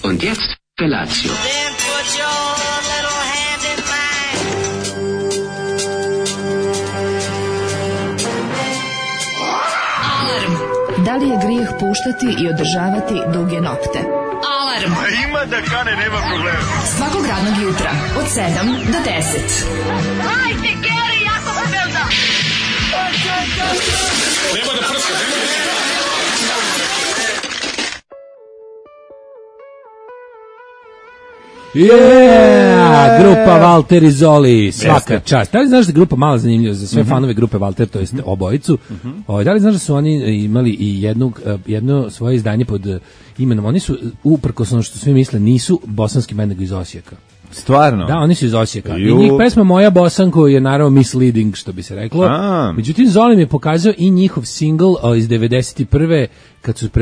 Und jetzt Felatio. Then put your little hand in mine. Alarm. Da li je grijeh puštati i održavati duge nokte? Alarm. Ima da kane, nema problema. Svakog radnog jutra od 7 do 10. Hajde, Geri, jako se velda. Nema da prska, nema da prska. Yeah! Grupa Walter i Zoli, svaka čast. Da li znaš da je grupa malo zanimljiva za sve fanove grupe Walter, to jest obojicu? Da li znaš da su oni imali i jedno svoje izdanje pod imenom? Oni su, uprkos ono što svi misle, nisu bosanski bend nego iz Osijeka. Stvarno? Da, oni su iz Osijeka. I njih pesma Moja Bosanko je naravno misleading, što bi se reklo. Međutim, Zoli mi je pokazao i njihov single iz 91. kad su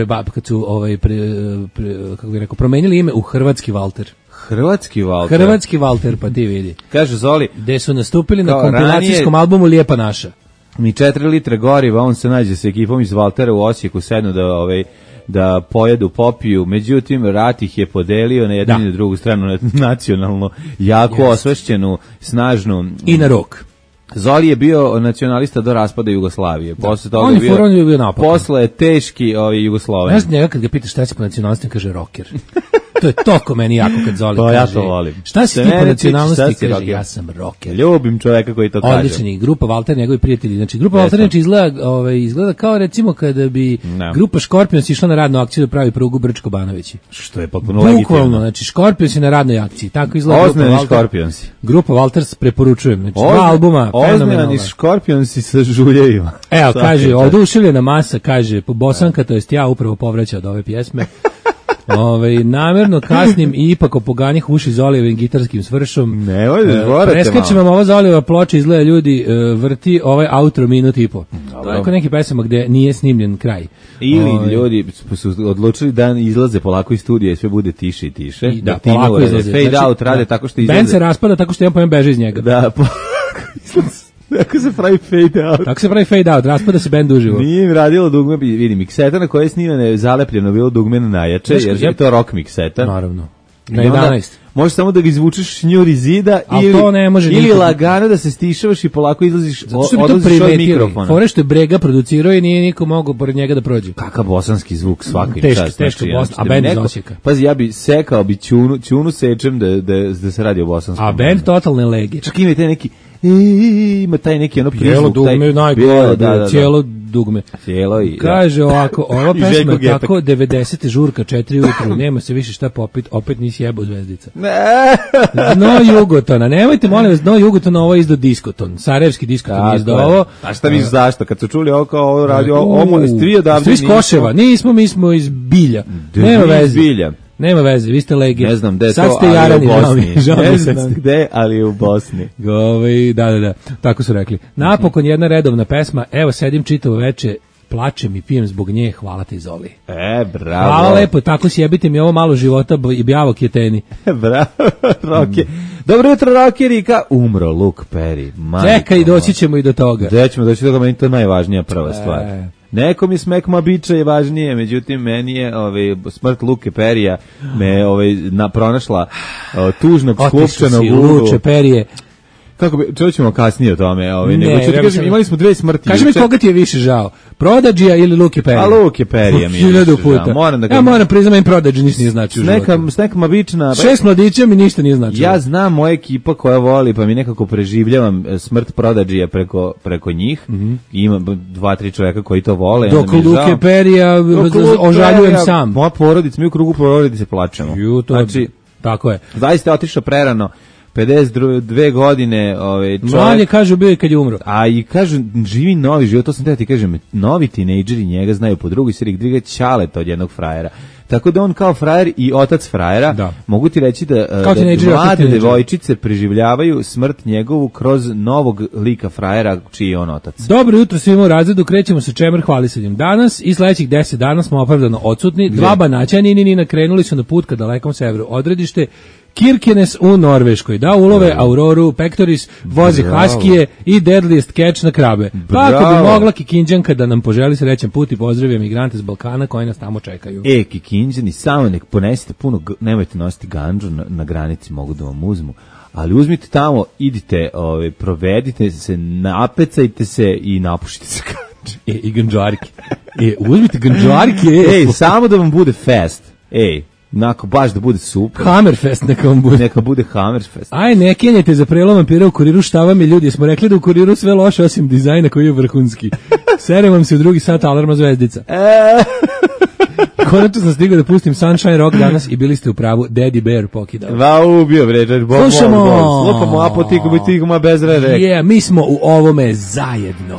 kako bih rekao, promenili ime u Hrvatski Walter. Hrvatski Walter? Hrvatski Walter, pa ti vidi. Kaže Zoli, gde su nastupili na kompilacijskom albumu Lijepa naša. Mi 4 litre goriva, on se nađe sa ekipom iz Valtera u Osijeku, sednu da pojedu, popiju, međutim rat ih je podelio na jednu i na drugu stranu, nacionalno jako osvešćenu, snažnu i na rok. Zoli je bio nacionalista do raspada Jugoslavije. Posle toga on je bio napadan. Posle je teški Jugosloven. Znaš njega kad ga pitaš šta si po nacionalnosti, kaže rocker. To je toko meni jako kad Zoli kaže. Ja to volim. Šta si ti po nacionalnosti, kaže ja sam rocker. Ljubim čoveka koji to kaže. Odlični, grupa Walter, njegovi prijatelji. Znači grupa Walter znači izgleda kao recimo kada bi grupa Scorpions išla na radnu akciju da pravi prugu Brčko Banovići. Što je potpuno legitimno. Bukvalno, znači Scorpions je na radnoj akciji. Tako izgleda Oznani Scorpions. Grupa Walter preporučujem. Znači dva albuma fenomenalna. Oznani Scorpions sa žuljevima. Evo, kaže, oduševljena masa, kaže, Bosanka, to jest ja upravo povraća od ove pjesme. Namerno kasnim i ipak opoganjih uši Zolijevim gitarskim svršom. Preskačem vam ovo Zolijeva ploča, izgleda ljudi, vrti ovaj outro minut i po. Tako neki pesama gde nije snimljen kraj. Ili ljudi su odlučili da izlaze polako iz studija i sve bude tiše i tiše. Da, polako izlaze. Fade out rade tako što izlaze. Band se raspada tako što jedan pojem beže iz njega. Da, tako se pravi fade out. Tako se pravi fade out, raspada se bend uživo. Nije im radilo dugme, vidi, mikseta na koje je snimano je zalepljeno bilo dugme na najjače, jer je to rock mikseta. Naravno. Na 11. Možeš samo da ga izvučeš šnjur iz zida ili lagano da se stišavaš i polako izlaziš, odlaziš od mikrofona. Fore što je Brega producirao i nije niko mogao pored njega da prođe. Kakav bosanski zvuk svaki čas. Teško bosanski, a band iz Osijeka. Pazi, ja bi sekao bi ćunu sečem da se radi o bosanskom. A band totalne lege. Čak ima taj neki ima taj neki ono prizvuk, dugme najgore, cijelo dugme. Cijelo i kaže ovako, ova pesma je tako 90. žurka 4 ujutru, nema se više šta popit, opet nisi jebo zvezdica. Dno Jugotona, nemojte molim vas, Dno Jugotona, ovo je izdo Diskoton, Sarajevski Diskoton je izdo ovo. A šta viš zašto, kad su čuli ovo kao ovo radio, ovo stvi odavde. Stvi iz Koševa, mi smo iz Bilja, nema veze. Nema veze, vi ste legend. Ne znam gde je sad to, ali je u Bosni. Ne znam gde, ali je u Bosni. Da, tako su rekli. Napokon jedna redovna pesma, evo sedim čitavo veče, plačem i pijem zbog nje, hvala ti Zoli. Bravo. Hvala lepo, tako sjebite mi ovo malo života i bjavo kjeteni. Bravo, rocker. Dobro jutro, rockerika. Umro Luke Perry. Čekaj, doći ćemo i do toga. Gde ćemo doći do toga, meni to najvažnija prva stvar. Nekom je smekma bića je važnije, međutim meni je smrt Luke Perija me pronašla tužnog sklupčanog Luče Perije. Kako bi, ćemo kasnije o tome, nego ću ti kažem, imali smo dve smrti. Kaži mi koga ti je više žao, Prodigy ili Luke Perry? A Luke Perry mi je više žao. Ja moram priznam, Prodigy ništa nije značio u životu. Snekma bična. 6 mladića mi ništa nije značio. Ja znam moja ekipa koja voli, pa mi nekako preživljavam smrt Prodigy preko njih. Imam 2-3 čoveka koji to vole. Dok Luke Perry ožaljujem sam. Moja porodica, mi u krugu porodice plačemo. Znači, tako je. Zaista je otišao prerano. 52 godine, mlade kažu bio i kad je umro. A i kažu živi novi život, to sam teo ti kažem, novi tinejdžeri njega znaju po drugoj seriji Driga Ćaleta od jednog frajera. Tako da on kao frajer i otac frajera, mogu ti reći da mlade devojčice preživljavaju smrt njegovu kroz novog lika frajera čiji je on otac. Dobro jutro svima u razredu, krećemo sa čemer hvalisanjem. Danas i sledećih 10 dana smo opravdano odsutni, dva banaćanini nakrenuli su na put ka dalekom severu. Odredište Kirkenes u Norveškoj, da ulove Auroru Pectoris, vozi haskije i deadliest catch na krabe. Pa ako bi mogla Kikinđanka da nam poželi srećan put i pozdravlja migrante s Balkana koji nas tamo čekaju. Kikinđani, samo nek ponesite puno, nemojte nositi gandžu na granici, mogu da vam uzmu. Ali uzmite tamo, idite, provedite se, napecajte se i napušite se gandže. I ganđarike. Uzmite ganđarike. Samo da vam bude fest. Onako, baš da bude super. Hammerfest neka vam bude. Neka bude Hammerfest. Aj, ne kenjajte za prelom vampira u Kuriru, šta vam je ljudi? Smo rekli da u Kuriru sve loše osim dizajna koji je vrhunski. Sere vam se u drugi sat alarma zvezdica. Konačno sam stigao da pustim Sunshine Rock danas i bili ste u pravu, Daddy Bear pokidao. Ubio, bre. Slušamo apotigma bez rere. Mi smo u ovome zajedno.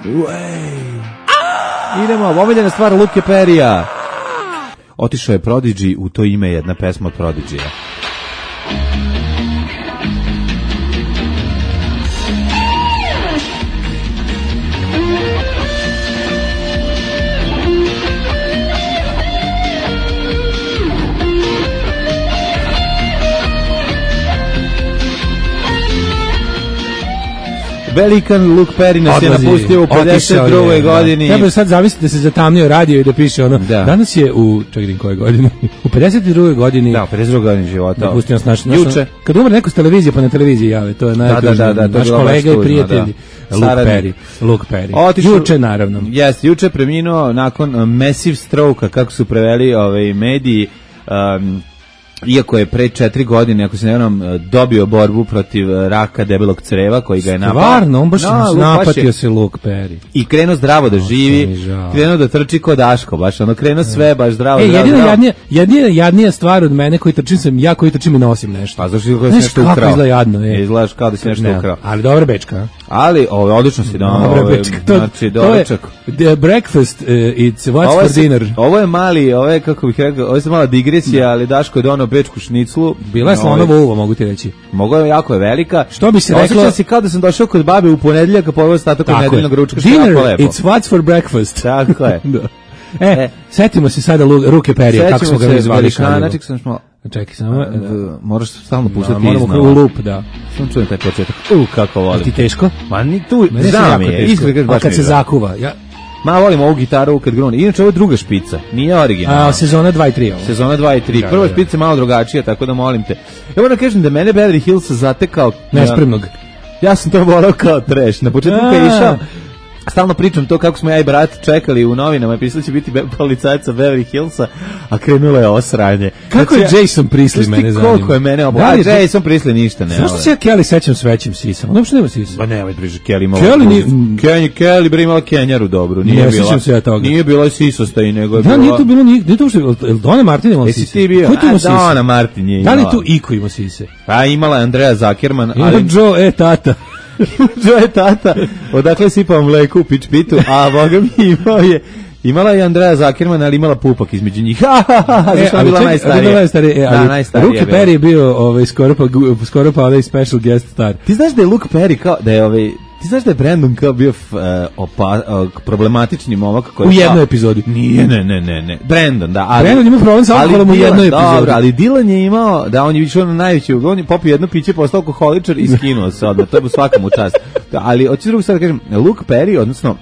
Idemo, omiljena stvar Luke Perija. Otišao je Prodigy, u to ime jedna pesma od Prodigy-a. Velikan Luke Perry nas je napustio u 52. godini. Treba sad zamisliti da se zatamnio radio i da piše ono. Da. Danas je u, čekaj koje godine, u 52. godini. Da, u 52. godini života. Napustio nas juče. Kad umre neko s televizije, pa na televiziji jave, to je najtužnije. Naš kolega i prijatelj. Luke Perry. Juče, naravno. Jeste, juče preminuo nakon massive stroke, kako su preveli mediji. Iako je pre 4 godine, ako se ne znam, dobio borbu protiv raka debelog creva koji ga je napao. Stvarno, on baš napatio se Luke Perry. I krenuo zdravo da živi, krenuo da trči kod Daško, baš ono, krenuo sve baš zdravo. Jedina jadnija stvar od mene koji trčim sam ja koji trčim i nosim nešto. Pa zašto si nešto ukrao? Kako izgleda jadno, Izgledaš kao da si nešto ukrao. Ali dobra bečka. Ali, odlično si znači doručak. Breakfast, it's what's for dinner. Ovo je mali, kako bih rekao, ovo je mala digresija, ali Daško je donao bečku šniclu. Bila je slonova uva, mogu ti reći. Mogu je, jako je velika. Što bi se reklo? Osjećam se kao da sam došao kod babe u ponedeljak, a pojeo ostatak od nedeljnog ručka. Dinner, it's what's for breakfast. Tako je. Setimo se sada Luke Perija, kako smo ga mi zvali. Čekaj samo. Moraš stalno puštati iznova. Moramo u loop, da. Sam čujem taj početak. Kako volim. Ti teško? Ma ni tu, znam je. A kad se zakuva, Ma volim ovu gitaru kad gruni. Inače ovo je druga špica, nije originalna. Sezona 2 i 3 ovo. Sezona 2 i 3. Prva špica je malo drugačija, tako da molim te. Ja moram da kažem da mene Beverly Hills zatekao nespremnog. Ja sam to volao kao trash. Na početku kad je išao, stalno pričam to kako smo ja i brat čekali u novinama, pisali će biti policajaca Beverly Hillsa, a krenulo je osranje. Kako je Jason Priestley mene zanima? Koliko je mene Jason Priestley ništa ne. Zašto se ja Kelly sećam s većim sisama? On uopšte nema sisa. Ba nemoj briže, Kelly imala. Kelly bre imala Kenjaru dobru, nije bila. Sećam se ja toga. Nije bila sisosta i nego je bila. Da, nije to bilo nije to što Dona Martin imala sise. Jesi ti bio? Dona Martin je imala. Da li tu Iko ima sise? Pa imala je Andrea Zuckerman, ali Joe tata. Joe tata, odakle sipao mleko u pičpitu, a boga mi imala je Andrea Zuckerman, ali imala pupak između njih. Zašto je bila najstarija? Luke Perry je bio skoro pa ovaj special guest star. Ti znaš da je Luke Perry kao, da je ti znaš da je Brandon kao bio problematični momak koji u jednoj epizodi. Nije, ne. Brandon, da. Brandon ima problem sa alkoholom u jednoj epizodi. Dobro, ali Dylan je imao, da on je išao na najveći ugon, je popio jedno piće, postao alkoholičar i skinuo se odmah. To je svakom u čast. Ali, hoću drugu sad da kažem, Luke Perry, odnosno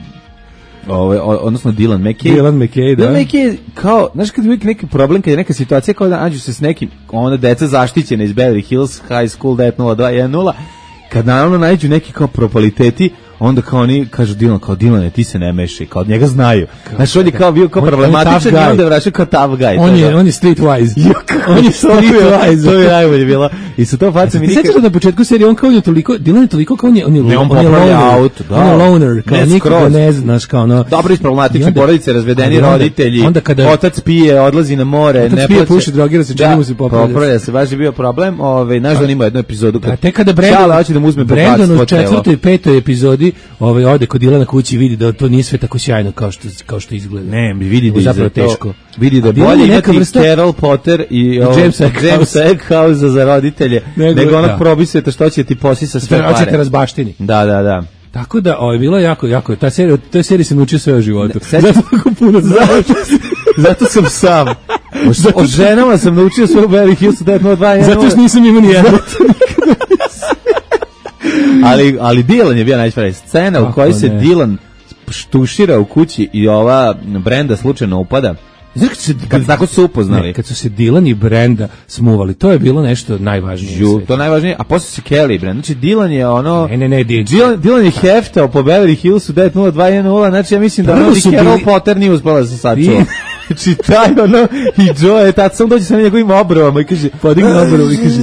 Dylan McKay. Da. Dylan McKay, kao, znaš kad je uvijek neki problem, kad je neka situacija kao da nađu se s nekim, onda deca zaštićena iz Beverly Hills, High School 90210, kad naravno nađu neki kao propaliteti, onda kao oni kažu Dilane, ti se ne mešaj, kao njega znaju. Znači on je kao bio kao problematičan i onda je vraćao kao tough guy. On je streetwise. On je streetwise. To je najbolje bilo. I sa to facom... Ti sećaš da na početku serije on kao je toliko, Dylan je toliko kao on je loner, kao nikoga ne znaš, kao ono... Dobro iz problematične porodice, razvedeni roditelji, otac pije, odlazi na more, ne plaće. Otac pije, puši, drogira se, čini mu se popravlja se. Baš je bio problem, znaš da on ima jednu epizodu kad Brandon u 4. i 5. epizodi ode kod Dilana kući i vidi da to nije sve tako sjajno kao što izgleda. Ne, vidi da je zapravo teško. Vidi da bolje imati Carol Potter i James Egghouse za roditelje, nego onog probisveta što će ti posisa sve pare. Hoćete razbaštini. Da. Tako da, bilo jako, toj seriji sam učio sve o životu. Zato tako puno znaš. Zato sam sam. O ženama sam naučio sve u Beverly Hillsu 90210. Zato što nisam imao nijedno. Ali Dylan je bio najčešće scena u kojoj se Dylan štušira u kući i ova Brenda slučajno upada. Kad tako su upoznali. Kad su se Dylan i Brenda smuvali, to je bilo nešto najvažnije. To najvažnije, a posle se Kelly i Brenda. Znači Dylan je ono... Dylan je heftao po Beverly Hillsu 90210, znači ja mislim da ono i Carol Potter nije uspela da se sačuva. Znači taj ono i Joe, tad sam dođe sa njegovim obrovama i kaže, podigne obrovu i kaže,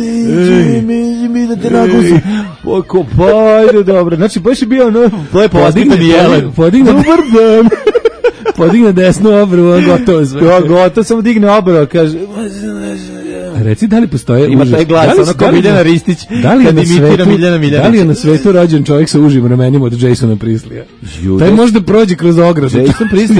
mi da te naguzi. Oko, pa, ajde, dobro. Znači, baš je bio ono, lepo vaspitan i jelen. Podigne, dobar dan. Podigne desnu obrovu, on gotovo sve. Gotovo, samo digne obrovu, kaže, reci, da li postoje... Ima taj glas, ono kao Miljana Ristić, kad imitira Miljana Miljanić. Da li je na svetu rođen čovjek sa užim ramenima od Jasona Priestlija? Taj možda prođe kroz ogradu. Jason Priestley,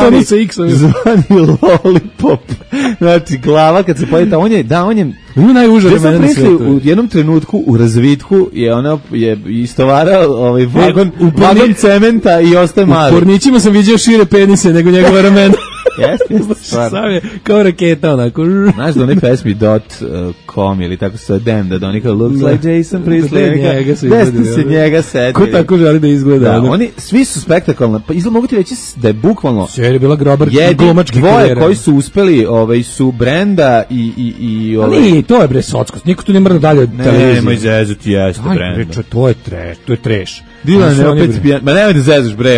zvani Lollipop. Znači, glava kad se pojeta, on je... Ima najuža ramena na svetu. U jednom trenutku, u razvitku, je istovarao vagon cementa i ostaje mali. U Pornićima sam vidio šire penise nego njegova ramena. Jeste, stvarno. Sam je kao raketa, onako. Znaš da onaj pesmi .com ili tako se Damn, da oni kao looks like Jason Priestley. Desno se njega sedi. Ko tako želi da izgleda? Da, oni svi su spektakularni. Pa izgleda, mogu ti reći da je bukvalno... Sve je bila grobar glumačke karijere. Dvoje koji su uspeli, su Brenda i Ali to je bre sockost. Niko tu ne mrda dalje od televizije. Nemoj zezuti, jeste Brenda. To je trash. Dylan je opet spijan. Ma nemoj da zezuš bre,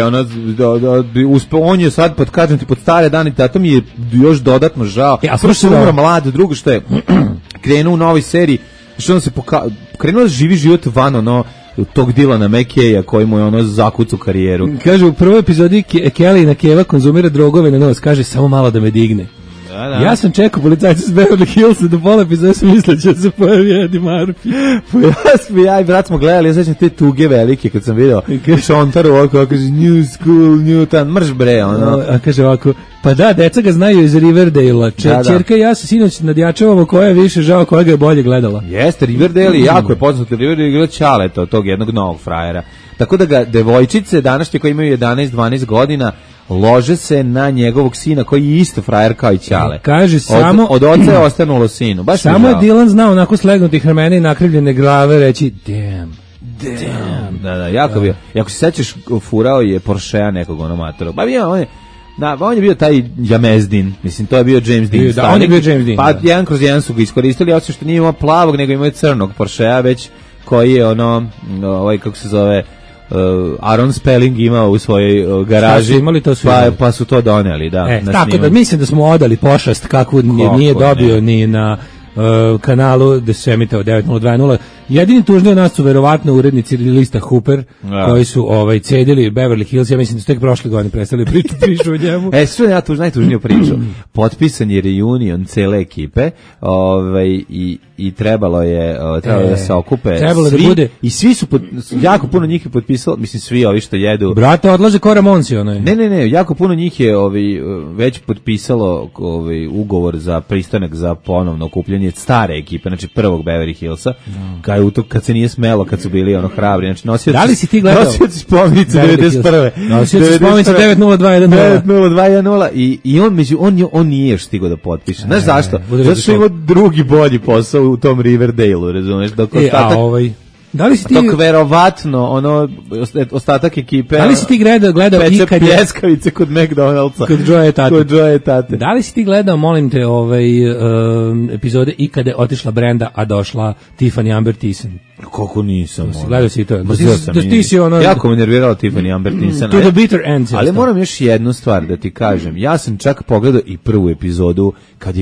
on je sad, kažem ti, pod stare dane, tato mi je još dodatno žao. Prvo se umra mlad, drugo što je krenuo u novoj seriji, što on se krenuo da živi život van tog Dylana McKaya koji mu je zakucu karijeru. Kaže, u prvoj epizodi Kelly na Keva konzumira drogove na nos, kaže samo malo da me digne. Da. Ja sam čekao policajca s Beverly Hillsa do pola epizode, sam mislio će se pojavi Eddie Murphy. Ja i brat smo gledali, ja sećam te tuge velike kad sam vidio Šontaru ovako, kaže New School, New Town, mrš bre, A kaže ovako, pa da, deca ga znaju iz Riverdale-a. Čerka i ja se sinoć nadjačavamo koja je više žao, koja ga je bolje gledala. Jeste, Riverdale jako je poznato, Riverdale je gleda Ćaleta od tog jednog novog frajera. Tako da ga devojčice današnje koji imaju 11-12 godina lože se na njegovog sina koji je isto frajer kao i Ćale. Kaže samo od oca je ostanulo sinu. Baš samo je Dylan znao onako slegnutih ramena i nakrivljene glave reći damn. Da, jako bio. I ako se sećaš, furao je Porschea nekog matora. Pa on je bio taj Jamezdin, mislim, to je bio James Dean. Da, on je bio James Dean. Pa jedan kroz jedan su ga iskoristili, osim što nije imao plavog, nego imao crnog Porschea, već koji je kako se zove, Aaron Spelling imao u svojoj garaži, pa su to doneli, da. Tako da mislim da smo odali pošast kakvu nije dobio ni na kanalu gde se emitao 9020. Jedini tužni od nas su verovatno urednici lista Hooper, koji su cedili Beverly Hills, ja mislim da su tek prošle godine predstavili priču o njemu. Sve ja najtužniju priču. Potpisan je reunion cele ekipe, i trebalo je da se okupe svi, da bude. I svi su jako puno njih je potpisalo, mislim svi ovi što jedu. Brate, odlaže ko Ramonsi onaj. Ne, jako puno njih je već potpisalo ugovor za pristanak za ponovno okupljanje stare ekipe, znači prvog Beverly Hillsa. Kad se nije smelo, kad su bili hrabri, znači nosioci. Da li si ti gledao? Nosioci spomenice 91. Nosioci spomenice 90210. I on nije još stigao da potpiše. Znaš zašto? Zato što ima drugi bolji posao u tom Riverdale-u, razumeš? Da li si ti dok verovatno ostatak ekipe da li si ti gledao i kad je pljeskavice kod McDonald'sa kod Joe tate da li si ti gledao, molim te, epizode i kada je otišla Brenda a došla Tiffany Amber Thiessen? Koliko nisam. Gledao si to? Ti si jako me nervirala Tiffany Amber Thiessen. To the bitter end. Ali moram još jednu stvar da ti kažem. Ja sam čak pogledao i prvu epizodu kad je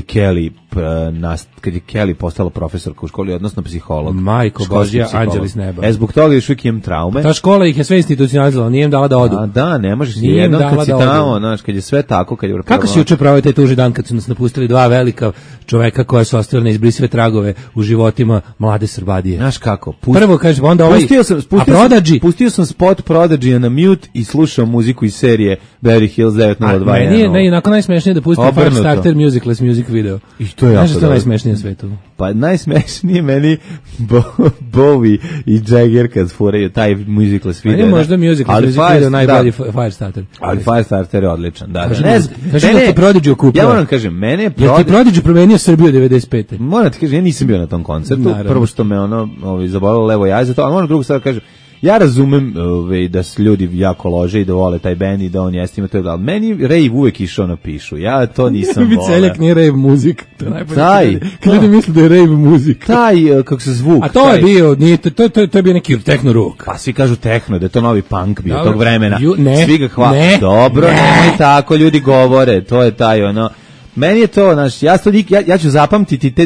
Kelly postala profesorka u školi, odnosno psiholog. Majko Božja, anđeli s neba. Zbog toga još uvijek imam traume. Ta škola ih je sve institucionalizala, nije im dala da odu. Da, ne možeš jednom kad si tamo, znaš, kad je sve tako, kad je... Kako si juče pravio taj tuži dan kad su nas napustili dva velika čoveka koja su ostavili neizbrisive tragove u životima mlade Srbadije? Znaš kako? Prvo kažem, onda pustio sam spot Prodigy na mute i slušao muziku iz serije Beverly Hills 90210. Meni je nakon najsmešnije da pustim Firestarter Musicless music video. I to je jako dobro. Znaš što je najsmešnije na svetu? Pa najsmešnije meni Bowie i Jagger kad furaju taj musical video. Možda musical video najbolji Firestarter. Ali Firestarter je odličan, da. Kaži da te Prodigy okupio. Ja moram kažem, mene je Prodigy promenio Srbiju 95. Moram ti kažem, ja nisam bio na tom koncertu. Prvo što me zabolelo levo jaje za to, a moram drugo sad kažem, ja razumem da se ljudi jako lože i da vole taj bend i da on jeste ima to, ali meni rave uvek išao na pišu. Ja to nisam voleo. Viceljak nije rave muzik. To je najbolje. Kad ljudi misle da je rave muzik. Taj, kako se zvuk. A to je bio, to je bio neki techno rock. Pa svi kažu techno, da je to novi punk bio tog vremena. Svi ga hvale. Dobro, nemoj tako, ljudi govore. To je taj meni je to, ja ću zapamtiti te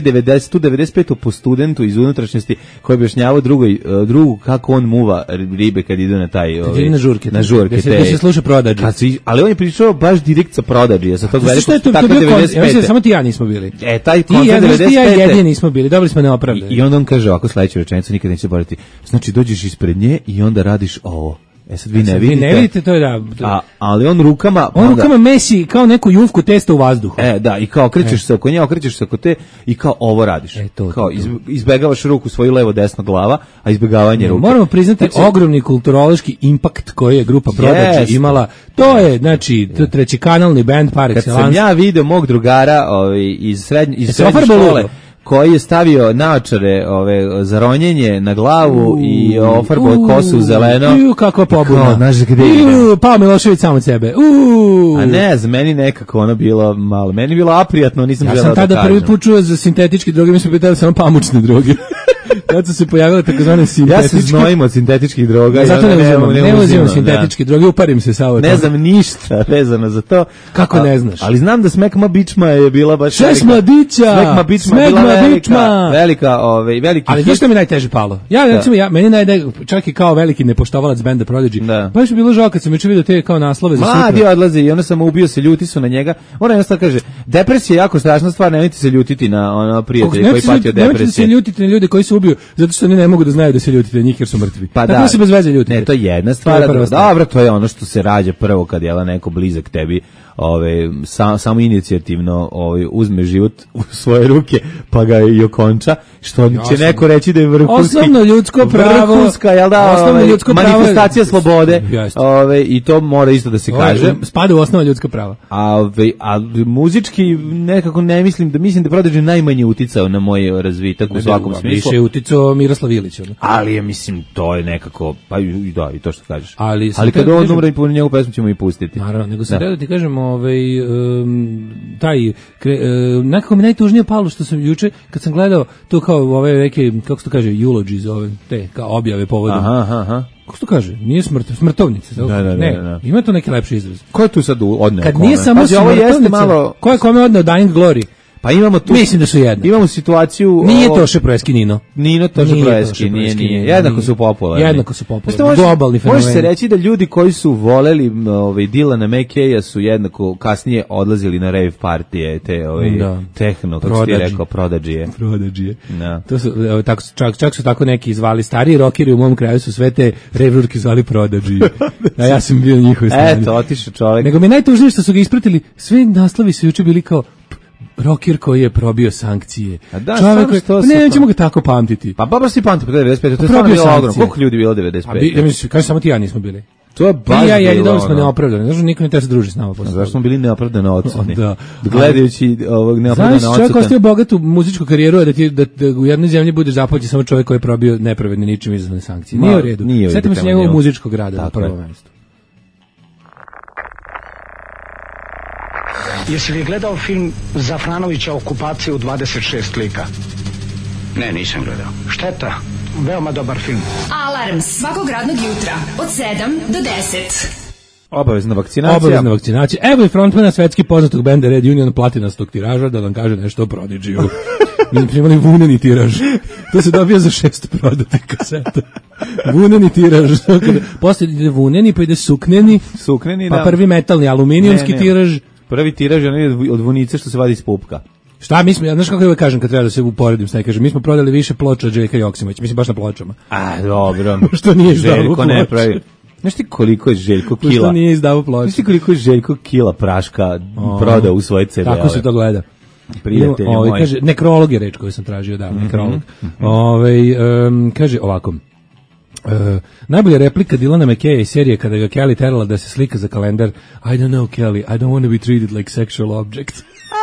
95. po studentu iz unutrašnjosti koji objašnjavao drugu kako on muva ribe kad idu na taj na žurke. Da se sluša Prodigy. Ali on je pričao baš direkt sa Prodigy, sa tog velikog tako 95. Samo ti ja nismo bili. Taj koncert 95. Ti ja jedini nismo bili, dobili smo neopravdano. I onda on kaže ovako sledeću rečenicu, nikad neće zaboraviti. Znači dođeš ispred nje i onda radiš ovo. Sad vi ne vidite. To je da. Ali on rukama mesi kao neku jufku testa u vazduhu. Da, i kao okrećeš se oko nje, okrećeš se oko te i kao ovo radiš. Kao izbegavaš ruku svoju levo desno glava, a izbegavanje ruke. Moramo priznati ogromni kulturološki impakt koji je grupa Prodigy imala. To je, znači, treći kanalni bend par excellence. Kad sam ja video mog drugara iz srednje škole, koji je stavio naočare za ronjenje na glavu i ofarbao kosu zeleno. Kakva pobuna. Znaš gde ide? Pao Milošević samo od sebe. A ne, za meni nekako bilo malo. Meni bilo aprijatno, nisam želeo da kažem. Ja sam tada prvi put čuo za sintetičke droge, mi smo pitali samo pamučne droge. Kad su se pojavile takozvane sintetičke. Ja se znojim od sintetičkih droga. Zato ne uzimam sintetičke droge, uparim se sa ovo. Ne znam ništa vezano za to. Kako ne znaš? Ali znam da Smegma Bičma je bila baš Smegma Bičma je bila velika, veliki. Ali znaš što mi najteže palo? Meni čak i kao veliki nepoštovalac benda Prodigy. Baš mi bilo žao kad sam juče vidio te kao naslove za sutra. Mladi odlaze i onda sam ubio se, ljuti su na njega. Ona jednostavno kaže, depresija je jako strašna stvar, nemojte se ljutiti na prijatelje koji pati od depresije. Nemojte se ljutiti na ljude koji se ubiju, zato što oni ne mogu da znaju da se ljutite na njih jer su mrtvi. Pa da se bez veze ljutite. Ne, to je jedna stvar. Dobro, to je ono što se rađa prvo kad je neko blizak tebi, samo inicijativno uzme život u svoje ruke pa ga i okonča, što će neko reći da je osnovno ljudsko pravo, vrhunska, jel da, manifestacija slobode, i to mora isto da se kaže. Spada u osnovno ljudska prava. A muzički nekako mislim da Prodigy najmanje uticao na moj razvitak u svakom smislu. Više je uticao Miroslav Ilić. Ali ja mislim to je nekako, pa da, i to što kažeš. Ali kad on umre, po njegovu pesmu ćemo i pustiti. Naravno, nego sam da ti kažem, nekako mi najtužnije palo što sam juče kad sam gledao to kao ove neke, kako se to kaže, eulogies, te kao objave povodom. Aha. Kako se to kaže? Nije smrtovnice. Da. Ima to neki lepši izraz. Ko je tu sad odneo? Kad nije samo smrtovnica, ko je kome odneo Dying Glory? Pa imamo tu, mislim da su jednaki. Imamo situaciju, nije Toše Proeski Nino Toše Proeski, nije. Jednako su popularni. Globalni fenomen. Može se reći da ljudi koji su voleli Dylana McKaya su jednako kasnije odlazili na rave partije, te techno, kako ti rekao, Prodigy. To su čak su tako neki zvali stariji rockeri u mom kraju su sve te rave rurke zvali Prodigy. A ja sam bio na njihovoj strani. Eto, otišao čovjek. Nego mi najtužnije što su ga ispratili, sve naslovi su juče bili kao rocker koji je probio sankcije. Čovjek koji nećemo ga tako pamtiti. Pa baš si pamti 95. To je stvarno bilo ogromno. Koliko ljudi bilo 95? Ja mislim, kaže samo ti ja nismo bili. To je baš bilo. Ja jedino smo neopravdani. Znaš, niko ne treba se druži s nama posle. Zašto smo bili neopravdano odsutni? gledajući ovog neopravdano odsutni. Znaš, čovjek ostio bogatu muzičku karijeru, da u jednoj zemlji budeš zapoći samo čovjek koji je probio nepravedne ničim izazvane sankcije. Nije u redu. Sjetimo se njegovog muzičkog rada na prvom mjestu. Jesi li gledao film Zafranovića Okupacija u 26 lika? Ne, nisam gledao. Šteta, veoma dobar film. Alarm svakog radnog jutra od 7 do 10. Obavezna vakcinacija. Evo i frontmana svetski poznatog benda Red Union platinastog tiraža da vam kaže nešto o Prodigy-u. Mi smo imali vuneni tiraž. To se dobija za 6 prodatih kaseta. Vuneni tiraž. Posle ide vuneni, pa ide sukneni, pa prvi metalni aluminijumski tiraž. Prvi tiraž je od vunice što se vadi iz pupka. Šta mi smo, znaš kako uvek kažem kad treba da se uporedim s ne kažem, mi smo prodali više ploča od Željka Joksimovića, mislim baš na pločama. A, dobro. Što nije Željko ne pravi. Znaš ti koliko je Željko kila? Što nije izdavao ploča. Znaš ti koliko je Željko kila praška prodao u svoje CD-ove? Tako se to gleda. Prijatelji moji. Kaže, nekrolog je reč koju sam tražio, da, nekrolog. Kaže ovako, najbolja replika Dylana McKaya iz serije kada ga Kelly terala da se slika za kalendar. I don't know, Kelly, I don't want to be treated like sexual object.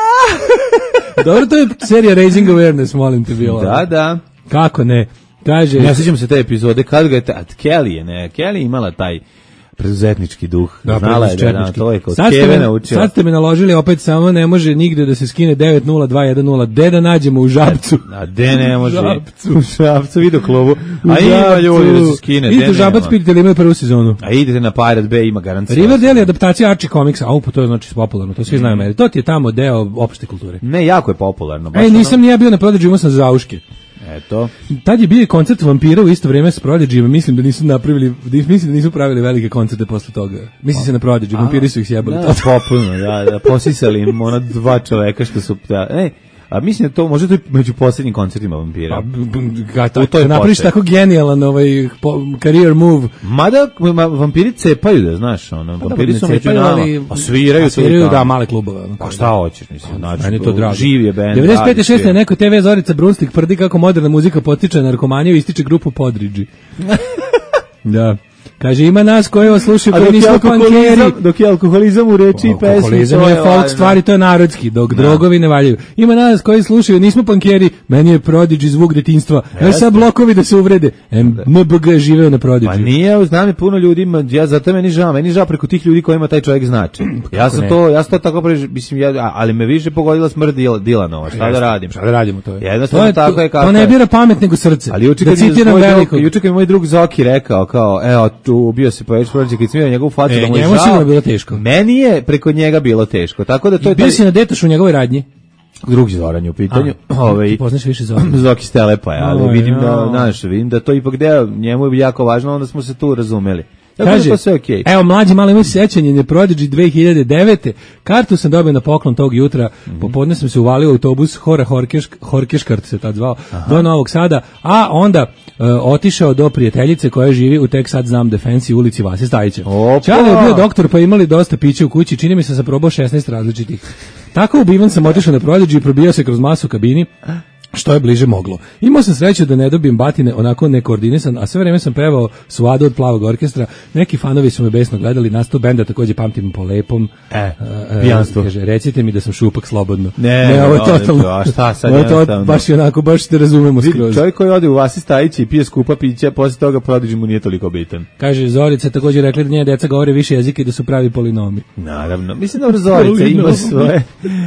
Dobro, to je serija Raising Awareness, molim te bilo. Da. Kako ne? Kaže, ja sjećam se te epizode kad ga je Kelly imala taj preduzetnički duh. Da, znala je da to je kod Keve naučila. Sad ste me naložili opet, samo ne može nigde da se skine 90210. Gde da nađemo u Žabcu? A gde ne može? U Žabcu video klubu. A ima ljudi da se skine. Idite u Žabac, pitite li imaju prvu sezonu. A idete na Pirate Bay, ima garancija. Riverdale je adaptacija Archie Comicsa, to je znači popularno, to svi znaju meri. To ti je tamo deo opšte kulture. Ne, jako je popularno. Nisam ni ja bio na Prodigy, imao sam zauške. Eto. Tad je bio i koncert vampira u isto vrijeme s Prodigyjima, mislim da nisu pravili velike koncerte posle toga. Mislim se na Prodigy, vampiri su ih sjebali. Da, popuno, da, posisali im ona dva čoveka što su... A mislim da to može to među posljednjim koncertima vampira. To napraviš tako genijalan career move. Mada vampiri cepaju, da znaš, vampiri su među nama. Sviraju, da, male klubove. Pa šta hoćeš, mislim, znači, to drago. Živ je bend. 95. na nekoj TV Zorica Brunslik tvrdi kako moderna muzika potiče narkomaniju i ističe grupu Podriđi. Da. Kaže, ima nas koji vas slušaju koji nismo pankeri. Dok je alkoholizam u reči i pesmi. Alkoholizam je folk stvari, to je narodski, dok drogovi ne valjaju. Ima nas koji slušaju, nismo pankeri, meni je Prodigy zvuk detinjstva. Sad blokovi da se uvrede. MBG je živeo na Prodigy. Pa nije, znam je puno ljudi, zato meni žao preko tih ljudi kojima taj čovjek znači. Ja sam to tako mislim, ali me više pogodila smrt Dylanova. Šta da radim? Šta da radimo to je? Jednostavno tako je kako. To ne bira pamet nego srce. Ali juče kad mi moj drug Zoki rekao kao, ubio se po Prodigy kad smio njegovu facu da mu je žao. Njemu sigurno bilo teško. Meni je preko njega bilo teško. Tako da to je bio si na detošu u njegovoj radnji. Drugi Zoran je u pitanju. Ti poznaš više Zoran. Zoki Stelepa, ali vidim da to ipak deo njemu je jako važno, onda smo se tu razumeli. Kaže, evo mlađi malo imaju sećanje na Prodigy 2009. Kartu sam dobio na poklon tog jutra, popodne sam se uvalio u autobus Hora Horkeškart se tad zvao, do Novog Sada, a onda otišao do prijateljice koja živi u tek sad znam Defensi ulici Vase Stajića. Čale je bio doktor pa imali dosta pića u kući, čini mi se sam probao 16 različitih. Tako ubivan sam otišao na Prodigy i probio se kroz masu kabini. Što je bliže moglo. Imao sam sreću da ne dobijem batine onako nekoordinisan, a sve vreme sam pevao Suadu od Plavog orkestra. Neki fanovi su me besno gledali, nastao benda takođe pamtim po lepom. Pijanstvo. Kaže, recite mi da sam šupak slobodno. Ne, ovo je totalno. A šta sad jednostavno? Baš te razumemo skroz. Čovjek koji ode u Vasi Stajića i pije skupa pića, posle toga Prodigy mu nije toliko bitan. Kaže, Zorica takođe rekla da njene deca govore više jezike i da su pravi polinomi. Naravno. Mislim da Zorica ima svoje.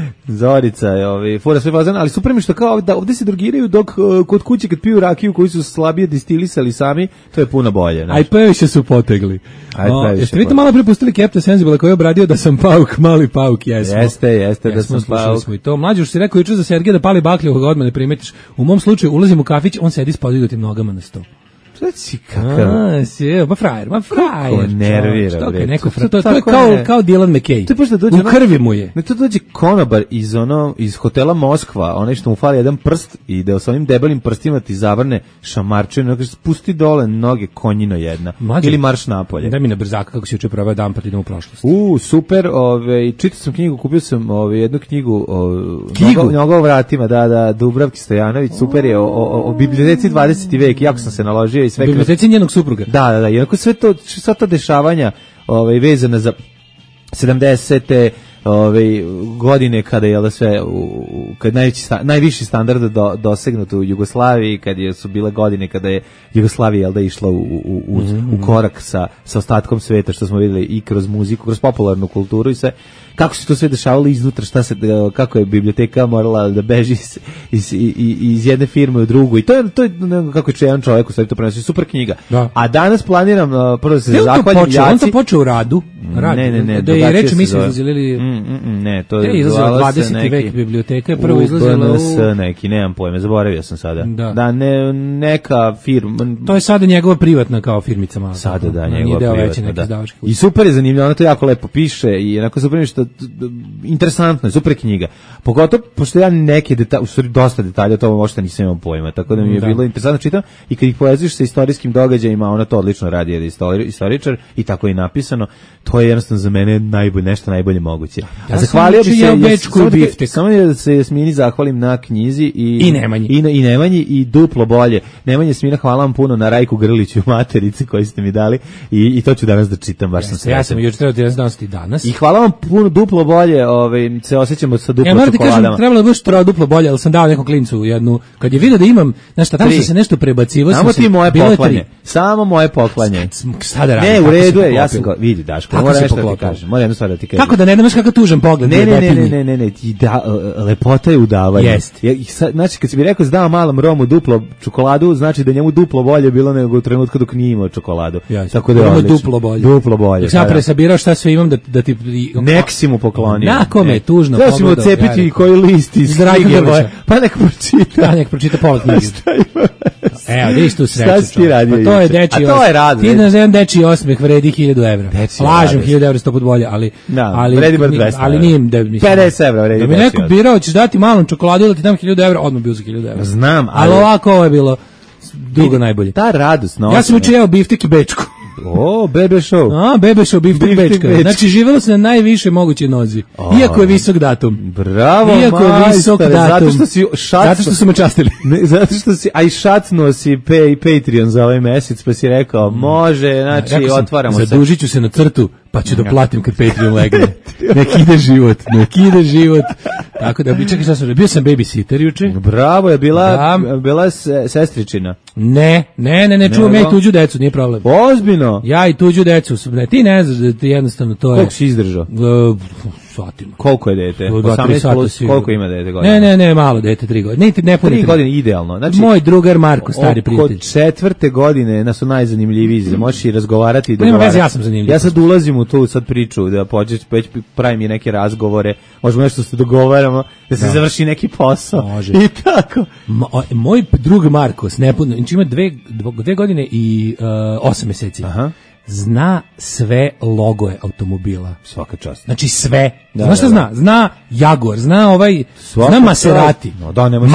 Zorica je fora sve fazan, ali super mi što kao da ovde se drogiraju dok kod kuće kad piju rakiju koju su slabije distilisali sami, to je puno bolje. Aj previše su potegli. Jeste vi to malo prepustili Captain Sensible koji je obradio da sam pauk, mali pauk, jesmo. Jeste da sam pauk. Smo i to. Mlađe što si rekao juče za Sergeja da pali baklju koga odmah ne primetiš. U mom slučaju ulazim u kafić, on sedi s podignutim nogama na sto. Šta si kakav? Ma frajer. Kako nervira, bre. To je kao Dylan McKay. U krvi mu je. To dođe konobar iz hotela Moskva, onaj što mu fali jedan prst i da sa onim debelim prstima ti zavrne šamarčinu, kaže spusti dole noge, konjino jedna. Ili marš napolje. Daj mi na brzaka kako si juče proveo dan pa idemo u prošlost. Super, čitao sam knjigu, kupio sam jednu knjigu Noga o vratima, da, Dubravki Stojanović, super je o biblioteci 20. vek, jako sam se naložio. Biblioteci njenog supruga. Da, jednako sva ta dešavanja vezana za 70. godine kada je sve kad najviši standard dosegnut u Jugoslaviji, kad su bile godine kada je Jugoslavija išla u korak sa ostatkom sveta, što smo videli i kroz muziku, kroz popularnu kulturu i sve. Kako se to sve dešavalo iznutra, kako je biblioteka morala da beži iz jedne firme u drugu i to je kako će jedan čovjek u stvari to prenosi, super knjiga. Da. A danas planiram prvo da se zahvalim Jaci. On to počeo u radu. Ne. Da je reč mi se izlazili. Ne, to je izlazila 20. vek biblioteka, prvo izlazila u neki, nemam pojma, zaboravio sam sada. Da, neka firma. To je sada njegova privatna kao firmica mala. Sada da, njegova privatna. I super je zanimljivo, ona to jako lepo piše i onako super je što interesantno je, super knjiga. Pogotovo, pošto ja neke detalje, u stvari dosta detalja, o tome možda nisam imao pojma, tako da mi je bilo interesantno čitam i kad ih poveziš sa istorijskim događajima, ona to odlično radi, jer je istoričar i tako je napisano, to je jednostavno za mene nešto najbolje moguće. A zahvalio bi se, samo da se Jasmini zahvalim na knjizi i Nemanji i duplo bolje. Nemanja, Jasmina, hvala vam puno na Rajku Grliću, materici koju ste mi dali i to ću danas da čitam, baš sam se. Ja sam juče trebao da danas. I hvala vam puno, duplo bolje, se osjećamo sa duplo čokoladama. Kažem, trebalo bi što duplo bolje, ali sam dao nekom klincu jednu, kad je vidio da imam, znaš šta, tamo sam se nešto prebacivo. Samo ti moje poklanje. Samo moje poklanje. Sada radim. Ne, u redu je, ja sam ga, vidi Daško, moram nešto da ti kažem. Moram jednu stvar da ti kažem. Kako da ne znaš kakav tužan pogled. Ne, lepota je udavanje. Znači, kad si mi rekao da dao malom Romu duplo čokoladu, znači da njemu duplo bolje bilo nego u trenutku dok nije imao čokoladu. Tako da je duplo bolje. Duplo bolje. Dok sam presabirao šta sve imam da ti... Nek si mu poklonio. Nakome, tužno. Treba si mu ocepiti koji list iz knjige. Pa nek pročita. Nek pročita pola knjige. Evo, vidiš tu sreću. Šta si ti radio? Pa to je dečiji osmeh. A to je razred. Ti na jedan dečiji osmeh vredi 1000 evra. Lažem, 1000 evra 100 put bolje, ali... vredi bar 200 ali nije... 50 evra vredi. Da mi neko birao, ćeš dati malom čokoladu ili ti dam 1000 evra, odmah bio za 1000 evra. Znam, ali ovako ovo je bilo drugo najbolje. Ta radost. Ja sam učio jeo biftek i bečku. Bebe show. Bebe show, biftek bečka. Znači, živjelo se na najviše moguće nozi. Iako je visok datum. Bravo, majstore, zato što si zato što su me častili. Zato što si, a i šatnuo si Patreon za ovaj mesec, pa si rekao, može, znači, otvaramo se. Zadužit ću se na crtu, pa ću da platim kad Patreon legne. Nek ide život. Tako da, čekaj šta sam, bio sam babysitter juče. Bravo, je bila sestričina. Ne, čuvam ja i tuđu decu, nije problem. Ozbiljno? Ja i tuđu decu, ti ne znaš da ti jednostavno to je... Koliko si izdržao? Satima. Koliko je dete? 18 plus, koliko ima dete godina? Ne, malo dete, 3 godine. Ne puni 3 godine idealno. Znači, moj drugar Marko, stari prijatelj. Oko 4. godine nas su najzanimljiviji, možeš i razgovarati i dogovarati. Nema veze, ja sam zanimljiv. Ja sad ulazim u tu priču, da pođeš, pravim i neke razgovore, možemo nešto se dogovaramo, da se završi neki posao. Može. I tako. Moj drug Marko, znači ima 2 godine i 8 meseci. Aha. Zna sve logoje automobila. Svaka čast. Znači sve. Znaš šta zna? Zna Jaguar, zna zna Maserati. Nemoj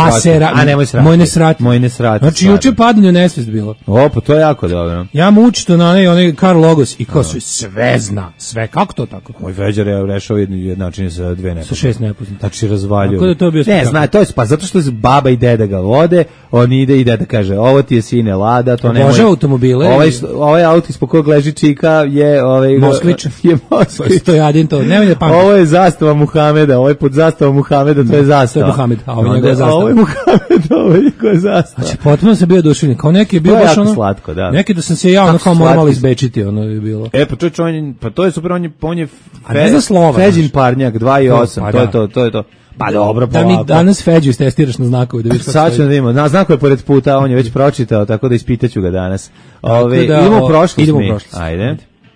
Srati. Moj Nesrati. Znači juče padanje u nesvest bilo. Pa to je jako dobro. Ja mu učito na onaj Karl Logos i kao sve zna. Sve, kako to tako? Moj Veđar je rešao jednačin sa 2 nepoznate. Sa 6 nepoznate. Znači razvalio. Tako da to bio ne, zna, to je pa zato što baba i deda ga vode, on ide i deda kaže, ovo ti je sine Lada, to nemoj. Može automobile. Ovaj auto ispod kog leži čika je Moskvić. Je Moskvić. To je Adin to. Nemoj da pamtim. Ovo je zastava Muhameda, ovo je pod zastavom Muhameda, to je zastava. To je Muhamed, a ovo je njegova zastava. Ovo je Muhamed, ovo je njegova zastava. Znači, potpuno sam bio oduševljen. Kao neki je bio baš ono... slatko, da. Neki da sam se ja ono kao moralo izbečiti, ono je bilo. Pa čovječ, pa to je super, on je Feđin parnjak, 2,8, to je to. Pa dobro, da mi danas Feđu istestiraš na znakove. Da vidiš sad ćemo da vidimo. Na znakove pored puta, on je već pročitao, tako da ispitaću ga danas. Idemo u prošlost mi. Ajde.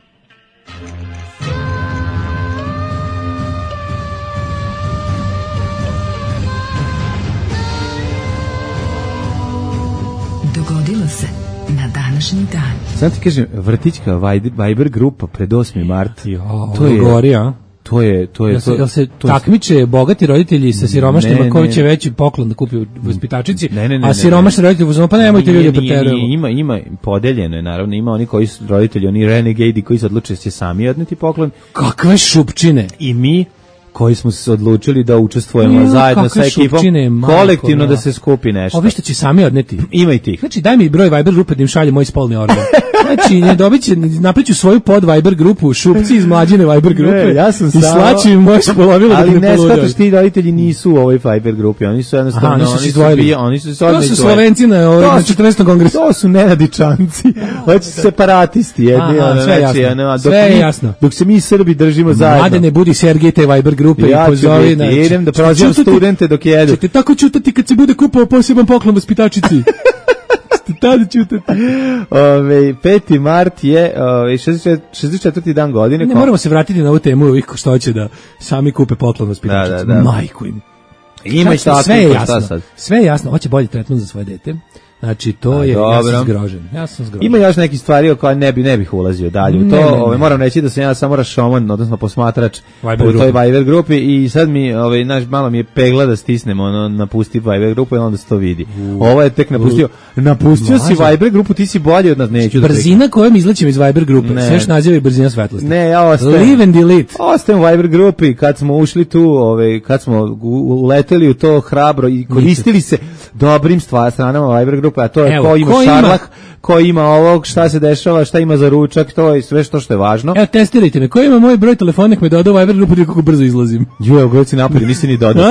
Dogodilo se na današnji dan. Sad ti kažem, vrtićka Viber grupa pred 8. mart. To je gori, a? To je Jel se takmiče bogati roditelji sa siromašnima koji će veći poklon da kupi vaspitačici, a siromašni roditelji uzmu, pa nemojte ljudi preterujemo. Ima podeljeno je, naravno, ima oni koji su roditelji, oni renegade koji se odluče će sami odneti poklon. Kakve šupčine! I mi koji smo se odlučili da učestvujemo zajedno sa ekipom, kolektivno da se skupi nešto. Ovi što će sami odneti. Ima i tih. Znači, daj mi broj Viber grupe da im šalje moj spolni organ. Znači, napriču svoju pod Viber grupu, šupci iz mlađine Viber grupe, ja sam i slači im moje spolovilo da ali ne shvataš, ti roditelji nisu u ovoj Viber grupi, oni su jednostavno, oni su to su Slovenci na 14. kongresu. To su nenadičanci, hoće separatisti jedni. Sve je jasno. Dok se mi Srbi držimo zajedno. Mlade ne budi Sergej te Viber grupe i pozovi. Idem da prozivam studente dok jedu. Ćete tako čutati kad se bude kupao poseban poklon vaspitačici. Tada ćutati. 5. mart je 64. dan godine. Ne moramo se vratiti na ovu temu ovih ko što hoće da sami kupe poklon vaspitačici. Majku im. Ima i tako, sve je jasno. Hoće bolji tretman za svoje dete. Znači, to je, ja sam zgrožen. Ima još neki stvari o koje ne bih ulazio dalje u to. Moram reći da sam ja samo rašoman, odnosno posmatrač u toj Viber grupi i sad mi, malo mi je pegla da stisnem napusti Viber grupu i onda se to vidi. Ovo je tek napustio si Viber grupu, ti si bolji od nas, neću da brzina kojom izlačim iz Viber grupe, sve što naziva i brzina svetlosti. Ne, ja ostajem. Live and delete. Ostajem u Viber grupi, kad smo ušli tu, kad smo uleteli u to hrabro i koristili se dobrim stranama Viber grupe, a to je ko ima šarlah, ko ima ovog, šta se dešava, šta ima za ručak, to je sve što je važno. Evo, testirajte me, ko ima moj broj telefona, nek me doda u Viber grupu, da kako brzo izlazim. Evo, gledajte napad, nisi ni dodao.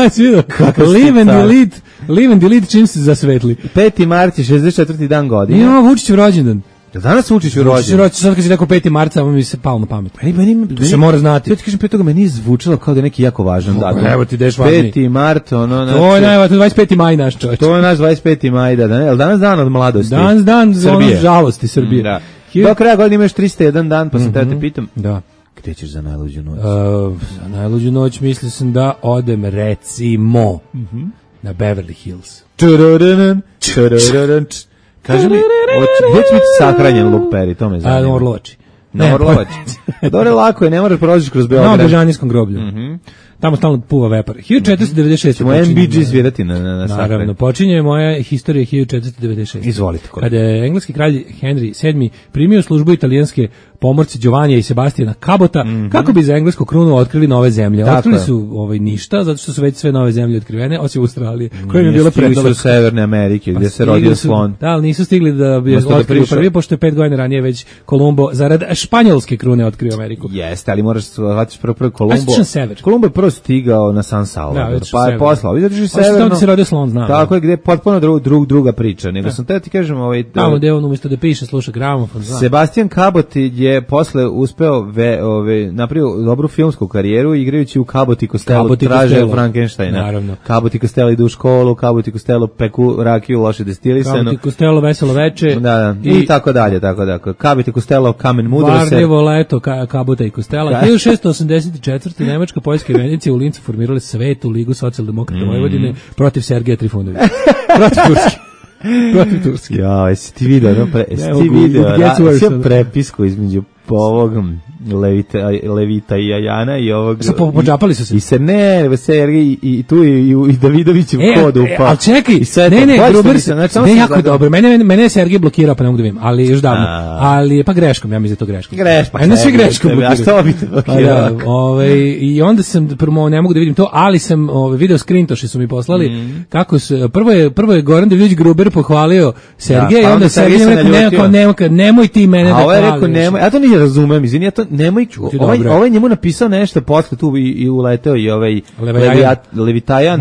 Live and delete čim se zasvetli. 5. mart je 64. dan godine. Ima Vučićev rođendan. Danas Vučić rođendan. Sad kad si rekao 5. marta, mi se palo na pamet. To se mora znati. Ja ti kažem, 5. meni je zvučalo kao da je neki jako važan datum. Evo ti deš važniji. 5. mart, to je najvažnije, 25. maj naš čovječ. To je naš 25. maj, da. Jel danas dan od mladosti? Dan žalosti Srbije. Da. Do kraja godine imaš 301 dan, pa sam te pitam. Da. Gde ćeš za najluđu noć? Za najluđu noć mislim sam da odem recimo na Beverly Hills. Kaži mi, gdje će biti sahranjen Luke Perry, to me zanima. Na Orlovači. Na Orlovači. Dobro, lako je, ne moraš prođeš kroz Beograd. Na Bežanijskom groblju. Tamo stalno puva vepar. 1496. Ćemo MBG svirati na sahranju. Naravno, počinje moja historija 1496. Izvolite. Kada je engleski kralj Henry VII primio službu italijanske pomorci Giovannija i Sebastijana Cabota, kako bi za englesku krunu otkrili nove zemlje. Otkrili su ništa, zato što su već sve nove zemlje otkrivene, osim Australije, koja im je bila predaleko. Su Severne Amerike, gdje se rodio slon. Da, ali nisu stigli da bi otkrili prvi, pošto je 5 godina ranije već Kolumbo zarad španjolske krune otkrio Ameriku. Jeste, ali moraš shvatiti prvo Kolumbo. Sever. Kolumbo je prvo stigao na San Salvador, pa je poslao. Izađeš severno. Tamo se rodio slon, znam. Tako je, gdje je potpuno druga priča. Nego sam te ti kažem, tamo gdje on umjesto da piše, sluša gramofon. Sebastian Cabot je posle uspeo napravio dobru filmsku karijeru igrajući u Cabot i Costello traže Frankensteina. Naravno. Cabot i Costello idu u školu, Cabot i Costello peku rakiju loše destilisanu. Cabot i Costello veselo veče. Da. I tako dalje, tako da. Cabot i Costello kamen mudro se. Varljivo leto Cabota i Costello. 1684. Nemačka, Poljska i Venecija u Lincu formirale Svetu ligu socijaldemokrata Vojvodine protiv Sergeja Trifunovića. Protiv Turske. Ja, jesi ti video, prepisku između ovog Levita i Ajana i ovog... Pođapali su se. I se Sergej i tu i Davidovićev kod upao. Ali čekaj, Gruber se... Ne, jako dobro. Mene je Sergej blokirao, pa ne mogu da vidim, ali još davno. Ali pa greškom, ja mislim da je to greškom. Mene svi greškom blokirao. A što bi te blokirao? I onda sam, prvo ne mogu da vidim to, ali sam video skrintoši su mi poslali, kako su, prvo je Goran Davidović Gruber pohvalio Sergeja i onda Sergej rekao, nemoj ti mene da hvališ. Ja to nije razumem, izvini, ja to nemoj, ovaj njemu napisao nešto posle tu i uleteo i ovaj Levitajan.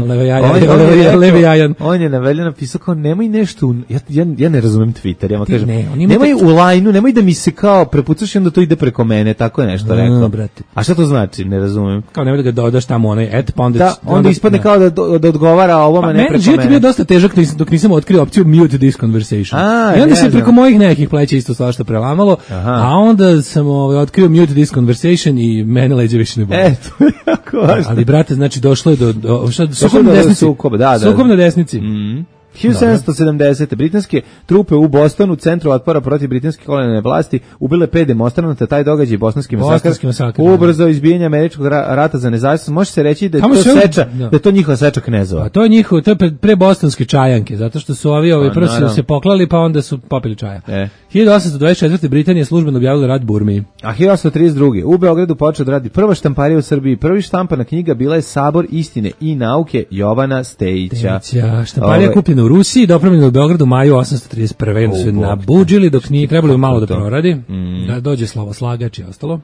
On je napisao kao nemoj nešto, ja ne razumem Twitter, ja vam kažem, nemoj u lajnu, nemoj da mi se kao prepucaš i onda to ide preko mene, tako je nešto rekao. A šta to znači, ne razumem. Kao nemoj da ga dodaš tamo onaj pa onda ispadne kao da odgovara ovome ne preko mene. Život je bio dosta težak dok nisam otkrio opciju mute this conversation. I onda se preko mojih nekih pleća isto svašta prelamalo, a onda sam otkrio mute this conversation i mene leđe više ne boli. To je jako važno. Ali, brate, znači, došlo je do sukob na desnici. 1770. britanske trupe u Bostonu, centru otpora protiv britanske kolonijalne vlasti, ubile 5 demonstranata. Taj događaj bosanski masakr ubrzao izbijanje američkog rata za nezavisnost. Može se reći da je to seča, da je to njihova seča knezova. A to je pre bostonske čajanke, zato što su ovi prvo su se poklali, pa onda su popili čaja. 1824. Britanija službeno objavila rat Burmiji. A 1832. u Beogradu počeo da radi prva štamparija u Srbiji. Prvi štampana knjiga bila je Sabor istine i nauke Jovana Stejića. Štamparija kupljena u Rusiji, dopremljena u Beogradu u maju 831. su nabuđili dok nije trebalo malo da proradi. Da dođe slavoslagač i ostalo.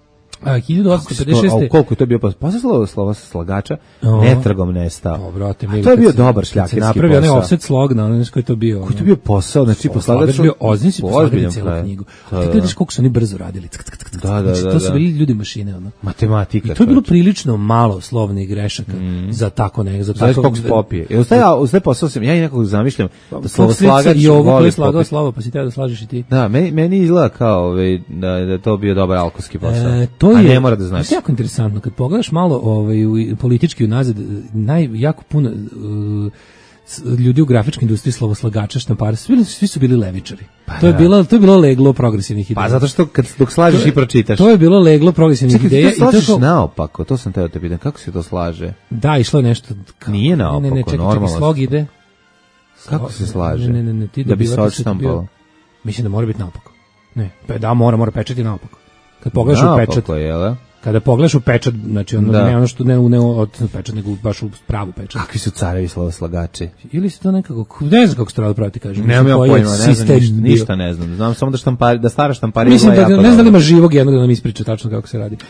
1856. Koliko je to bio posle slova slagača? Netragom nestao. To je bio dobar šljakerski posao. Napravio onaj offset slog na onaj koji je to bio. Koji je bio posao, znači poslagač bio ozbiljno si posladili celu knjigu. Ti gledaš koliko su oni brzo radili. Znači to su bili ljudi mašine. Matematika. I to je bilo prilično malo slovnih grešaka za tako ne. Znaš koliko se popije. Ostaje posao sam, ja i nekog zamišljam da slovoslagač i ovo koji je slagao slovo, pa si teo da slažeš i ti. Da, meni izgleda kao da to bio dobar alkoholski posao. A ne mora da znaš. To je jako interesantno. Kad pogledaš malo politički unazad, jako puno ljudi u grafičkoj industriji, slovoslagača, štampara, svi su bili levičari. Pa to je bilo leglo progresivnih ideja. Pa zato što dok slažeš i pročitaš. To je bilo leglo progresivnih ideja. Čekaj, ti to slažeš naopako, to sam teo te pitan, kako se to slaže? Da, išlo je nešto... Nije naopako, normalno. Čekaj, slog ide... Kako se slaže? Ne, ti da bi se odštampalo? Mislim da mora biti naopako. Ne, da, mora pečati naopako. Kad pogledaš u pečat... Kada pogledaš u pečat, znači ne ono što ne od pečat, nego baš u pravu pečat. Kakvi su carevi slovoslagači? Ili se to nekako, ne znam kako se treba praviti, kažem. Nemam ja pojma, ne znam ništa ne znam. Znam samo da stara štampari... Mislim da ne znam da li ima živog jednog da nam ispriča tačno kako se radi.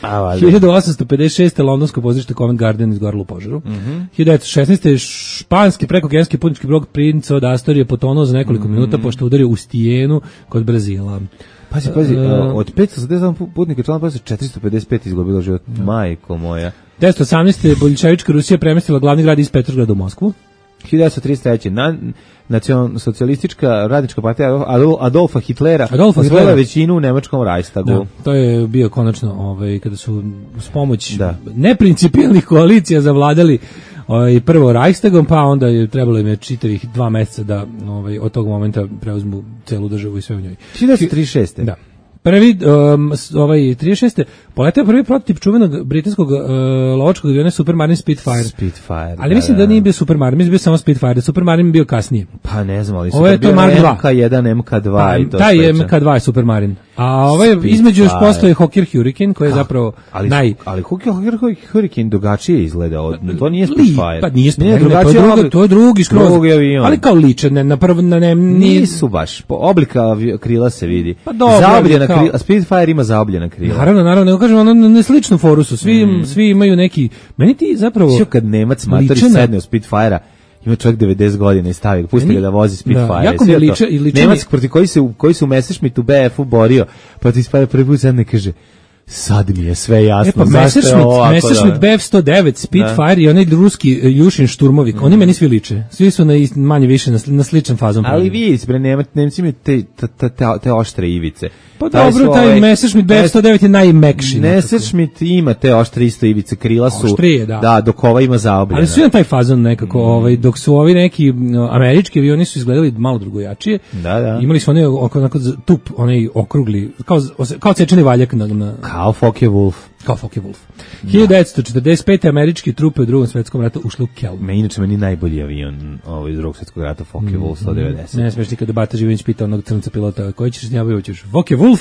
1856. Londonsko pozorište Covent Garden izgorelo u požaru. 1916. španski prekookeanski putnički brod Prince od Astorije potonuo za nekoliko minuta pošto udario u stijenu kod Brazila. Pazi, od 577 putnika člana pasa 455 izgubilo život, majko moja. 1918. bolševička Rusija premestila glavni grad iz Petrograda u Moskvu. 1933. Nacionalsocijalistička radnička partija Adolfa Hitlera osvojila većinu u nemačkom Reichstagu. Da, to je bio konačno kada su s pomoć neprincipijelnih koalicija zavladali prvo Reichstagom, pa onda je trebalo im je čitavih 2 meseca da od tog momenta preuzmu celu državu i sve u njoj. 1936. Da. Prvi, 36. poleteo prvi prototip čuvenog britanskog lovačkog aviona Supermarine Spitfire. Ali mislim da nije bio Supermarine, mislim da bio samo Spitfire, da Supermarine bio kasnije. Pa ne znam, ali ovo je to Mark II. MK1, MK2 i to taj je MK2 je Supermarine. A ovaj između još postoji Hawker Hurricane, koji je zapravo ali Hawker Hurricane drugačije izgleda, to nije Spitfire. Pa nije Spitfire, to je drugi skroz. Ali kao liče, nisu baš, oblika krila se vidi. Pa dobro, Spitfire ima zaobljena krila. Naravno, nego kažem, ono ne slično forusu, svi imaju neki, meni ti zapravo... Što kad Nemac matori sedne u Spitfire-a, ima čovjek 90 godina i stavi, pusti ga da vozi Spitfire. Jako mi liče... Nemac proti koji se u Messerschmittu BF-u borio, protiv Spitfire prvi put sedne kaže, sad mi je sve jasno. Messerschmitt BF-109, Spitfire i onaj ruski Jušin šturmovik, oni meni svi liče. Svi su manje više na sličan fazon. Ali vi, Nemci imaju te oštre ivice. Pa dobro, taj Messerschmitt BF-109 je najmekši. Messerschmitt ima te oštre isto ivice, krila su... Oštrije, da. Da, dok ova ima zaobljena. Ali su na taj fazon nekako, dok su ovi neki američki avioni su izgledali malo drugojačije. Da. Imali su onaj tup, onaj okrugli, kao cečeni valjak na... Kao Focke-Wulf. 1945. američke trupe u Drugom svjetskom ratu ušle u Kelm. Meni najbolji avion iz Drugog svjetskog rata, Focke-Wulf 190. Ne smiješ nikada Bata Živinić pitao onog crnca pilota, koji ćeš s njabaju, hoćeš Focke-Wulf?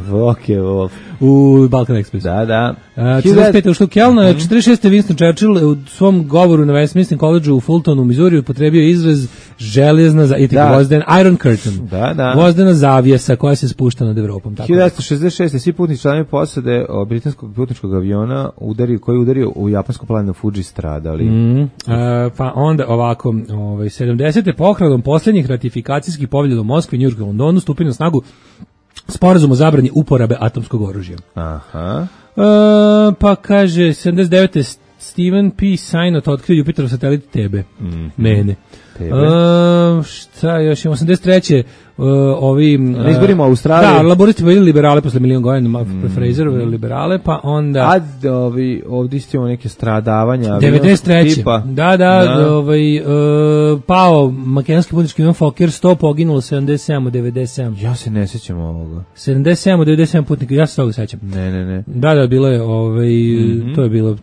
U Balkan Express. Da. 45. ušlo u Kelm, 46. Winston Churchill u svom govoru na Westminster College u Fultonu, u Missouri, upotrebio izraz željezna Iron Curtain. Da. Vozdena zavjesa koja se spušta nad Evropom. 1966. svi putnici članovi posade britanskog putničkog aviona koji udario u japansku planinu Fuji stradali. Pa onda ovako, 70. pohradom posljednjih ratifikacijskih povelja u Moskvi, Njujorku i Londonu stupio na snagu sporazum o zabrani uporabe atomskog oružja. Aha. Pa kaže 79. Steven P. Synot otkrio Jupiterov satelit Tebe. Mene. Šta još, 83. Na izborima u Australiji. Da, laboristi bili liberale posle milion godina, Fraser liberale, pa onda... ovdje istimo neke stradavanja. 93. Pao makedonski putnički avion Fokker 100, poginulo 77 od 97. Ja se ne sjećam ovoga. 77 od 97 putnika, ja se toga sećam. Ne. Da, bilo je, to je bilo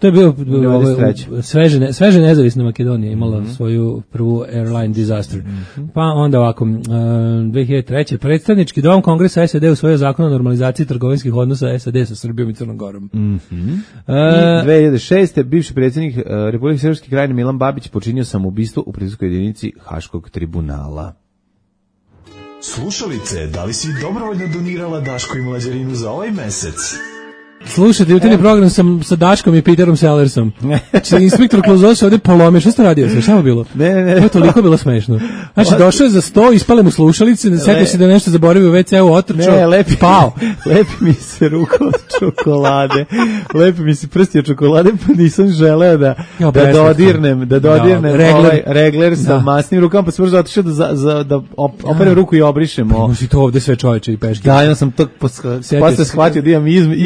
sveže nezavisna Makedonija, imala svoju prvu airline disaster. Pa onda ovako, 2003. predstavnički dom Kongresa SAD usvojio zakon o normalizaciji trgovinskih odnosa SAD sa Srbijom i Crnom Gorom. I 2006. bivši predsjednik Republike Srpske Krajine Milan Babić počinio samoubistvo u pritvorskoj jedinici Haškog tribunala. Slušalice, da li si dobrovoljno donirala Daško i Mlađarinu za ovaj mesec? Slušajte, jutarnji program sam sa Daškom i Peterom Sellersom. Znači, inspektor Klozo se ovdje polomio. Što ste radio? Šta je bilo? Ne. To je toliko bilo smešno. Znači, došao je za sto, ispale mu slušalice, setio se da nešto zaboravio u WC-u, otrčao, pao. Lepi mi se ruka od čokolade. Lepi mi se prsti od čokolade, pa nisam želeo da dodirnem regler sa masnim rukama, pa sam možda otišao da operem ruku i obrišem. Možda to ovdje sve čoveče i peške. Da, ja sam to posle shvatio da imam iza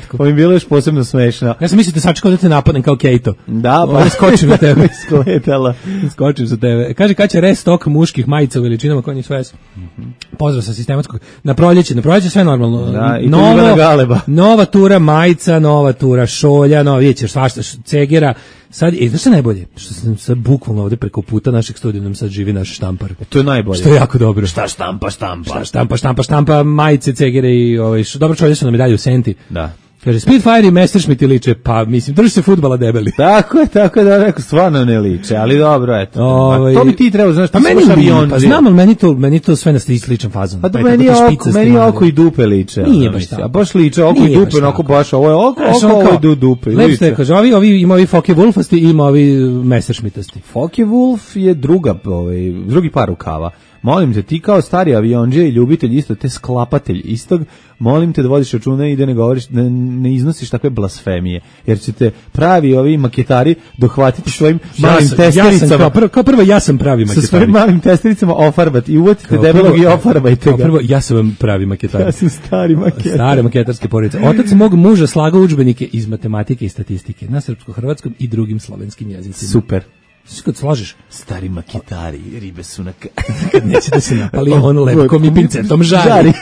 slatko. Ovo je bilo još posebno smešno. Ja sam mislio da sačekao da te napadnem kao Kejto. Da, pa skočim na tebe. Skletala. Skočim za tebe. Kaže, kad će restok muških majica u veličinama konji sve su. Pozdrav sa sistematskog. Na proljeće sve normalno. Da, i nova tura majica, nova tura šolja, vidjet ćeš svašta, cegera. Sad, znaš što je najbolje? Što sam sad bukvalno ovde preko puta našeg studija nam sad živi naš štampar. To je najbolje. Što je jako dobro. Šta štampa, majice, cegere i dobro čovjek su nam i dalje u senti. Da. Kaže, Spitfire i Messerschmitt liče, pa mislim, drži se fudbala debeli. Tako je da rekao, stvarno ne liče, ali dobro, eto. To bi ti trebao, znaš, pa meni to sve na sličan fazon. Pa meni oko i dupe liče. Nije baš tako. A baš liče, oko i dupe, onako baš, ovo je oko i dupe. Lepo ste, kaže, ima ovi Focke-Wulfasti i ima ovi Messerschmittasti. Focke-Wulf je drugi par rukava. Molim te, ti kao stari avionđe i ljubitelj isto, te sklapatelj istog, molim te da vodiš računa i da ne govoriš, da ne iznosiš takve blasfemije, jer će te pravi ovi maketari dohvatiti svojim malim testericama. Kao prvo, ja sam pravi maketari. Sa svojim malim testericama ofarbati i uvatite debelog i ofarbajte ga. Kao prvo, ja sam vam pravi maketari. Ja sam stari maketar. Stare maketarske porodice. Otac mog muža slagao udžbenike iz matematike i statistike na srpsko-hrvatskom i drugim slovenskim jezicima. Super. Kad složiš? Stari maketari, ribe su na kad neće da se napali ono lepo mi pincetom žari.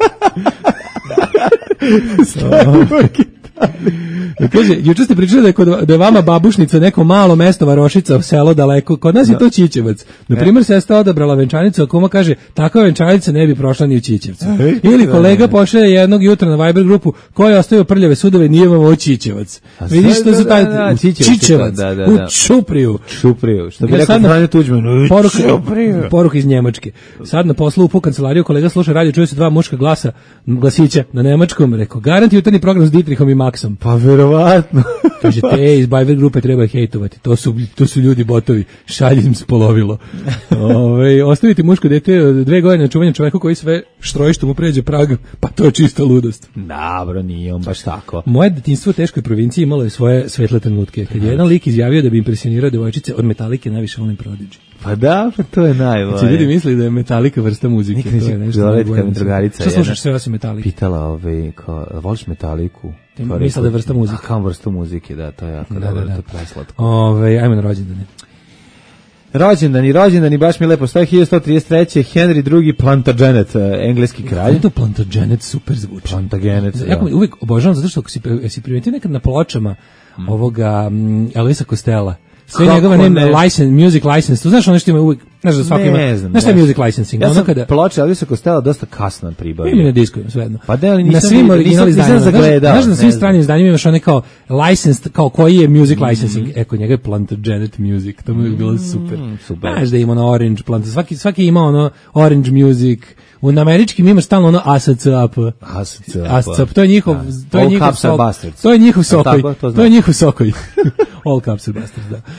Stari maketari. Kaže, juče ste pričali da je vama babušnica neko malo mesto Varošica, selo daleko, kod nas je to Ćićevac. Na primjer, sestra odabrala venčanicu, a kuma kaže, takva venčanica ne bi prošla ni u Ćićevcu. Ili kolega pošalje jednog jutra na Viber grupu, ko je ostavio prljave sudove, nije vam ovo Ćićevac. Vidiš što su taj Ćićevac, u Čupriju. Što bi rekao Franjo Tuđman, poruka iz Njemačke. Sad na poslu u kancelariju, kolega sluša radio, čuje se dva muška glasića na nemačkom, rekao, garanti jutarnji program s Dietrichom i Maxom. Pa verovatno. Kaže, te iz Viber grupe treba hejtovati, to su ljudi botovi, šaljem spolovilo. Ostaviti muško dete 2 godine na čuvanje čoveku koji sve štroji što mu pređe prag, pa to je čista ludost. Dobro, nije on baš tako. Moje detinjstvo u teškoj provinciji imalo je svoje svetle trenutke. Kad je jedan lik izjavio da bi impresionirao devojčice, od Metalike najviše volim Prodigy. Pa da, to je najbolje. Znači, ljudi misli da je Metalika vrsta muzike. Nikad neće govoriti kad mi drugarica šta slušaš sve osim Metalike? Pitala, voliš Metaliku? Misla da je vrsta muzike. A kao vrsta muzike, da, to je jako dobro, to je preslatko. Ajmo na rođendane. Rođendani, baš mi lepo stoje, 1133. Henry II. Plantagenet, engleski kralj. Kako to Plantagenet super zvuči? Plantagenet, da. Ja uvijek obožavam, zato što si primetio nekad na pločama ovoga Elvisa Costello, sve njegove music license, tu znaš ono što ima uvijek, znaš da svaki ima, znaš što je music licensing? Ja sam ploče Elvisa Costello dosta kasno pribavio. Ima na disku, svejedno. Pa da, ali na svim original izdanjima, znaš na svim stranim izdanjima imaš one kao licensed, kao koji je music licensing, kod njega je Plantagenet music, to mi je bilo super. Znaš da ima ono Orange, svaki ima ono Orange music, u američkim ima stalno ono ASCAP, to je njihov, to je njihov sokoj, All Caps are Bastards, da.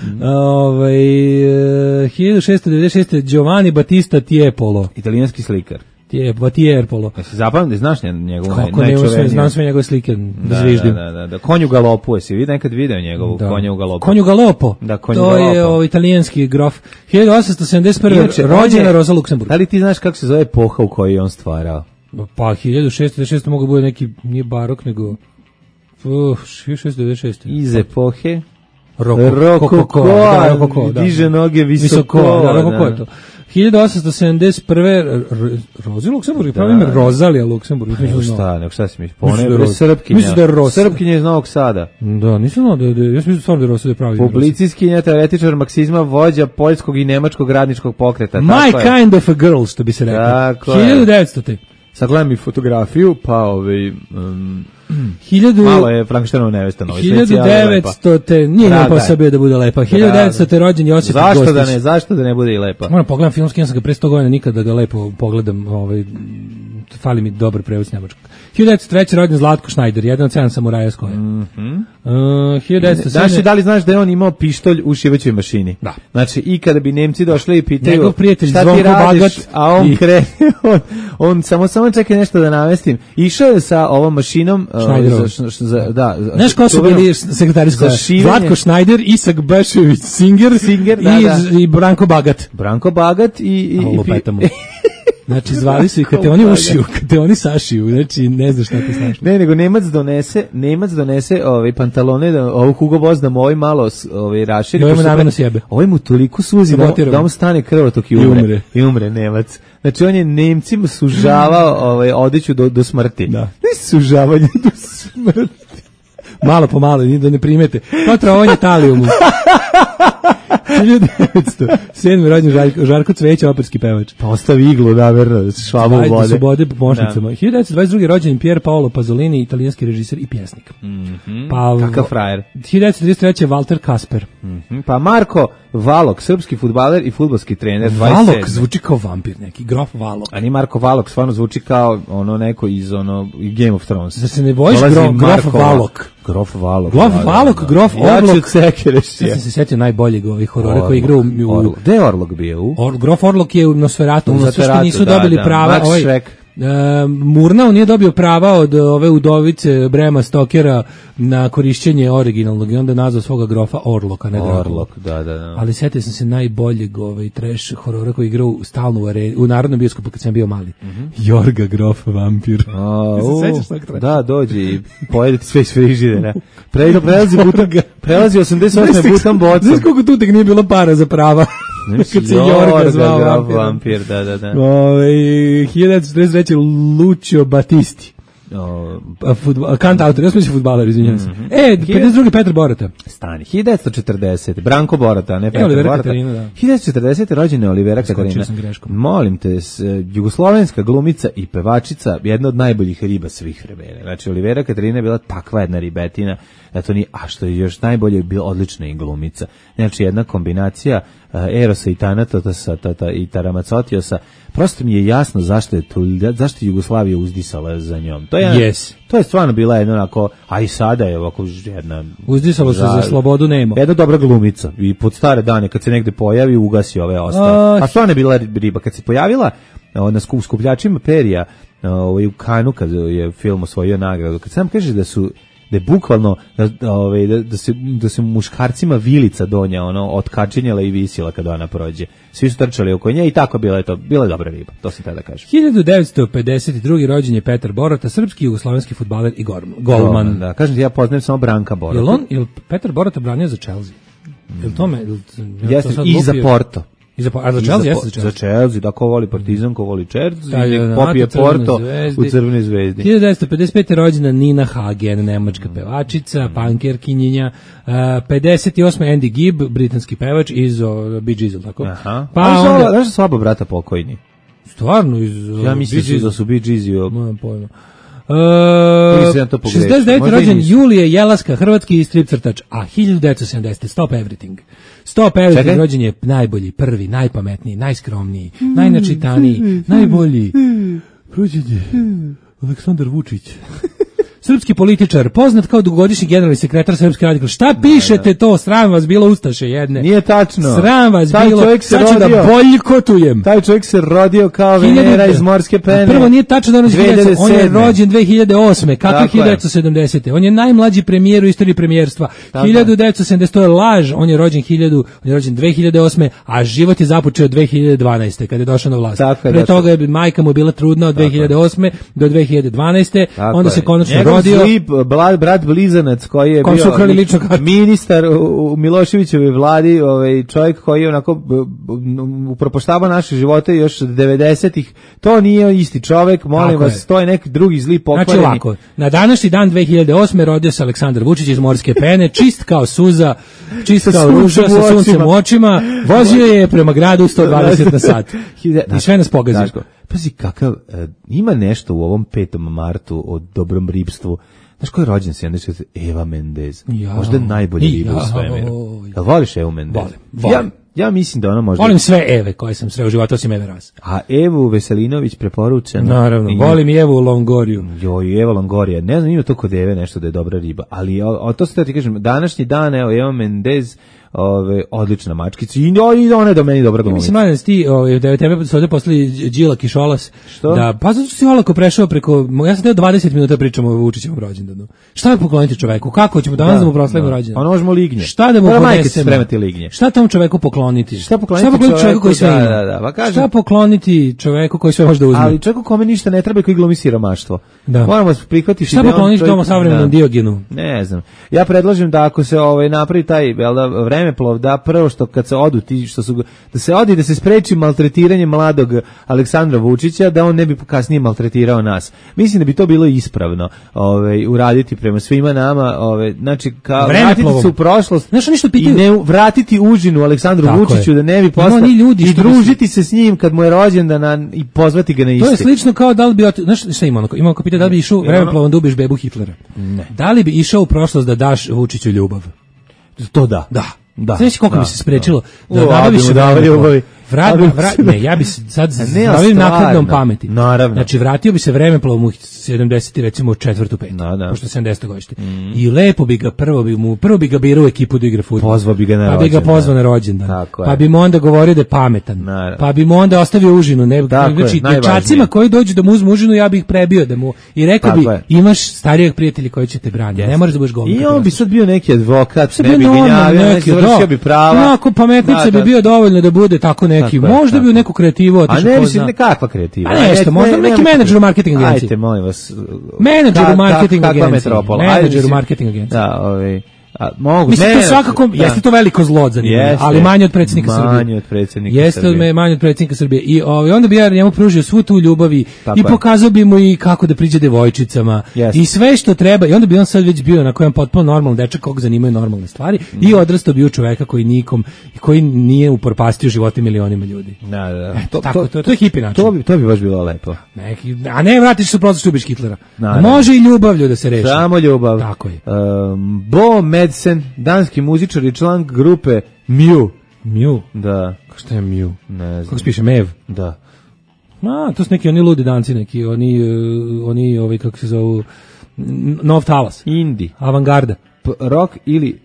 1696. Giovanni Battista Tiepolo, italijanski slikar. Tiepolo. Jesi zapamtio, znaš njegov najčuveniji? Znam sve njegove slike, zviždim. Da. Konju Galopu, jesi nekad video njegovu Konju Galopu? Konju Galopo, to je italijanski grof. 1871. rođena Rosa Luksemburg. Da li ti znaš kako se zove epoha u kojoj je on stvarao? Pa 1696. mogu bude neki, nije barok, nego 1696. Iz epohe? Rokoko, diže noge visoko. Rokoko je to. 1871. Rozi Luksemburg, pravi ime Rozalija Luksemburg. Šta si misliš? Mislim da je Rosa. Srpkinja iz Novog Sada. Da, nisam znao ja mislim stvarno da je Rosa da je pravi ime. Publicistkinja, teoretičar marksizma, vođa poljskog i nemačkog radničkog pokreta. My kind of a girl, što bi se rekao. 1900. Sad gledam i fotografiju, pa malo je Frankensteinova nevesta novi 1900. Nije nam pa bio da bude lepa. 1900. rođen Josip Gostić. Zašto da ne bude i lepa? Moram pogledam filmski, ja sam ga pre 100 godina nikad da ga lepo pogledam, fali mi dobar prevod s nemačkog. 1903. rođen Zlatko Šnajder, jedan od 7 samuraja s koje. 1907. Da li znaš da je on imao pištolj u šivaćoj mašini? Da. Znači, i kada bi Nemci došli i pitaju njegov prijatelj šta ti radiš, a on krene, on samo čeka nešto da namestim. Išao je sa ovom mašinom. Znaš ko su bili sekretari Zlatko Šnajder, Isak Bešević Singer i Branko Bagat. Branko Bagat i Znači, zvali su i kad te oni ušiju, kad te oni sašiju, znači, ne znaš šta te snašlo. Ne, nego Nemac donese pantalone, ovu Hugo Boss da mu ovaj malo raširi. Ovo mu namjerno sjebe. Ovaj mu toliko suzi da mu stane krvotok i umre Nemac. Znači, on je Nemcima sužavao odeću do smrti. Da. Ne sužavanje do smrti. Malo po malo, da ne primete. To trovanje talijumu. 1907. rođen Žarko Cveća, operski pevač. Pa ostavi iglu, namerno, švabu u vode. Su bode po mošnicama. 1922. rođen Pier Paolo Pasolini, italijanski režiser i pjesnik. Kakav frajer. 1933. Walter Kasper. Pa Marko Valok, srpski fudbaler i fudbalski trener. Valok zvuči kao vampir neki, grof Valok. A ni Marko Valok, stvarno zvuči kao neko iz Game of Thrones. Zar se ne bojiš grof Valok? Grof Valok. Grof Orlok. Ja ću cekereš. Ja sam se sjetio najboljeg ovih horora koji igra u... Gde je Orlok bio? Grof Orlok je u Nosferatu, zato što nisu dobili prava. Max Schreck. Murnau nije dobio prava od ove udovice Brema Stokera na korišćenje originalnog i onda nazvao svoga grofa Orloka, ne Orlok, da. Ali setio sam se najboljeg trash horora koji igrao stalno u Narodnom bioskopu kad sam bio mali. Jorga grof vampir. Da, dođe i pojedete sve iz frižidera. Prelazi 88 butan bocom. Znaš koliko tu tek nije bilo para za prava? Kad se Jorga zvao vampir, da. 1943. Lucio Battisti. Kantautor, ja sam fudbaler, izvinjam se. 52. Petar Borata. Stani, 1940. Branko Borata, ne Petar Borata. Katarina, da. 1940. rođena je Olivera Katarina. Molim te, jugoslovenska glumica i pevačica, jedna od najboljih riba svih vremena. Znači, Olivera Katarina je bila takva jedna ribetina, a što je još najbolje, bila odlična i glumica. Znači, jedna kombinacija Erosa i Tanatosa i Taramacotiosa. Prosto mi je jasno zašto je Jugoslavija uzdisala za njom. To je stvarno bila jedna onako, a i sada je ovako jedna... Uzdisalo se za slobodu nema. Jedna dobra glumica i pod stare dane kad se negde pojavi ugasi ove ostale. A stvarno je bila riba. Kad se pojavila na skupljačima perija u Kanu kad je film osvojio nagradu, kad sam kažeš da je bukvalno da se muškarcima vilica donja otkačinjala i visila kada ona prođe. Svi su trčali oko nje i tako bila je dobra riba. To sam tada kažem. 1952. rođen je Petar Borata, srpski jugoslovenski fudbaler i golman. Da, kažem ti, ja poznajem samo Branka Borata. Jel Petar Borata branio za Chelsea? Jel tome? Jeste, i za Porto. A za Chelsea jeste za Chelsea, da ko voli Partizan, ko voli Chelsea, nek popije Porto u Crvenoj zvezdi. 1955. rođena Nina Hagen, nemačka pevačica, punkerkinjenja. 58. Andy Gibb, britanski pevač iz Bee Gees, tako? Znaš da su oba brata pokojni? Stvarno? Ja mislim da su Bee Gees. Nemam pojma. 69. rođen Julije Jelaska, hrvatski strip crtač, a 1970. Stop Everything. Stop Everything rođen je najbolji, prvi, najpametniji, najskromniji, najnačitaniji, najbolji. Rođen je Aleksandar Vučić. Srpski političar, poznat kao dugogodišnji generalni sekretar Srpske radikalne. Šta pišete to? Sram vas bilo, ustaše jedne. Nije tačno. Sram vas bilo. Sad ću da boljkotujem. Taj čovjek se rodio kao Venera iz morske pene. Prvo nije tačno da on je rođen 2008. Kako je 1970. On je najmlađi premijer u istoriji premijerstva. 1970. To je laž. On je rođen 2008. A život je započeo 2012. kada je došao na vlast. Pre toga je majka mu bila trudna od 2008. do 2012. Onda se konačno rodio. Brat blizanac koji je bio ministar u Miloševićevoj vladi, čovjek koji je onako upropaštavao naše živote još 90-ih. To nije isti čovjek, molim vas, to je neki drugi zli pokvareni. Znači ovako, na današnji dan 2008. rodio se Aleksandar Vučić iz morske pene, čist kao suza, čist kao ruža, sa suncem u očima, vozio je prema gradu 120 na sat. I sve nas pogazio. Pazi kakav, ima nešto u ovom 5. martu o dobrom ribstvu. Znaš ko je rođen 70? Eva Mendez. Možda je najbolji riba u svemiru. Jel voliš Evu Mendez? Volim. Ja mislim da ona možda... Volim sve Eve koje sam sreo u životu, osim Eve Raz. A Evu Veselinović preporučena? Naravno, volim i Evu Longoriju. Joj, Eva Longorija. Ne znam, ima to kod Eve nešto da je dobra riba. Ali to se da ti kažem, današnji dan, evo, Eva Mendez, odlična mačkica i ona je do meni dobra glumica. Mislim, mladen, ti, da je tebe ovdje poslali Đilak i Šolas. Što? Pa zato što si olako prešao preko, ja sam teo 20 minuta pričamo o Vučićevom rođendanu. Šta je pokloniti čoveku? Kako ćemo danas da mu proslavimo rođendan? Ono možemo lignje. Šta da mu ponesemo? Spremati lignje. Šta tom čoveku pokloniti? pokloniti? Šta pokloniti čovjeku koji sve ima? Pa kažem, šta pokloniti čoveku koji sve može da uzme? Ali čovjeku kome ništa ne treba i koji glumi siromaštvo. Da. Moramo prihvatiti šta pokloniti tomu savremenom Diogenu? Ne znam. Ja predlažem da ako se napravi taj vremeplov, da prvo što kad se odu ti što su da se odi da se spreči maltretiranje mladog Aleksandra Vučića, da on ne bi kasnije maltretirao nas. Mislim da bi to bilo ispravno, uraditi prema svima nama, znači kao vratiti se u prošlost. I ne vratiti užinu Aleksandru Vučiću da ne bi postao i družiti se s njim kad mu je rođendan i pozvati ga na isti. To je slično kao da li bi znaš šta ima ko pita da li bi išao vremeplovom da ubiješ bebu Hitlera. Ne. Da li bi išao u prošlost da daš Vučiću ljubav? To da. Znaš koliko bi se sprečilo da nabaviš ljubav? Ne, ja bi sad zavim naknadnom pameti. Naravno. Znači, vratio bi se vremeplovom u 70. recimo u 4. 5. Pošto 70. godište. I lepo bi ga, prvo bi ga birao u ekipu da igra fudbal. Pozvao bi ga na rođendan. Pa bi ga pozvao na rođendan. Pa bi mu onda govorio da je pametan. Pa bi mu onda ostavio užinu. Znači, dječacima koji dođu da mu uzmu užinu, ja bih ih prebio da mu, i rekao bi, imaš starijeg prijatelja koji će te braniti. Ne moraš da budeš govnik. I on bi sad bio neki advokat, ne bi ginjavio, završio bi prava. Onako, pametnica bi bio dovoljno da bude tako neki, možda bi u neku kreativu otišao. A ne mislim nekakva kreativa. A nešto, možda neki menadžer u marketing agenciji. Ajte, molim vas. Menadžer u marketing agenciji. Menadžer u marketing agenciji. Da, mogu. Mislim, to svakako, jeste to veliko zlo zanimljivo, ali manje od predsjednika Srbije. Manje od predsjednika Srbije. Jeste manje od predsjednika Srbije. I onda bi ja njemu pružio svu tu ljubavi i pokazao bi mu i kako da priđe devojčicama i sve što treba. I onda bi on sad već bio na kojem potpuno normalan dečak kog zanimaju normalne stvari i odrastao bi u čoveka koji nije upropastio živote milionima ljudi. To je hipi način. To bi baš bilo lepo. A ne vratiš se prosto ubiš Hitlera. Može i ljubavlju da se reši. Samo ljubav. Tako je. Bo Madsen, danski muzičar i član grupe Mew. Mew? Da. Šta je Mew? Ne znam. Kako se piše, Mev? Da. To su neki oni ludi danci, neki, oni kako se zovu, nov talas. Indie. Avangarda. Rock ili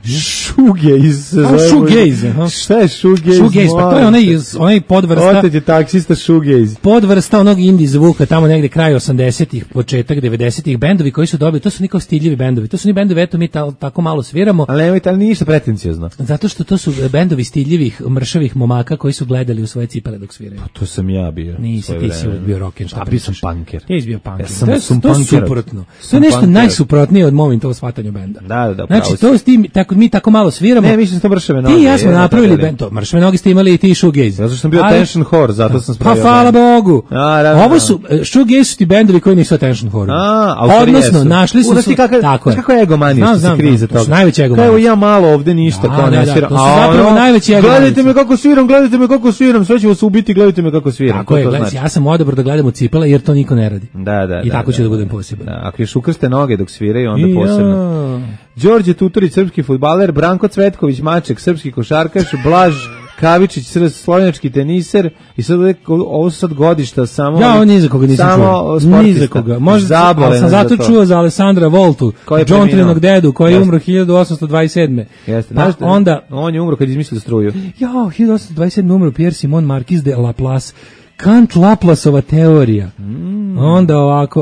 shoegaze. Shoegaze, aha. Šta je shoegaze? Shoegaze, pa to je onaj podvrsta. Otet je taksista shoegaze. Podvrsta onog indie zvuka, tamo negde kraj 80-ih, početak 90-ih, bendovi koji su dobili, to su nikao stiljivi bendovi. To su ni bendovi, eto mi tako malo sviramo. Ali nemojte, ali ništa pretencijozno. Zato što to su bendovi stiljivih, mršavih momaka koji su gledali u svoje cipele dok sviraju. Pa to sam ja bio. Nisi, ti si bio rock'n'roll. A bio sam punker. Ti si bio punker. To je suprotno. To je nešto najsuprotnije od momenta u shvatanju benda. Da, znači, to s tim, mi tako malo sviramo. Ne, mislim to mršave noge. Ti i ja smo napravili bend, to mršave noge ste imali i ti shoegaze. Zato što sam bio attention whore, zato sam spravio. Pa hvala Bogu. Ovo su shoegaze su ti bendovi koji nisu attention whore. Odnosno, našli su tako je. Kako je egomanija se krije za toga. Najveći egomanija. Kao ja malo ovde ništa kao ne sviram. To su zapravo najveći egomanija. Gledajte me kako sviram, sve ću vas ubiti, gledajte me kako sviram. Tako je, ja sam odabrao da gledam u cipele jer to niko ne radi. Da. I tako će da budem poseban. Ako još ukrste noge dok sviraju, onda posebno. Đorđe Tutorić, srpski fudbaler, Branko Cvetković, Maček, srpski košarkaš, Blaž Kavičić, slovenački teniser i sad ovo su sad godišta samo... Ja, ni za koga nisam čuo. Ni za koga. Možda sam zato čuo za Alessandra Voltu, John Trinog dedu, koji je umro 1827. Jeste. Pa onda... On je umro kad je izmislio struju. 1827. umro Pierre Simon Marquis de Laplace. Kant Laplaceova teorija. Onda ovako,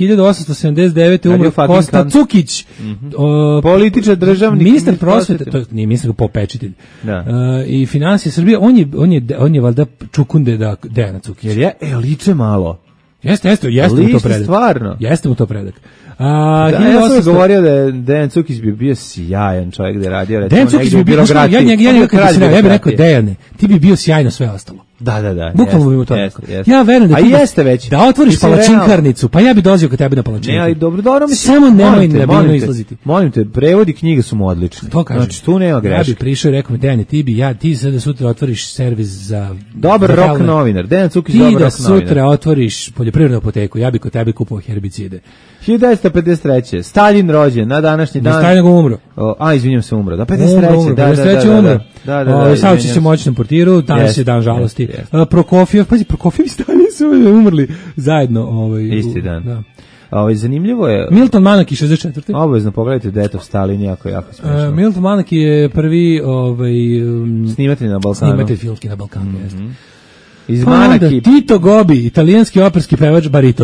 1879. umro Kosta Cukić. Političar, državnik, ministar prosvete, to nije ministar popečitelj. I financije Srbije, on je valjda čukunde Dejana Cukić. Jer je liče malo. Jeste mu to predak. Stvarno. Jeste mu to predak. Ja sam govorio da je Dejan Cukić bi bio sjajan čovjek da je radio. Dejan Cukić bi bio, ja bih rekao Dejane, ti bi bio sjajno sve ostalo. Da. Bukvalno bi mu to rekao. Ja verujem da otvoriš palačinkarnicu, pa ja bi dolazio kod tebe na palačinkarnicu. Ne, ali dobro mi samo nemoj na izlaziti. Molim te, prevodi knjige su mu odlične. To kažem. Znači tu nema greške. Ja bih prišao i rekao mi, Dejane, ti sada sutra otvoriš servis za... Dobar rock novinar. Dejan Cukić dobar rock novinar. Ti da sutra otvoriš poljoprivrednu apoteku, ja bih kod tebe kupovao herbicide. 1953. Stalin rođen na današnji dan. Stalin ga umro. Izvinjam se, umro. Da, 53. 53. umro. Sauči se moćnom portiru, danas je dan žalosti. Prokofjev i Stalin su umrli zajedno. Isti dan. Zanimljivo je... Milton Manaki, 64. Obavezno pogledajte Detov Stalin, jako smešno. Milton Manaki je prvi snimatelj na Balkanu. Snimatelj filmski na Balkanu, jeste. Iz Manaki. Tito Gobi, italijanski operski pevač bariton.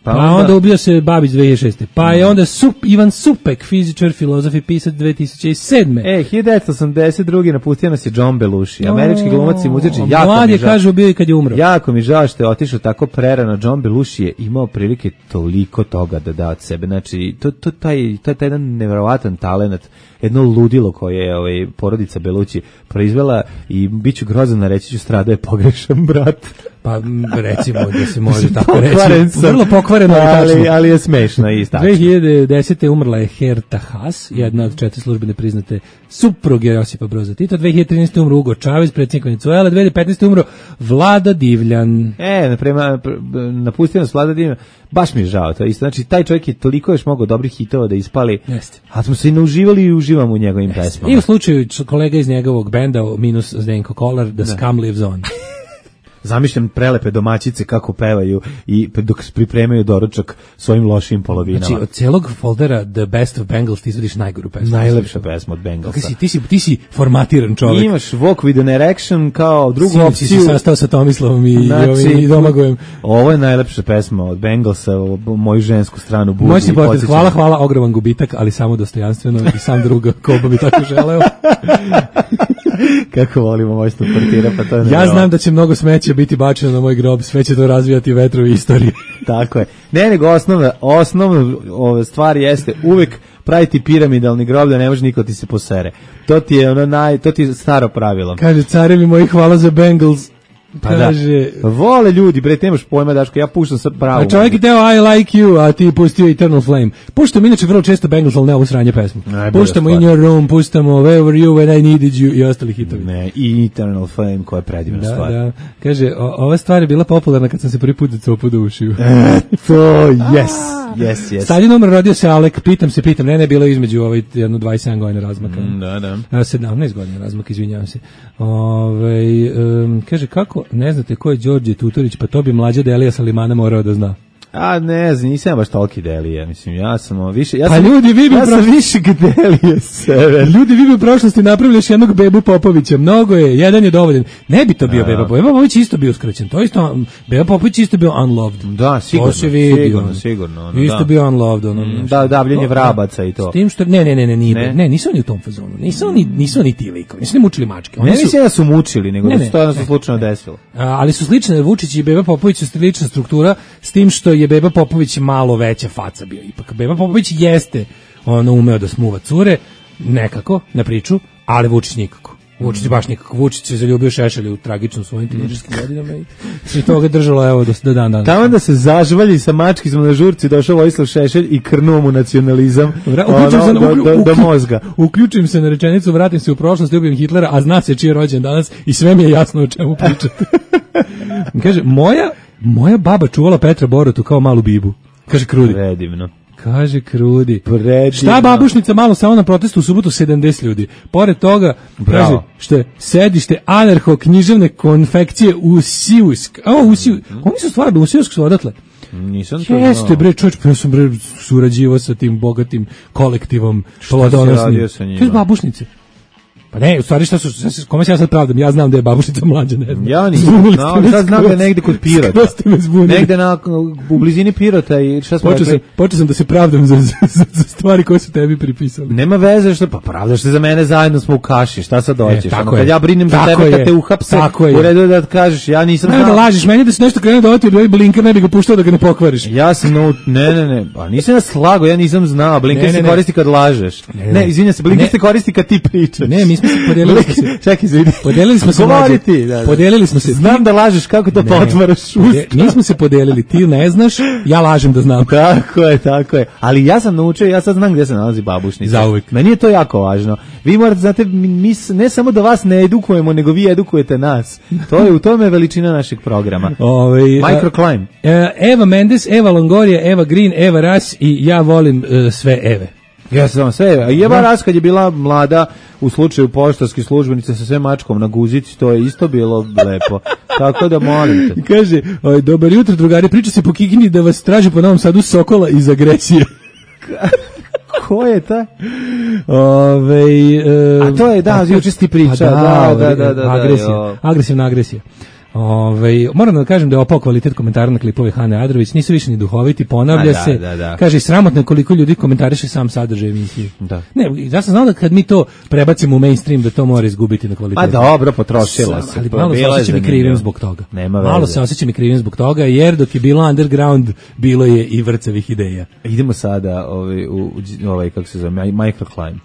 Pa onda ubio se Babić 2006. Pa je onda Ivan Supek, fizičar, filozof i pisac 2007. 1982. napustio nas je John Belushi, američki glumac i muzičar. Mlad je, kaže, ubio i kad je umro. Jako mi žao što je otišao tako prerano. John Belushi je imao prilike toliko toga da da od sebe. Znači, to je taj jedan neverovatan talenat, jedno ludilo koje je porodica Belushi proizvela i bit ću grozan, reći ću, strada je pogrešan brat. Pa recimo da se može tako reći. Vrlo pokvareno, ali je smešno i tačno. 2010. umrla je Herta Haas, jedna od 4 službene priznate supruge Josipa Broza Tita. 2013. umro Hugo Chavez, predsjednik Venezuele. 2015. umro Vlada Divljan. Napustio nas Vlada Divljan. Baš mi je žao to isto. Znači, taj čovjek je toliko još mogao dobrih hitova da ispali. Jeste. A smo se i nauživali i uživamo u njegovim pesmama. I u slučaju kolega iz njegovog benda, minus Zdenko Kolar, The Scum Lives On. Zamišljam prelepe domaćice kako pevaju i dok pripremaju doručak svojim lošim polovinama. Znači, od celog foldera The Best of Bengals ti izvodiš najgoru pesmu. Najlepša pesma od Bengalsa. Ti si formatiran čovjek. Imaš Walk with an Erection kao drugu opciju. Si sastao sa Tomislavom i Domagojem. Ovo je najlepša pesma od Bengalsa, moju žensku stranu budi. Moćni portret, hvala, ogroman gubitak, ali samo dostojanstveno i sam druga ko bi tako želeo. Kako volimo moćnog portira, pa to je ja znam da će mnogo smeća biti bačeno na moj grob, sve će to razvijati vetrovi istorije. Tako je. Nego osnovna stvar jeste uvek praviti piramidalni grob da ne može niko ti se posere. To ti je staro pravilo. Kaže, carevi moji, hvala za Bengals. Pa kaže, da. Vole ljudi, bre, nemaš pojma, Daško, ja puštam sad pravo. A čovjek je teo I like you, a ti pustio Eternal Flame. Puštamo inače vrlo često Bengals, ali ne ovu sranje pesmu. Puštamo In Your Room, puštamo Where Were You When I Needed You i ostali hitovi. Ne, i Eternal Flame koja je predivna stvar. Da. Kaže, ova stvar je bila popularna kad sam se prvi put decao do ušiju. To, yes. Stalin umro, rodio se Alek, pitam, ne, bilo između jedno 27 godina razmaka. Da. 17 godina razmaka, izvinjavam se. Kaže, kako ne znate ko je Đorđe Tutorić, pa to bi mlađa Delija Salimana morao da zna. A ne znam, nisam baš toliki Delije, mislim, ja sam više Delije sebe. Ljudi, vi bi u prošlosti napravili još jednog Bebu Popovića, mnogo je, jedan je dovoljan. Ne bi to bio Beba Popović, Beba Popović isto bio uskraćen, to isto, Beba Popović isto bio unloved. Da, sigurno. Isto bio unloved. Da, davljenje vrabaca i to. S tim što, ne, nisu oni u tom fazonu, nisu oni ti likovi, nisu ni mučili mačke. Ne mislim da su mučili, nego da se to jednostavno slučajno desilo. Ali su slične, Vučić i Beba Popović su slična struktura, s tim što je Beba Popović malo veća faca bio. Ipak Beba Popović jeste umeo da smuva cure, nekako, na priču, ali Vučić nikako. Vučić baš nikako. Vučić se zaljubio Šešelju u tragičnom svojim teenidžerskim godinama i toga držalo evo do dan danas. Tamo da se zažvalji sa mačkizmom na žurci došao Vojislav Šešelj i krnuo mu nacionalizam do mozga. Uključim se na rečenicu, vratim se u prošlost, ljubim Hitlera, a zna se čiji je rođen danas i sve mi je jasno o čemu pričate. Kaže, moja baba čuvala Petra Borotu kao malu bibu. Kaže Krudi. Predivno. Kaže Krudi. Predivno. Šta babušnica malo samo na protestu u subotu 70 ljudi. Pored toga, kaže, što je sedište anarho-književne konfekcije u Sijusk. Oni su stvarno u Sijusku su odatle. Nisam to jeste, bre, čovječ, ja sam surađivao sa tim bogatim kolektivom. Šta si radio sa njima? To je babušnice. Pa ne, u stvari šta su, kome se ja sad pravdam, ja znam da je babušnica mlađa, ne znam. Ja nisam, sad znam da je negde kod Pirota. Negde u blizini Pirota i šta smo rekli? Počeo sam da se pravdam za stvari koje su tebi pripisali. Nema veze, što, pa pravdaš se za mene, zajedno smo u kaši, šta sad doćeš? Kad ja brinem za tebe, kad te uhapse, u redu da kažeš, ja nisam znao. Ne da lažiš, meni da se nešto krene dovati, ili ovaj Blinker ne bi ga puštao da ga ne pokvariš. Ja sam, ne, pa nisam ja slago, ja nisam znao, Blinker se koristi kad lažeš. Ne, izvinja se, Blinker se koristi kad ti pričaš. Ne, mi smo se podelili smo se. Čekaj, izvini. Podelili smo se. Znam da lažeš, kako to potvaraš usta. Mi smo se podelili, ti ne znaš, ja lažem da znam. Tako je. Ali ja sam naučio, ja sad znam gdje se nalazi babušnica. Zauvek. Meni je to jako važno. Vi morate, znate, mi ne samo da vas ne edukujemo, nego vi edukujete nas. To je u tome veličina našeg programa. Microclimb. Eva Mendes, Eva Longoria, Eva Green, Eva Ras i ja volim sve Eve. Ja sam sve. I Eva Ras kad je bila mlada, u slučaju poštarske službenice sa sve mačkom na guzici, to je isto bilo lepo. Tako da molim te. Kaže, dobar jutro drugari, priča se po Kikini da vas traže po Novom Sadu Sokola iz agresije. Ko je ta? A to je, juče si ti priča. Agresivna agresija. Moram da kažem da je opao kvalitet komentara na klipove Hane Adrović, nisu više ni duhoviti, ponavlja se. Kaže, sramotno je koliko ljudi komentariše sam sadržaj emisije. Da. Ne, ja sam znao da kad mi to prebacimo u mainstream da to mora izgubiti na kvalitetu. Pa dobro, potrošila se. Ali malo se osjećam i krivim zbog toga. Malo se osjećam i krivim zbog toga, jer dok je bilo underground, bilo je i vrcavih ideja. Idemo sada kako se zove, Microclimb.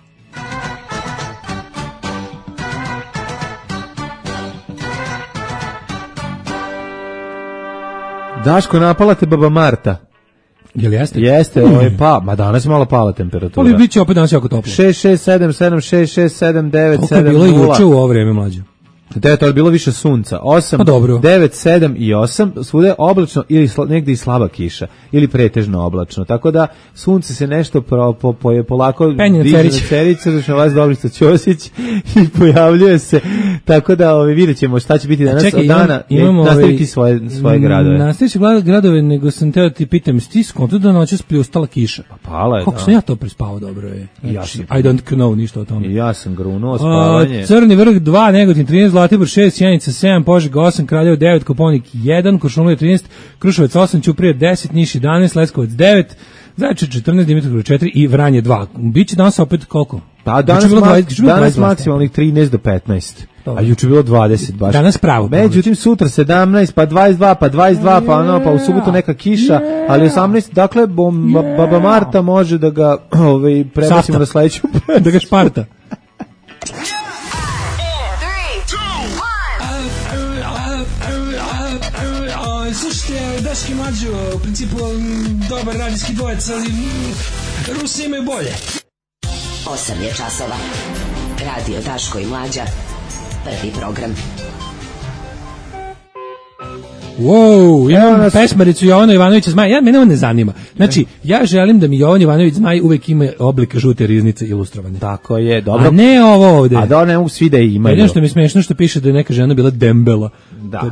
Daško, napala te baba Marta. Jel jeste? Jeste, ma danas je malo pala temperatura. Ali bit će opet danas jako toplo. 66776679790. Koliko je bilo juče u ovo vreme, mlađo? Da, to je bilo više sunca. 8, 9, 7 i 8, svuda je oblačno ili negdje i slaba kiša, ili pretežno oblačno. Tako da sunce se nešto polako diže na Cericu, znači vas Dobrica Ćosić i pojavljuje se. Tako da vidjet ćemo šta će biti danas od dana i nastaviti svoje gradove. Nastavit ću gradove, nego sam teo ti pitam, sti skonto da noćas pljustala kiša? Pa pala je, kako sam ja to prespavao dobro je. I don't know ništa o tome. Ja sam grunuo spavanje. Crni vrh 2, Negotin 13, Zlatibor 6, Sjenica 7, Požega 8, Kraljevo 9, Koponik 1, Kuršumlija 13, Kruševac 8, Ćuprija 10, Niš 11, Leskovac 9, Zaječar 14, Dimitrovgrad 4 i Vranje 2. Biće danas opet koliko? Pa danas maksimalnih 13 do 15. A juče bilo 20 baš. Danas pravo. Međutim sutra 17, pa 22, pa 22, pa u subotu neka kiša, ali 18, dakle baba Marta može da ga prebacimo na sledeću. Da ga šparta. Slušajte, Daški Mlađo, u principu dobar radijski dvojec, ali Rusi imaju bolje. 8 je časova. Radio Daško i Mlađa. Prvi program. Wow, imam pesmaricu Jovana Ivanovića Zmaj. Mene ovo ne zanima. Znači, ja želim da mi Jovan Ivanović Zmaj uvek ima oblik žute riznice ilustrovane. Tako je, dobro. A ne ovo ovde. A da ne mogu svi da imaju. Jedino što mi je smiješno što piše da je neka žena bila dembela. Da,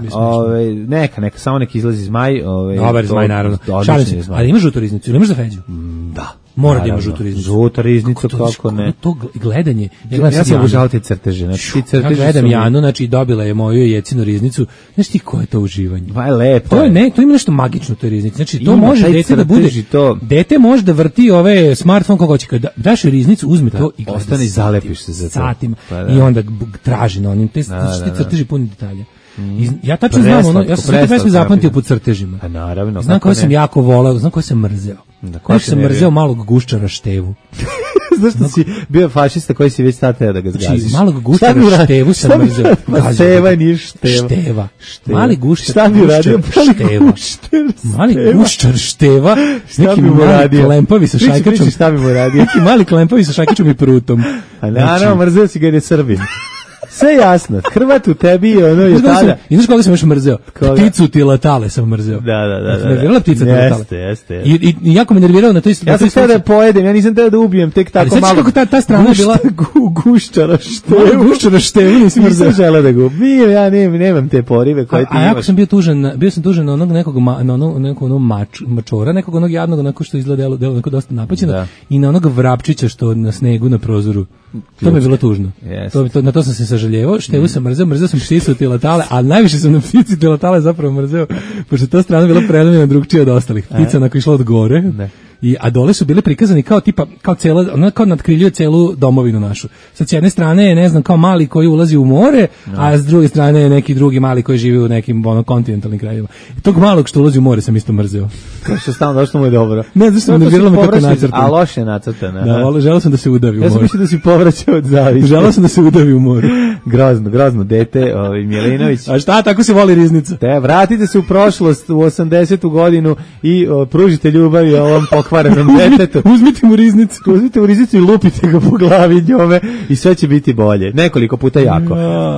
neka, samo neki izlazi Zmaj. Dobar Zmaj, naravno. Šalim se, ali ima žutu riznicu, ili imaš za Feđu? Da. Mora da ima žutu riznicu. Žuta riznica, kako ne. To gledanje. Ja sam obožavao te crteže. Ja gledam Janu, znači dobila je moju jecinu riznicu. Znaš ti ko je to uživanje? Vaj, lepo. To ima nešto magično u toj riznici. Znači to može dete da bude. Dete može da vrti ove smartfon kako hoće. Kada daš riznicu, uzme to i gleda. Ostane i zalepiš se za to. Satima. I onda traži na onim. Te crteži puni detalja. Ja tačno znam ono, ja sam sve te pesme zapamtio po crtežima. Naravno. Znam koje sam jako volao, znam koje sam mrzeo. Znaš sam mrzeo malog guščara Števu. Znaš da si bio fašista koji si već sad teo da ga zgaziš. Znači, malog guščara Števu sam mrzeo. Števa nije Števa. Števa. Mali guščar Števa. Mali guščar Števa. Neki mali klempavi sa šajkačom. Šta bi mu radio? Neki mali klempavi sa šajkačom i prutom. A naravno, mrzeo si ga jer je Srbin. Sve jasno, Hrvat u tebi je ono je tada. I znaš koga sam još mrzeo? Pticu tilatale sam mrzeo. Da. Nervirala ptica tilatale. Jeste. I jako me nervirao na toj ja sam sada da pojedem, ja nisam teo da ubijem, tek tako malo. Ali znači kako ta strana bila guščara Števu. Guščara Števu, nisi mrzeo. Nisam želeo da ga ubijem, ja nemam te porive koje ti imaš. A jako sam bio sam tužen na onog nekog mačora, nekog onog jadnog, onako što izgleda delo onako dosta napaćeno, i na onog vrapčića što na snegu na prozoru. To mi je bilo tužno. Na to sam se sažaljevao. Števu sam mrzeo sam pticu tilatale, a najviše sam na ptici tilatale zapravo mrzeo, pošto ta strana bila predomljena drugčija od ostalih. Ptica onako išla od gore, a dole su bili prikazani kao nadkriljuje celu domovinu našu. Sad s jedne strane je, ne znam, kao mali koji ulazi u more, a s druge strane je neki drugi mali koji živi u nekim kontinentalnim krajevima. Tog malog što ulazi u more sam isto mrzeo. To što stalno došlo mu je dobro. Ne, zašto sam nerviralo me kako nacrtano. A loše nacrtano. Da, želeo sam da se udavi u more. Ja sam mislio da si povraćao od zavisti. Želeo sam da se udavi u more. Grozno dete, Milinović. A šta, tako se voli riznica? Vratite se u prošlost, u 80. godinu i pružite ljubavi ovom pokvarenom detetu. Uzmite mu riznicu i lupite ga po glavi njome i sve će biti bolje. Nekoliko puta jako.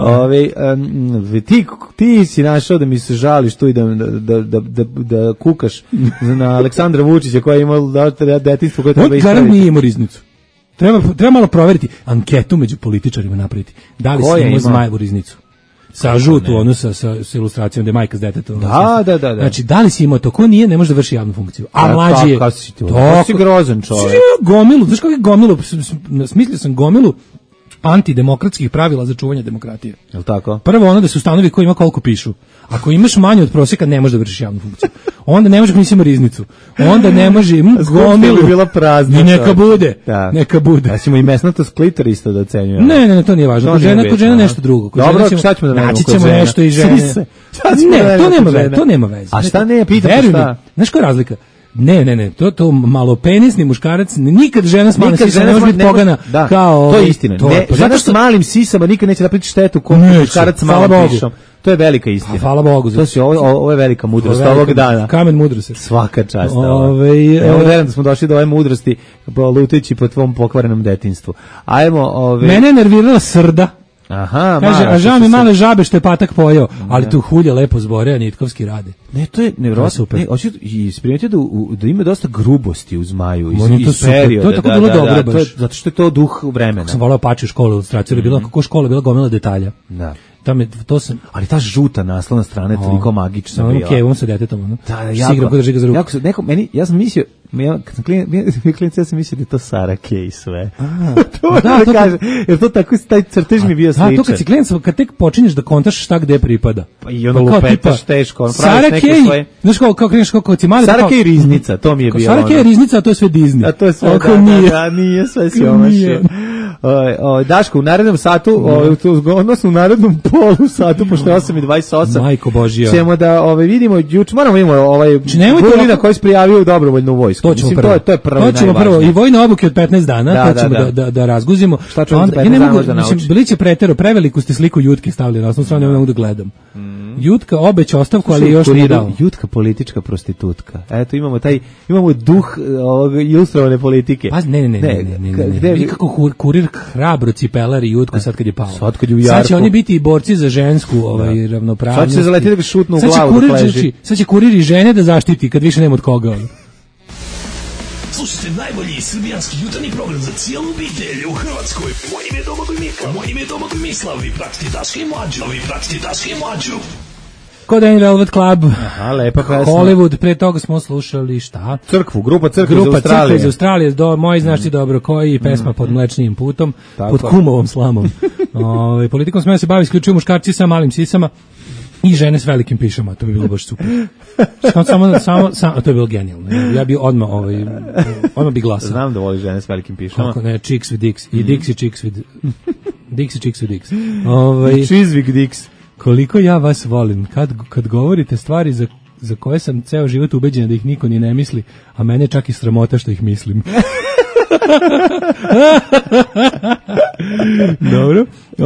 Ti si našao da mi se žališ tu i da kukaš na Aleksandra Vučića koja je imala detinjstvo koje treba ispraviti. On garant nije imao riznicu. Treba malo proveriti, anketu među političarima napraviti. Da li si imao Zmajevu riznicu? Sa žutu, ono sa ilustracijom da je majka s detetom. Da. Znači, da li si imao to? Ko nije, ne može da vrši javnu funkciju. A mlađi je... Kako si grozan čovjek. Gomilu, znaš kako je gomilu? Smislio sam gomilu antidemokratskih pravila za čuvanje demokratije. Jel tako? Prvo ono da se ustanovi ko ima koliko pišu. Ako imaš manje od prosjeka, ne možeš da vršiš javnu funkciju. Onda ne možeš nisi ima riznicu. Onda ne može gomilu. Bi bila prazna. I neka bude. Da. Neka bude. Ja ćemo i mesnatost klitora isto da ocenjujemo. Ne, to nije važno. Kod žena nešto drugo. Dobro, šta ćemo da naći ćemo nešto i žene. Ne, to nema veze. A šta ne, pitam šta? Znaš koja je razlika? Ne, to malo penisni muškarac, nikad žena s malim sisama ne može biti pogana kao... To je istina. Žena s malim sisama nikad neće napraviti štetu kao muškarac s malom pišom. To je velika istina. Hvala Bogu. Ovo je velika mudrost ovog dana. Kamen mudrosti. Svaka čast. Evo verujem da smo došli do ove mudrosti lutajući po tvom pokvarenom detinjstvu. Mene je nervirala srda. Aha, kaže, a žao mi male žabe što je patak pojeo, ali tu hulje lepo zbore, a nitkovski rade. Ne, to je nevjerojatno. Hoću isprimiti da ima dosta grubosti u Zmaju iz perioda. To je tako bilo dobro baš. Zato što je to duh vremena. Sam volao Pači u školu, ilustraciju, je bila kako škola, bila gomila detalja. Da. Ali ta žuta naslovna strana je toliko magična bila. Kevom sa detetom, sigra kod žiga za ruku. Ja sam mislio, kad sam klinac, ja sam mislio da je to Sara Kay sve. To kaže, jer to tako, taj crtež mi bio sličan. To kad si klinac, kad tek počinješ da kontaš šta gde pripada. Pa i ono lupetaš teško, Sara Kay, znaš kao kreneš kao ti mali. Sara Kay riznica, to mi je bilo. Sara Kay riznica, a to je sve Disney. A to je sve, nije sve si omašio. Daško, u narednom satu, odnosno u narednom polu satu, pošto je 8:28, Majko Božija, ćemo da vidimo, moramo vidimo Vulina koji se prijavio u dobrovoljnu vojsku. To ćemo prvo. To ćemo prvo i vojne obuke od 15 dana, to ćemo da razguzimo. Šta ćemo za 15 dana možda naučiti? Bili će pretero, preveliku ste sliku Jutke stavili na osnovu strane, ne mogu da gledam. Jutka obeća ostavku, ali još nije dao. Jutka politička prostitutka. Eto, imamo duh ilustrovane politike. Pa ne. Nikako kurir hrabro cipelar i Jutku sad kad je pao. Sad će oni biti i borci za žensku ravnopravnost. Sad će zaleti da ga šutnu u glavu dok leži. Sad će kurir i žene da zaštiti kad više nema od koga. Slušajte najbolji srbijanski jutarnji program za cijelu obitelj u Hrvatskoj. Moje ime je Domagoj Mislav. Vi pratite Daška i Mlađu. Kod Velvet Club. Aha, lepa pesma. Hollywood, pre toga smo slušali šta? Grupa crkve iz Australije. Moj znaš ti dobro koji, pesma pod mlečnim putom, pod kumovom slamom. Politikom smije se bavi isključivo muškarci sa malim sisama i žene s velikim pišama, to bi bilo baš super. Samo to je bilo genijalno. Ja bi odmah bi glasao. Znam da voli žene s velikim pišama. Kako ne, Chicks with Dicks i Dixie Chicks with Dicks. Chiswick Dicks. Koliko ja vas volim, kad govorite stvari za koje sam ceo život ubeđena da ih niko ni ne misli, a mene čak i sramota što ih mislim. Dobro.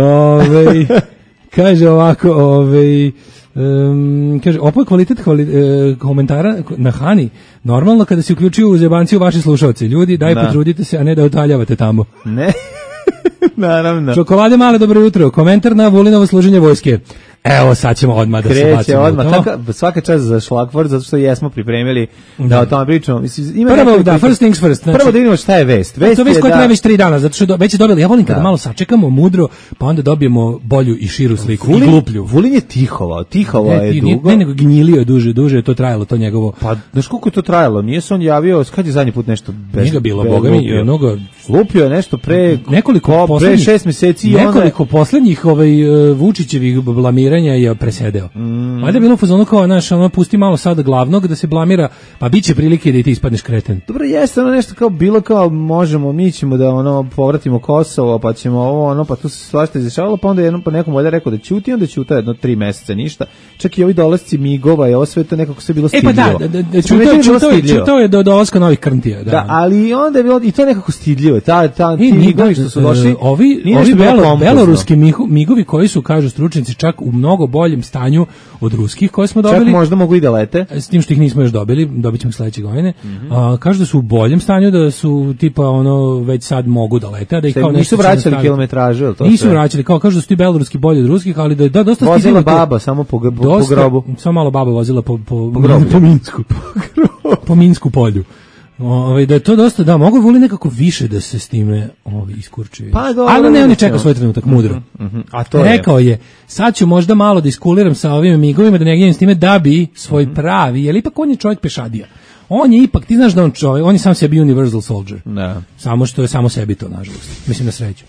Kaže ovako, kaže, opet kvalitet komentara na Hani, normalno kada se uključuju u zebanciju vaši slušalci. Ljudi, potrudite se, a ne da otaljavate tamo. Ne. Naravno. Čokolade male, dobro jutro. Komentar na Vulinovo služenje vojske. Evo, sad ćemo odmah da se bacimo odmah. Svaka čast za šlagvort, zato što jesmo pripremili da o tome pričamo. Prvo, first things first. Prvo da vidimo šta je vest. To je vest koja traje već 3 dana, zato što već je dobili. Ja volim kada malo sačekamo mudro, pa onda dobijemo bolju i širu sliku. I gluplju. Vulin je tihovao je dugo. Ne, nego gnjilio je duže je to trajalo, to njegovo. Pa, znaš koliko je to trajalo? Nije se on javio, kad je zadnji put nešto bez... Nije ga bilo, boga mi, mnogo... Lupio je nešto pre 6 meseci. Nekoliko poslednjih Vučićevih blamiranja je presedeo. Valjda je bilo u fazonu kao, znaš, pusti malo sada glavnog da se blamira, pa bit će prilike da i ti ispadneš kreten. Dobro, jeste nešto kao bilo kao možemo, mi ćemo da povratimo Kosovo, pa ćemo pa tu se svašta izrešavalo, pa onda je nekom valjda rekao da ćuti, onda ćuta 3 meseca ništa. Čak i ovi dolasci migova i ovo sve to nekako sve bilo stidljivo. Čutao je do dolaska novih krntija. Da, ali onda je bilo i to nekako stidljivo. Ti migovi što su došli, ovi beloruski migovi koji su, kažu stručnjaci, čak u mnogo boljem stanju od ruskih koje smo dobili. Čak možda mogu i da lete. S tim što ih nismo još dobili, dobit ćemo sledeće godine. Kažu da su u boljem stanju, da su tipa već sad mogu da lete, da ih kao nisu vraćali kilometražu, to nisu vraćali, kao kažu da su ti beloruski bolji od ruskih, ali da dosta vozila baba samo po grobu. Samo malo baba vozila po Minsku. Po Minsku polju. Da je to dosta, da, mogu voli nekako više da se s time iskurčuju. Pa, ali ne, oni čeka svoj trenutak, mudro. A to rekao je, sad ću možda malo da iskuliram sa ovim migovima, da ne gnjavim s time da bi svoj pravi, jer ipak on je čovjek pešadija. On je ipak, ti znaš da on je sam sebi universal soldier. Da. Samo što je samo sebi to, nažalost. Mislim, na sreću.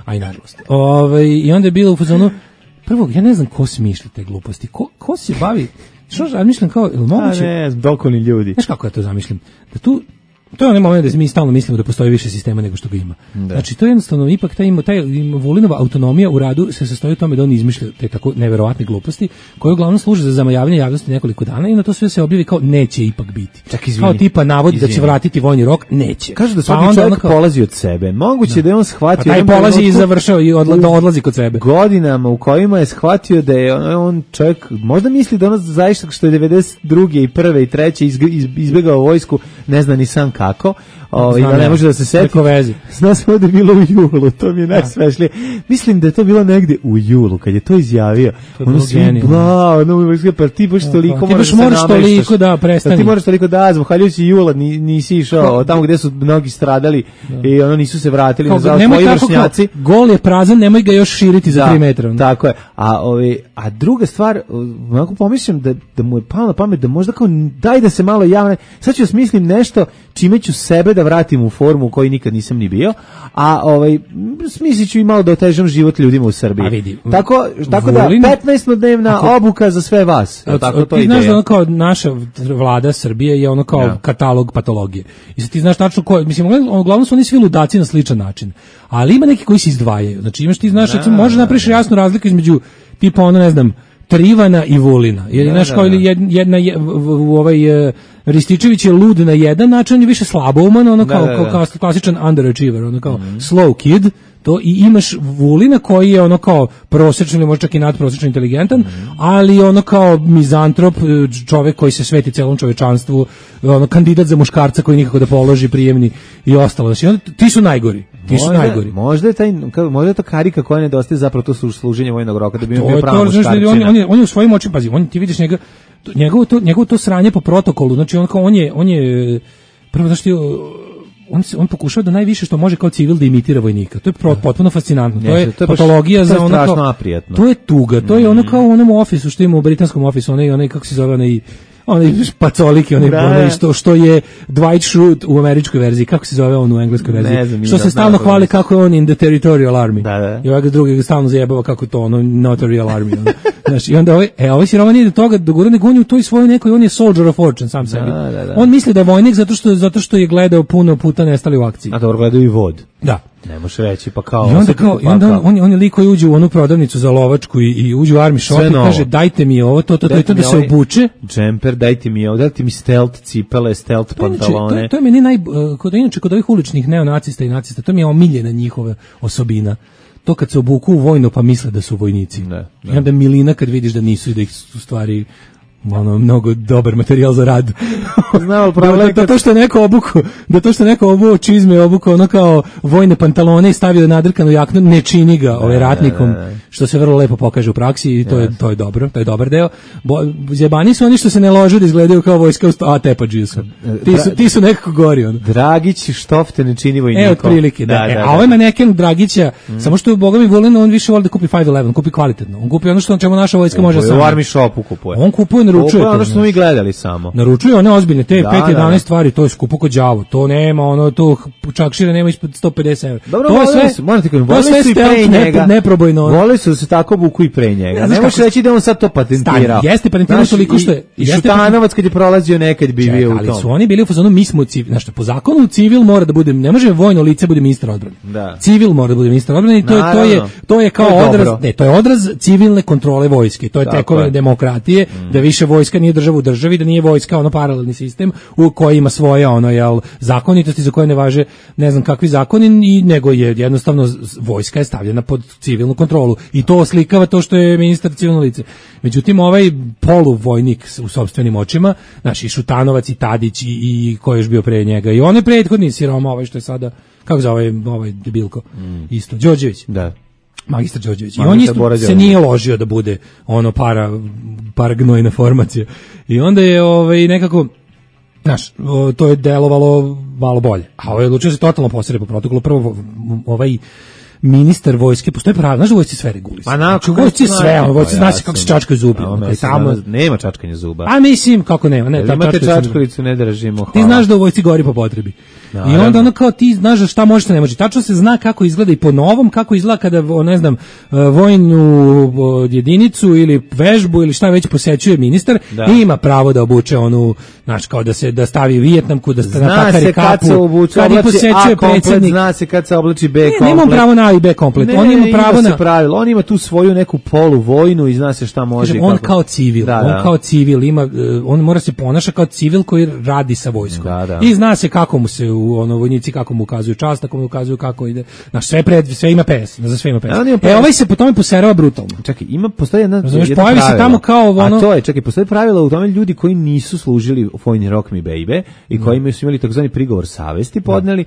a i nažalost. I onda je bilo u fazonu, prvo, ja ne znam ko smišlja te gluposti, ko se bavi, što razmišljam kao, ili moguće? Ne, dokolni ljudi. Znaš kako ja to zamišljam? Da tu, to je onaj moment da mi stalno mislimo da postoji više sistema nego što ga ima. Da. Znači, to je jednostavno, ipak taj Vulinova autonomija u radu se sastoji u tome da on izmišlja te tako neverovatne gluposti, koje uglavnom služe za zamajavanje javnosti nekoliko dana i na to sve se objavi kao neće ipak biti. Čak, izvini, kao tipa navod da će vratiti vojni rok, neće. Kaže da svaki čovjek polazi od sebe. Moguće da je on shvatio... Pa taj polazi i završao i odlazi kod sebe. Godinama u kojima je shvatio da je on čovjek, možda misli da ono zaista što je 92. i 1. i 3. izbjegao vojsku, ne zna ni sam kako, i da ne može da se seti. Zna se ovdje bilo u julu, to mi je najsvežlije. Mislim da je to bilo negdje u julu, kad je to izjavio. Ono svi, pa ti baš toliko moraš toliko da prestani. Ti moraš toliko da, zahvaljujući jula nisi išao tamo gdje su mnogi stradali i ono nisu se vratili na zavod tvoji vršnjaci. Gol je prazan, nemoj ga još širiti za 3 metra. Tako je. A druga stvar, onako pomislim da mu je palo na pamet da možda kao daj da se malo javne, sad ću smislim nešto čime ću sebe da vratim u formu u kojoj nikad nisam ni bio, a smislit ću i malo da otežam život ljudima u Srbiji. A vidi, tako da 15-dnevna obuka za sve vas. Tako to ti ideja. Znaš da ono kao naša vlada Srbije je ono kao katalog patologije. I sad ti znaš tačno ko, mislim, uglavnom su oni svi ludaci na sličan način, ali ima neki koji se izdvajaju. Znači imaš ti, znaš, može napraviš jasnu razliku između tipa ono, ne znam, Trivana i Vulina. Jer znaš kao ili jedna Rističević je lud na jedan način, on je više slabouman, ono kao klasičan underachiever, ono kao slow kid, to i imaš Vulina koji je ono kao prosječno ili možda čak i nadprosječno inteligentan, ali ono kao mizantrop, čovjek koji se sveti celom čovečanstvu, ono kandidat za muškarca koji nikako da položi prijemni i ostalo. Znači, ti su najgori. Možda je to karika koja nedostaje, zapravo to služenje vojnog roka da bi bio pravo muškarčina. On je u svojim očima, pazi, ti vidiš njegovo to sranje po protokolu, znači on je prvo znači on pokušava da najviše što može kao civil da imitira vojnika. To je potpuno fascinantno. To je patologija za ono kao, to je tuga, to je ono kao u onom ofisu što ima u britanskom ofisu, onaj kako se zove onaj pacoliki, što je Dwight Schrute u američkoj verziji, kako se zove on u engleskoj verziji, što se stalno hvali kako je on in the territorial army. I ovaj drugi stalno zajebava kako to ono not a real army. Znaš, i onda ovaj siroman ide do toga, dogura nego on je u toj svojoj nekoj, on je soldier of fortune sam sebi. On misli da je vojnik zato što je gledao puno puta nestali u akciji. A dobro, gledao i vod. Da. Ne možeš reći, pa kao... I onda on je lik koji uđe u onu prodavnicu za lovačku i uđe u army shop i kaže dajte mi ovo, to da se obuče. Džemper, dajte mi ovo, dajte mi stealth cipele, stealth pantalone. To je meni kod ovih uličnih neonacista i nacista, to mi je omiljena njihova osobina. To kad se obuku u vojno pa misle da su vojnici. I onda milina kad vidiš da nisu i da ih u stvari mnogo dobar materijal za rad. Znao problem da to što je neko obuo čizme, obukao ono kao vojne pantalone i stavio nadrkanu jaknu, ne čini ga ratnikom, što se vrlo lepo pokaže u praksi i to je dobro, to je dobar deo. Zjebani su oni što se ne lože da izgledaju kao vojska, a tepađi su. Ti su nekako gori. Dragić štofte ne čini vojnikom. Otprilike, a ovaj maneken Dragića, samo što je boga mi Vulin, on više voli da kupi 511, kupi kvalitetno. On kupi ono što čemu naša vojska može sama. U army shopu kupuje. On kupuje, naručuje ono što smo mi gledali samo. Naručuje one ozbiljne, te 5-11 stvari, to je skupo kod đavo, to nema, to čak šire nema ispod 150 €. Dobro, to je sve, morate kažem, voli su i pre njega, neprobojno. Voli su da se tako buku i pre njega. Ne možeš reći da on sad to patentirao. Jeste patentirao toliko što je. I Šutanovac kad je prolazio nekad bi bio u tom. Ali su oni bili u fazonu, mi smo civil, znači po zakonu civil mora da bude, ne može vojno lice bude ministar odbrane. Civil mora da bude ministar odbrane i to je kao odraz, to je odraz civilne kontrole vojske. To je tekovina demokratije, da više vojska nije država u državi, da nije vojska ono paralelni sistem u koji ima svoje zakonitosti za koje ne važe ne znam kakvi zakoni, nego je jednostavno vojska je stavljena pod civilnu kontrolu i to oslikava to što je ministar civilno lice. Međutim, ovaj poluvojnik u sopstvenim očima, znači i Šutanovac i Tadić i ko je još bio pre njega i on je prethodni siroma, ovaj što je sada, kako zove ovaj debilko, isto, Đorđević. Da. Magistar Đorđević. I on isto se nije ložio da bude ono paragnojna formacija. I onda je nekako, znaš, to je delovalo malo bolje. A ovaj odlučio se totalno posere po protokolu. Prvo, ministar vojske, postoji pravo, znaš da vojsci sve regulisano. Znači, vojsci sve, vojsci zna se kako se čačkaju zubi. Nema čačkanja zuba. A mislim, kako nema. Ne, imate čačkalicu, ne držimo. Ti znaš da u vojsci gori po potrebi. I onda ono kao ti znaš šta može, šta ne može. Tačno se zna kako izgleda i po novom, kako izgleda kada, ne znam, vojnu jedinicu ili vežbu ili šta već posećuje ministar i ima pravo da obuče onu, znači kao da stavi vijetnamku, da natakari kapu. Kad ih posećuje predsjednik. Zna se kad se oblači B komplet. Nema pravo na A i B komplet. On ima pravo na pravilo. On ima tu svoju neku polu vojnu i zna se šta može. Kaže, on kao civil, on kao civil ima, on mora se ponaša kao civil koji radi sa vojskom. I zna se kako mu se vojnici kako mu ukazuju čast, kako mu ukazuju kako ide. Na sve ima PS, za sve ima PS. Ovaj se po tome poserava brutalno. Čekaj, postoji jedna pojavi se tamo kao ono. A to je, čekaj, postoji pravilo u tome ljudi koji nisu služili vojni rok mi baby i koji su imali takozvani prigovor savesti podneli.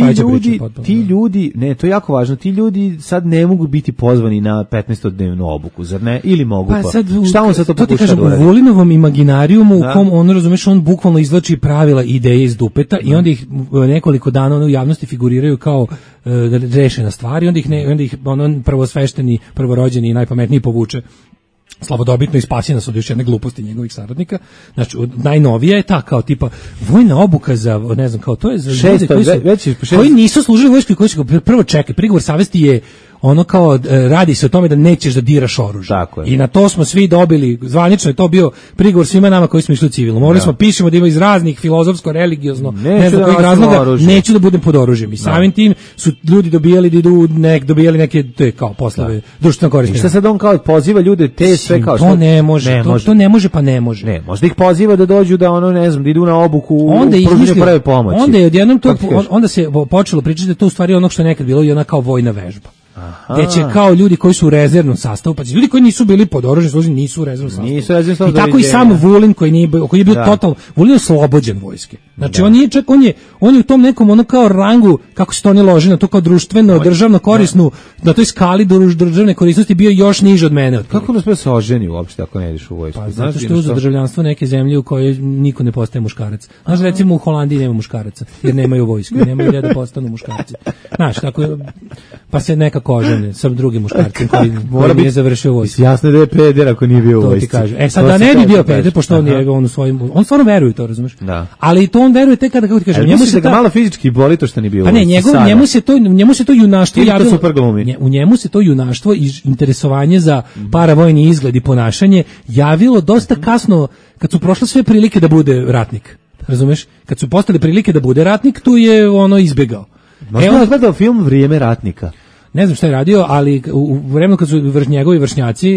Ti ljudi, ne, to je jako važno. Ti ljudi sad ne mogu biti pozvani na 15-dnevnu obuku, zar ne? Ili mogu pa? Šta on sad to pokuša da uradi? U Vulinovom imaginarijumu u kom on, razumeš, on bukvalno izvlači pravila ideje iz dupeta i onda ih nekoliko dana u javnosti figuriraju kao rešena stvar i onda ih prvosvešteni, prvorođeni i najpametniji povuče slavodobitno i spasi nas od još jedne gluposti njegovih saradnika. Znači, najnovija je ta kao tipa vojna obuka za, ne znam, kao to je za ljudi koji nisu služili vojsku i koji su prvo čekaj, prigovor savesti je ono kao radi se o tome da nećeš da diraš oružje. I na to smo svi dobili, zvanično je to bio prigovor svima nama koji smo išli civilno. Morali smo pišemo da ima iz raznih filozofsko, religiozno, ne znam kojih razloga, neću da budem pod oružjem. I samim tim su ljudi dobijali da idu dobijali neke kao poslove društveno korisne. I šta sad on kao poziva ljude te sve kao što to ne može, to ne može pa ne može. Ne, možda ih poziva da dođu da ono ne znam, da idu na obuku u pružanju prve pomoći. Onda je odjednom to onda se počelo pričati da to u stvari ono što je nekad bilo i ona kao vojna vežba. Gde će kao ljudi koji su u rezervnom sastavu, pa ljudi koji nisu bili pod oružjem služili nisu u rezervnom sastavu. I tako i sam Vulin koji je bio totalno, Vulin je oslobođen vojske. Znači on nije čak, on je u tom nekom ono kao rangu, kako se to oni loži na to kao društveno, državno korisnu, na toj skali državne korisnosti bio još niže od mene. Kako da sve se oženi uopšte ako ne ideš u vojsku? Pa zato što je uz državljanstvo neke zemlje u kojoj niko ne postaje muškarac. Znaš, recimo u Holandiji nema muškaraca, jer nemaju vojsku, nemaju gdje da postanu muškarci. Znaš, tako pa se nekako ožene sa drugim muškarcem koji nije završio vojsku. Jasno da je peder ako nije bio u vojsci. Sad da ne bi bio peder, pošto on u svojim, on stvarno veruje to, razumeš? Ali to on veruje tek kada, kako ti kažem, njemu se ga malo fizički boli to što nije bio u vojsci. A ne, njemu se to junaštvo javilo. U njemu se to junaštvo i interesovanje za paravojni izgled i ponašanje javilo dosta kasno, kad su prošle sve prilike da bude ratnik. Razumeš? Kad su postale prilike da bude ratnik, tu je ono izbegao. Možda je gledao film Vrijeme ratnika. Ne znam šta je radio, ali u vremenu kad su njegovi vršnjaci,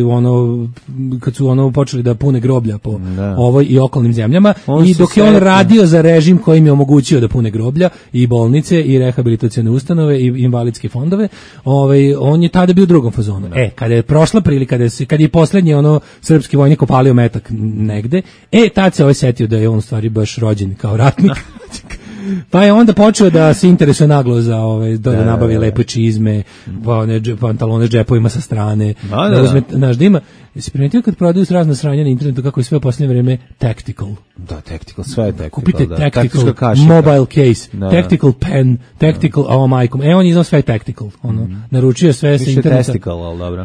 kad su počeli da pune groblja po ovoj i okolnim zemljama, i dok je on radio za režim koji im je omogućio da pune groblja i bolnice i rehabilitacione ustanove i invalidske fondove, on je tada bio u drugom fazonu. Kada je prošla prilika, kad je poslednji srpski vojnik opalio metak negde, tad se setio da je on u stvari baš rođen kao ratnik. Pa je onda počeo da se interesuje naglo za da nabavi lepe čizme, pantalone s džepovima sa strane, da uzme, znaš, da ima. Jesi primetio kad prodaju razna sranja na internetu kako je sve u posljednje vreme tactical? Da, tactical, sve je tactical. Kupite tactical mobile case, tactical pen, tactical, majkom. On je znao sve tactical. Naručio sve sa interneta. Testical, ali dobro.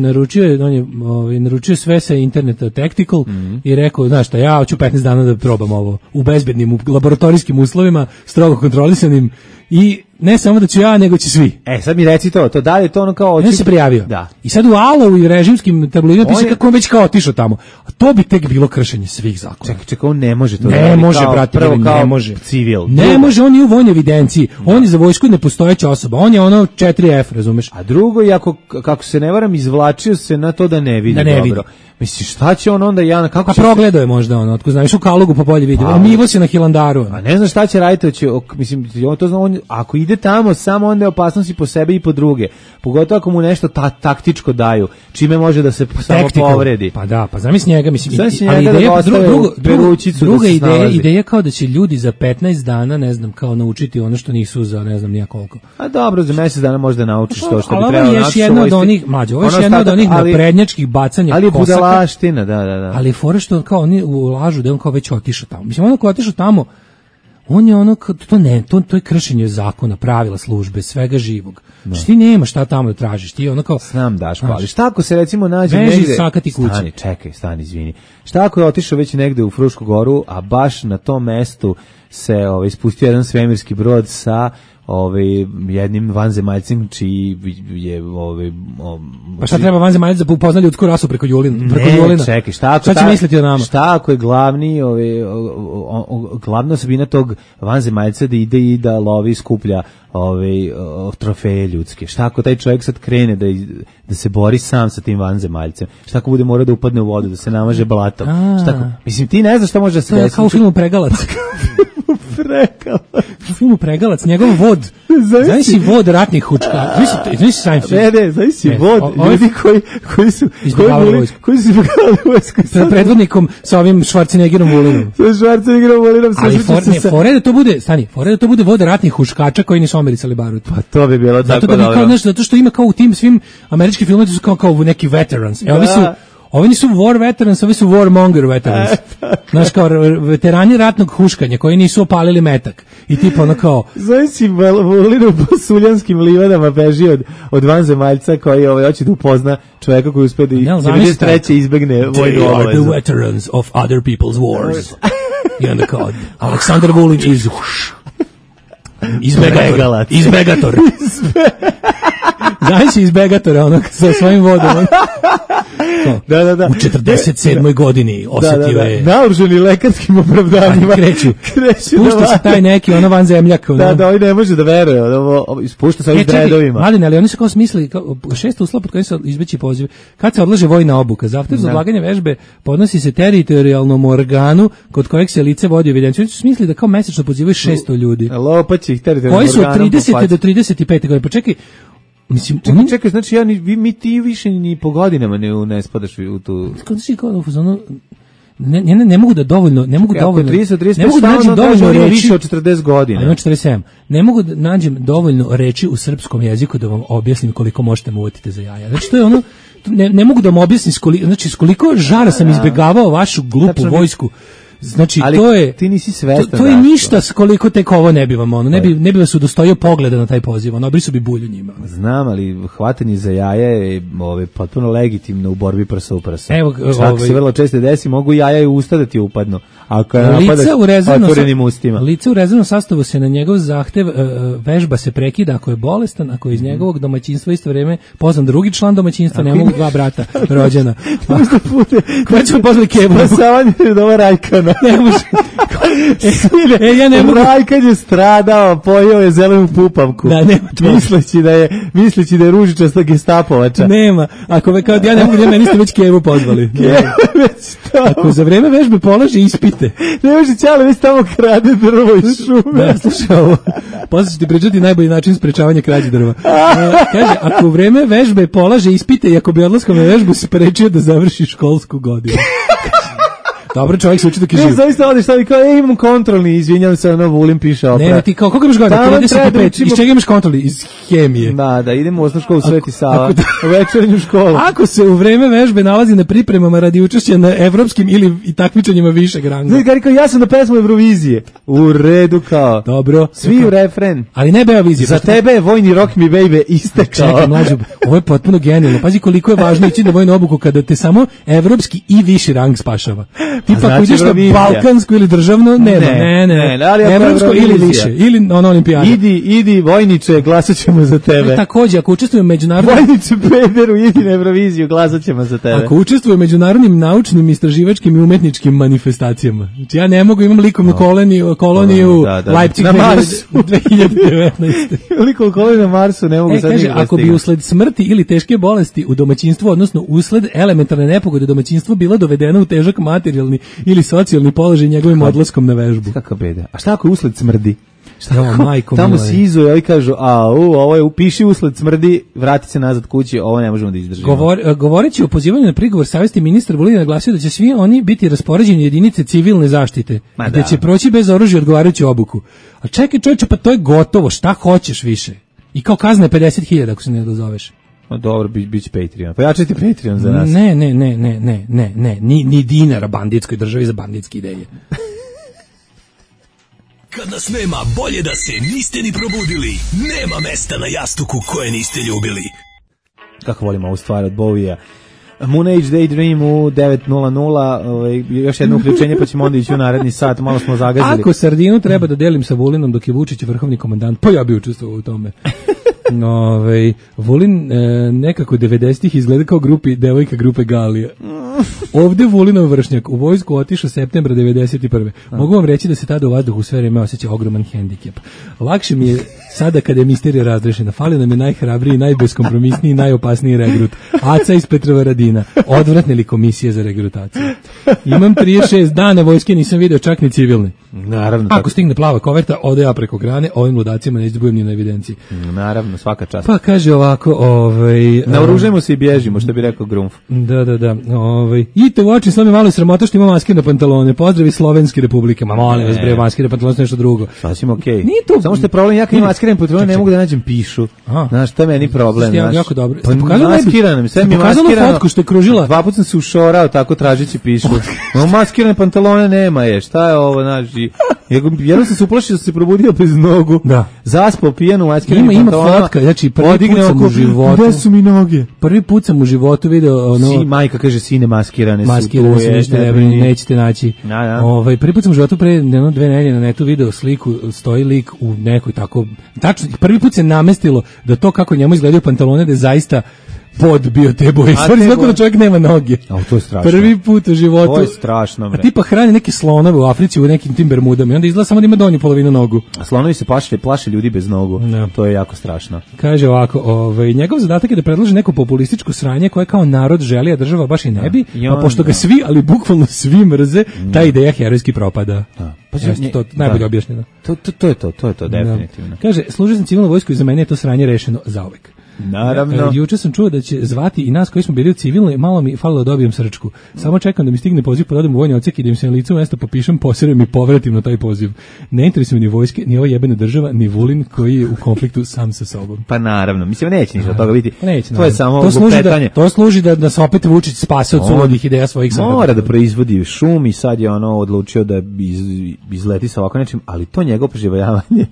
Naručio sve sa interneta tactical i rekao, znaš šta, ja hoću 15 dana da probam ovo u bezbednim, u laboratorijskim uslovima, strogo kontrolisanim, i ne samo da ću ja, nego će svi. Sad mi reci to da li je to ono kao... On se prijavio. Da. I sad u Alovu i režimskim tabloidima piše kako on već kao otišao tamo. A to bi tek bilo kršenje svih zakona. Čekaj, on ne može to. Ne može, brate, ne može. Civil. Ne može, on je u vojnoj evidenciji. On je za vojsku nepostojeća osoba. On je 4F, razumeš? A drugo, kako se ne varam, izvlačio se na to da ne vidi dobro. Misliš, šta će on onda, kako će... progledao je možda otko znaš, u Kalugu pa bolje vidi. Omivo se na Hilandaru. A ne znam šta će raditi, on to zna, ako ide tamo, samo onda je opasnost i po sebe i po druge. Pogotovo ako mu nešto taktičko daju, čime može da se samo povredi. Pa da, pa zamisli njega, ali druga ideja kao da će ljudi za 15 dana, ne znam, kao naučiti ono što nisu za ne znam nija koliko. A dobro, za mjesec dana možda naučiš to što bi trebalo. Ali ovo je još jedno od onih, ovo je jedno od onih naprednjačkih bacanja kosaka. Da. Ali fora što kao oni ulažu da on kao već otišao tamo. Mislim, on ako otišao tamo, On je ono, to je kršenje zakona, pravila službe, svega živog. Znači ti nema šta tamo da tražiš, ti ono kao... Znam, Daško, ali šta ako se recimo nađe negde... Stani, izvini. Šta ako je otišao već negde u Frušku goru, a baš na tom mestu se spustio jedan svemirski brod sa jednim vanzemaljcem čiji je pa šta treba vanzemaljac da upozna ljudsku rasu preko Julina? Ne, čekaj, šta ako je glavna osobina tog vanzemaljca da ide i da lovi, skuplja trofeje ljudske? Šta ako taj čovjek sad krene da se bori sam sa tim vanzemaljcem? Šta ako bude morao da upadne u vodu, da se namaže blatom? Mislim, ti ne znaš šta može da se desi. Kao u filmu Pregalac. U filmu Pregalac, njegov vod. Znaš si vod ratnih hučka. Znaš si Seinfeld? Ne, znaš si vod ljudi koji su izbjegavali vojsku. Sa predvodnikom, sa ovim Schwarzeneggerom Vulinom. Ali fore da to bude vod ratnih huškača koji nisu omericali barut. Pa to bi bilo tako dobro. Zato što ima kao u tim svim američkim filmima su kao neki veterans. Ovi nisu war veterans, ovi su warmonger veterans. Znaš, kao veterani ratnog huškanja koji nisu opalili metak. I tipa ono kao... Znaš si Vulinu po Suljanskim livadama beži od vanzemaljca koji hoće da upozna čoveka koji uspio da 93. izbegne vojnu obavezu. They are the veterans of other people's wars. I onda kao, Aleksandar Vulin izbegator. Znaš si izbegatora onog sa svojim vodom. Da. U 47. godini osetio je... Naoruženi lekarskim opravdanjima. Spušta se taj neki vanzemljak. Da, ovaj ne može da veruje. Spušta se ovim dredovima. Mladine, ali oni su kao smislili, 6. uslov pod kojim se izbeći poziv. Kad se odlaže vojna obuka, zahtev za odlaganje vežbe podnosi se teritorijalnom organu kod kojeg se lice vodi u evidenciju. Oni su smislili da kao mesečno pozivaju 600 ljudi. Lopaći ih teritorijalnom koji su od 30. do 35. godine. Počekaj, mislim, čekaj, znači mi ti više ni po godinama ne spadaš u tu... Ne mogu da dovoljno, ne mogu da nađem dovoljno reči više od 40 godina. Ima 47. Ne mogu da nađem dovoljno reči u srpskom jeziku da vam objasnim koliko možete mu uvatiti za jaja. Znači to je ono, ne mogu da vam objasnim s koliko žara sam izbjegavao vašu glupu vojsku. Znači ali to je ti nisi svestan. To je ništa s koliko tek ovo ne bi vam ne bi vas udostojio pogleda na taj poziv. Obrisu bi bulju njima. Znam, ali hvatanje za jaja je potpuno legitimno u borbi prsa u prsa. Evo, čak se vrlo često desi, mogu jaja i usta da ti upadnu. Ako je napadaš otvorenim ustima. Lice u rezervnom sastavu se na njegov zahtev vežba se prekida ako je bolestan, ako je iz njegovog domaćinstva isto vrijeme pozvan drugi član domaćinstva, ne mogu dva brata rođena. Ko će pozvati Kebu? Spasavanje do Rajkana. Ne može. Ja ne mogu. Rajkan je stradao, pojeo je zelenu pupavku. Da, nema to. Misleći da je ružičasta gestapovača. Nema. Ako ja ne mogu, meni ste već Kevu pozvali. Ako za vreme vežbe polaže ispite. Ne može Ćale, već tamo krade drvo iz šume. Da, slušaj ovo. Posle ću ti pričati najbolji način sprečavanja krađe drva. Kaže, ako u vreme vežbe polaže ispite i ako bi odlaskom na vežbu sprečio da završi školsku godinu. Dobro, čovjek se uči dok je živ. Ne, zaista odiš tamo i kao, imam kontrolni, izvinjam se, Vulin piše opra. Ne, ti kao, koliko imaš godina? 35. Iz čega imaš kontrolni? Iz hemije. Da, idemo u osnovnu školu Sveti Sava, u večernju školu. Ako se u vreme vežbe nalazi na pripremama radi učešća na evropskim ili i takmičenjima višeg ranga. Znači, Gari, kao, ja sam na pesmu Eurovizije. U redu, kao. Dobro. Svi u refren. Ali ne Beovizije. Za tebe je vojni Rock Me Baby istekao. Čekaj, mlađo, ovo je potpuno genijalno. Pazi koliko je važno ići na vojnu obuku kada te samo evropski i viši rang spašava. Tipa ako ideš na balkansku ili državnu, ne, evropsko ili više, ili na olimpijadu. Idi vojniče, glasat ćemo za tebe. Takođe, ako učestvuje u međunarodnim... Vojniče pederu, idi na Euroviziju, glasat ćemo za tebe. Ako učestvuje u međunarodnim naučnim, istraživačkim i umetničkim manifestacijama. Znači, ja ne mogu, imam likovnu koloniju Leipzig 2019. Likovnu koloniju na Marsu, ne mogu sad kaže, ako bi usled smrti ili teške bolesti u domaćinstvu, odnosno usled elementarne nepogode domaćinstvo bilo dovedeno u težak materijalni ili socijalni položaj njegovim odlaskom na vežbu. Kakva beda. A šta ako usled smrdi? Tamo si izuje i kažu, ovo je upiši usled smrdi, vrati se nazad kući, ovo ne možemo da izdržimo. Govoreći o pozivanju na prigovor savjesti, ministar Vulin naglasio da će svi oni biti raspoređeni jedinice civilne zaštite, da će proći bez oružja odgovarajuću obuku. A čekaj čovječe, pa to je gotovo, šta hoćeš više? I kao kazna je 50.000 ako se ne dozoveš. Dobro, biće Patreon. Pojačajte Patreon za nas. Ne. Ni dinara banditskoj državi za banditske ideje. Kad nas nema, bolje da se niste ni probudili. Nema mesta na jastuku koje niste ljubili. Kako volimo ovu stvar od Bowija. Moon Age Daydream u 9:00, još jedno uključenje pa ćemo onda ići u naredni sat, malo smo zagazili. Ako sardinu treba da delim sa Vulinom dok je Vučić vrhovni komandant, pa ja bi učestvovao u tome. Vulin nekako 90-ih izgleda kao devojka grupe Galija. Ovde Vulinov vršnjak u vojsku otišao septembra 91. Mogu vam reći da se tada u vazduhu sve vreme osjeća ogroman hendikep. Lakše mi je sada kada je misterija razrešena. Fali nam je najhrabriji, najbeskompromisniji, najopasniji regrut. Aca iz Petrovaradina. Odvratne li komisije za regrutaciju? Imam 36 dana vojske, nisam video čak ni civilne. Naravno. Ako stigne plava koverta, ode ja preko grane, ovim ludacima neću budem ni na evidenciji. Naravno, svaka čast. Pa kaže ovako, naoružajmo se i bježimo, što bi rekao Grumf. Da. Idite u oči, samo mi malo sramota što ima maskirne pantalone. Pozdravi Slovenske republike. Ma molim vas bre, maskirne pantalone su nešto drugo. Sasvim okej. Samo što je problem, ja kad imam maskirne pantalone ne mogu da nađem pišu. Znaš, to je meni problem. Jako dobro. Pa maskirano mi, sve mi je maskirano. Fotku što je kružila. Dva puta sam se ušorao tako tražeći pišu. Maskirne pantalone nema je, šta je ovo, znači... Jednom sam se uplašio da se probudio bez nogu. Da. Zaspao pijanu maskiranim pantalonama. Ima fotka, znači prvi put sam u životu. Gde su mi noge? Prvi put sam u životu video majka kaže sine maskirane su. Maskirane su, ništa nećete naći. Prvi put sam u životu pre 2 nedelje na netu video sliku, stoji lik u nekoj tako. Tačno, prvi put se namestilo da to kako njemu izgledaju pantalone da je zaista pod bio te boje. Stvari znako da čovjek nema noge. To je strašno. Prvi put u životu. To je strašno, bre. A tipa hrani neke slonove u Africi u nekim tim bermudama i onda izgleda samo da ima donju polovinu nogu. A slonovi se plaše ljudi bez nogu. No. To je jako strašno. Kaže ovako, njegov zadatak je da predloži neko populističko sranje koje kao narod želi, a država baš i ne bi, pa pošto ga svi, ali bukvalno svi mrze, ta ideja herojski propada. Pa to najbolje objašnjeno. To je to definitivno. Kaže, služio sam civilnu vojsku i za mene je to sranje rešeno zauvek. Naravno. Juče sam čuo da će zvati i nas koji smo bili u civilnoj, malo mi falilo da dobijem srčku. Samo čekam da mi stigne poziv, pa dodam u vojni odsek i da im se na licu mesta popišem, posjerujem i povratim na taj poziv. Ne interesuje ni vojske, ni ova jebena država, ni Vulin koji je u konfliktu sam sa sobom. Pa naravno, mislim, neće ništa od toga biti. Neće, to je samo lupetanje. To služi da se opet Vučić spase od suludih ideja svojih saradnika. Mora da proizvodi šum i sad je odlučio da izleti sa ovako nečim, ali to njegovo preživljavanje,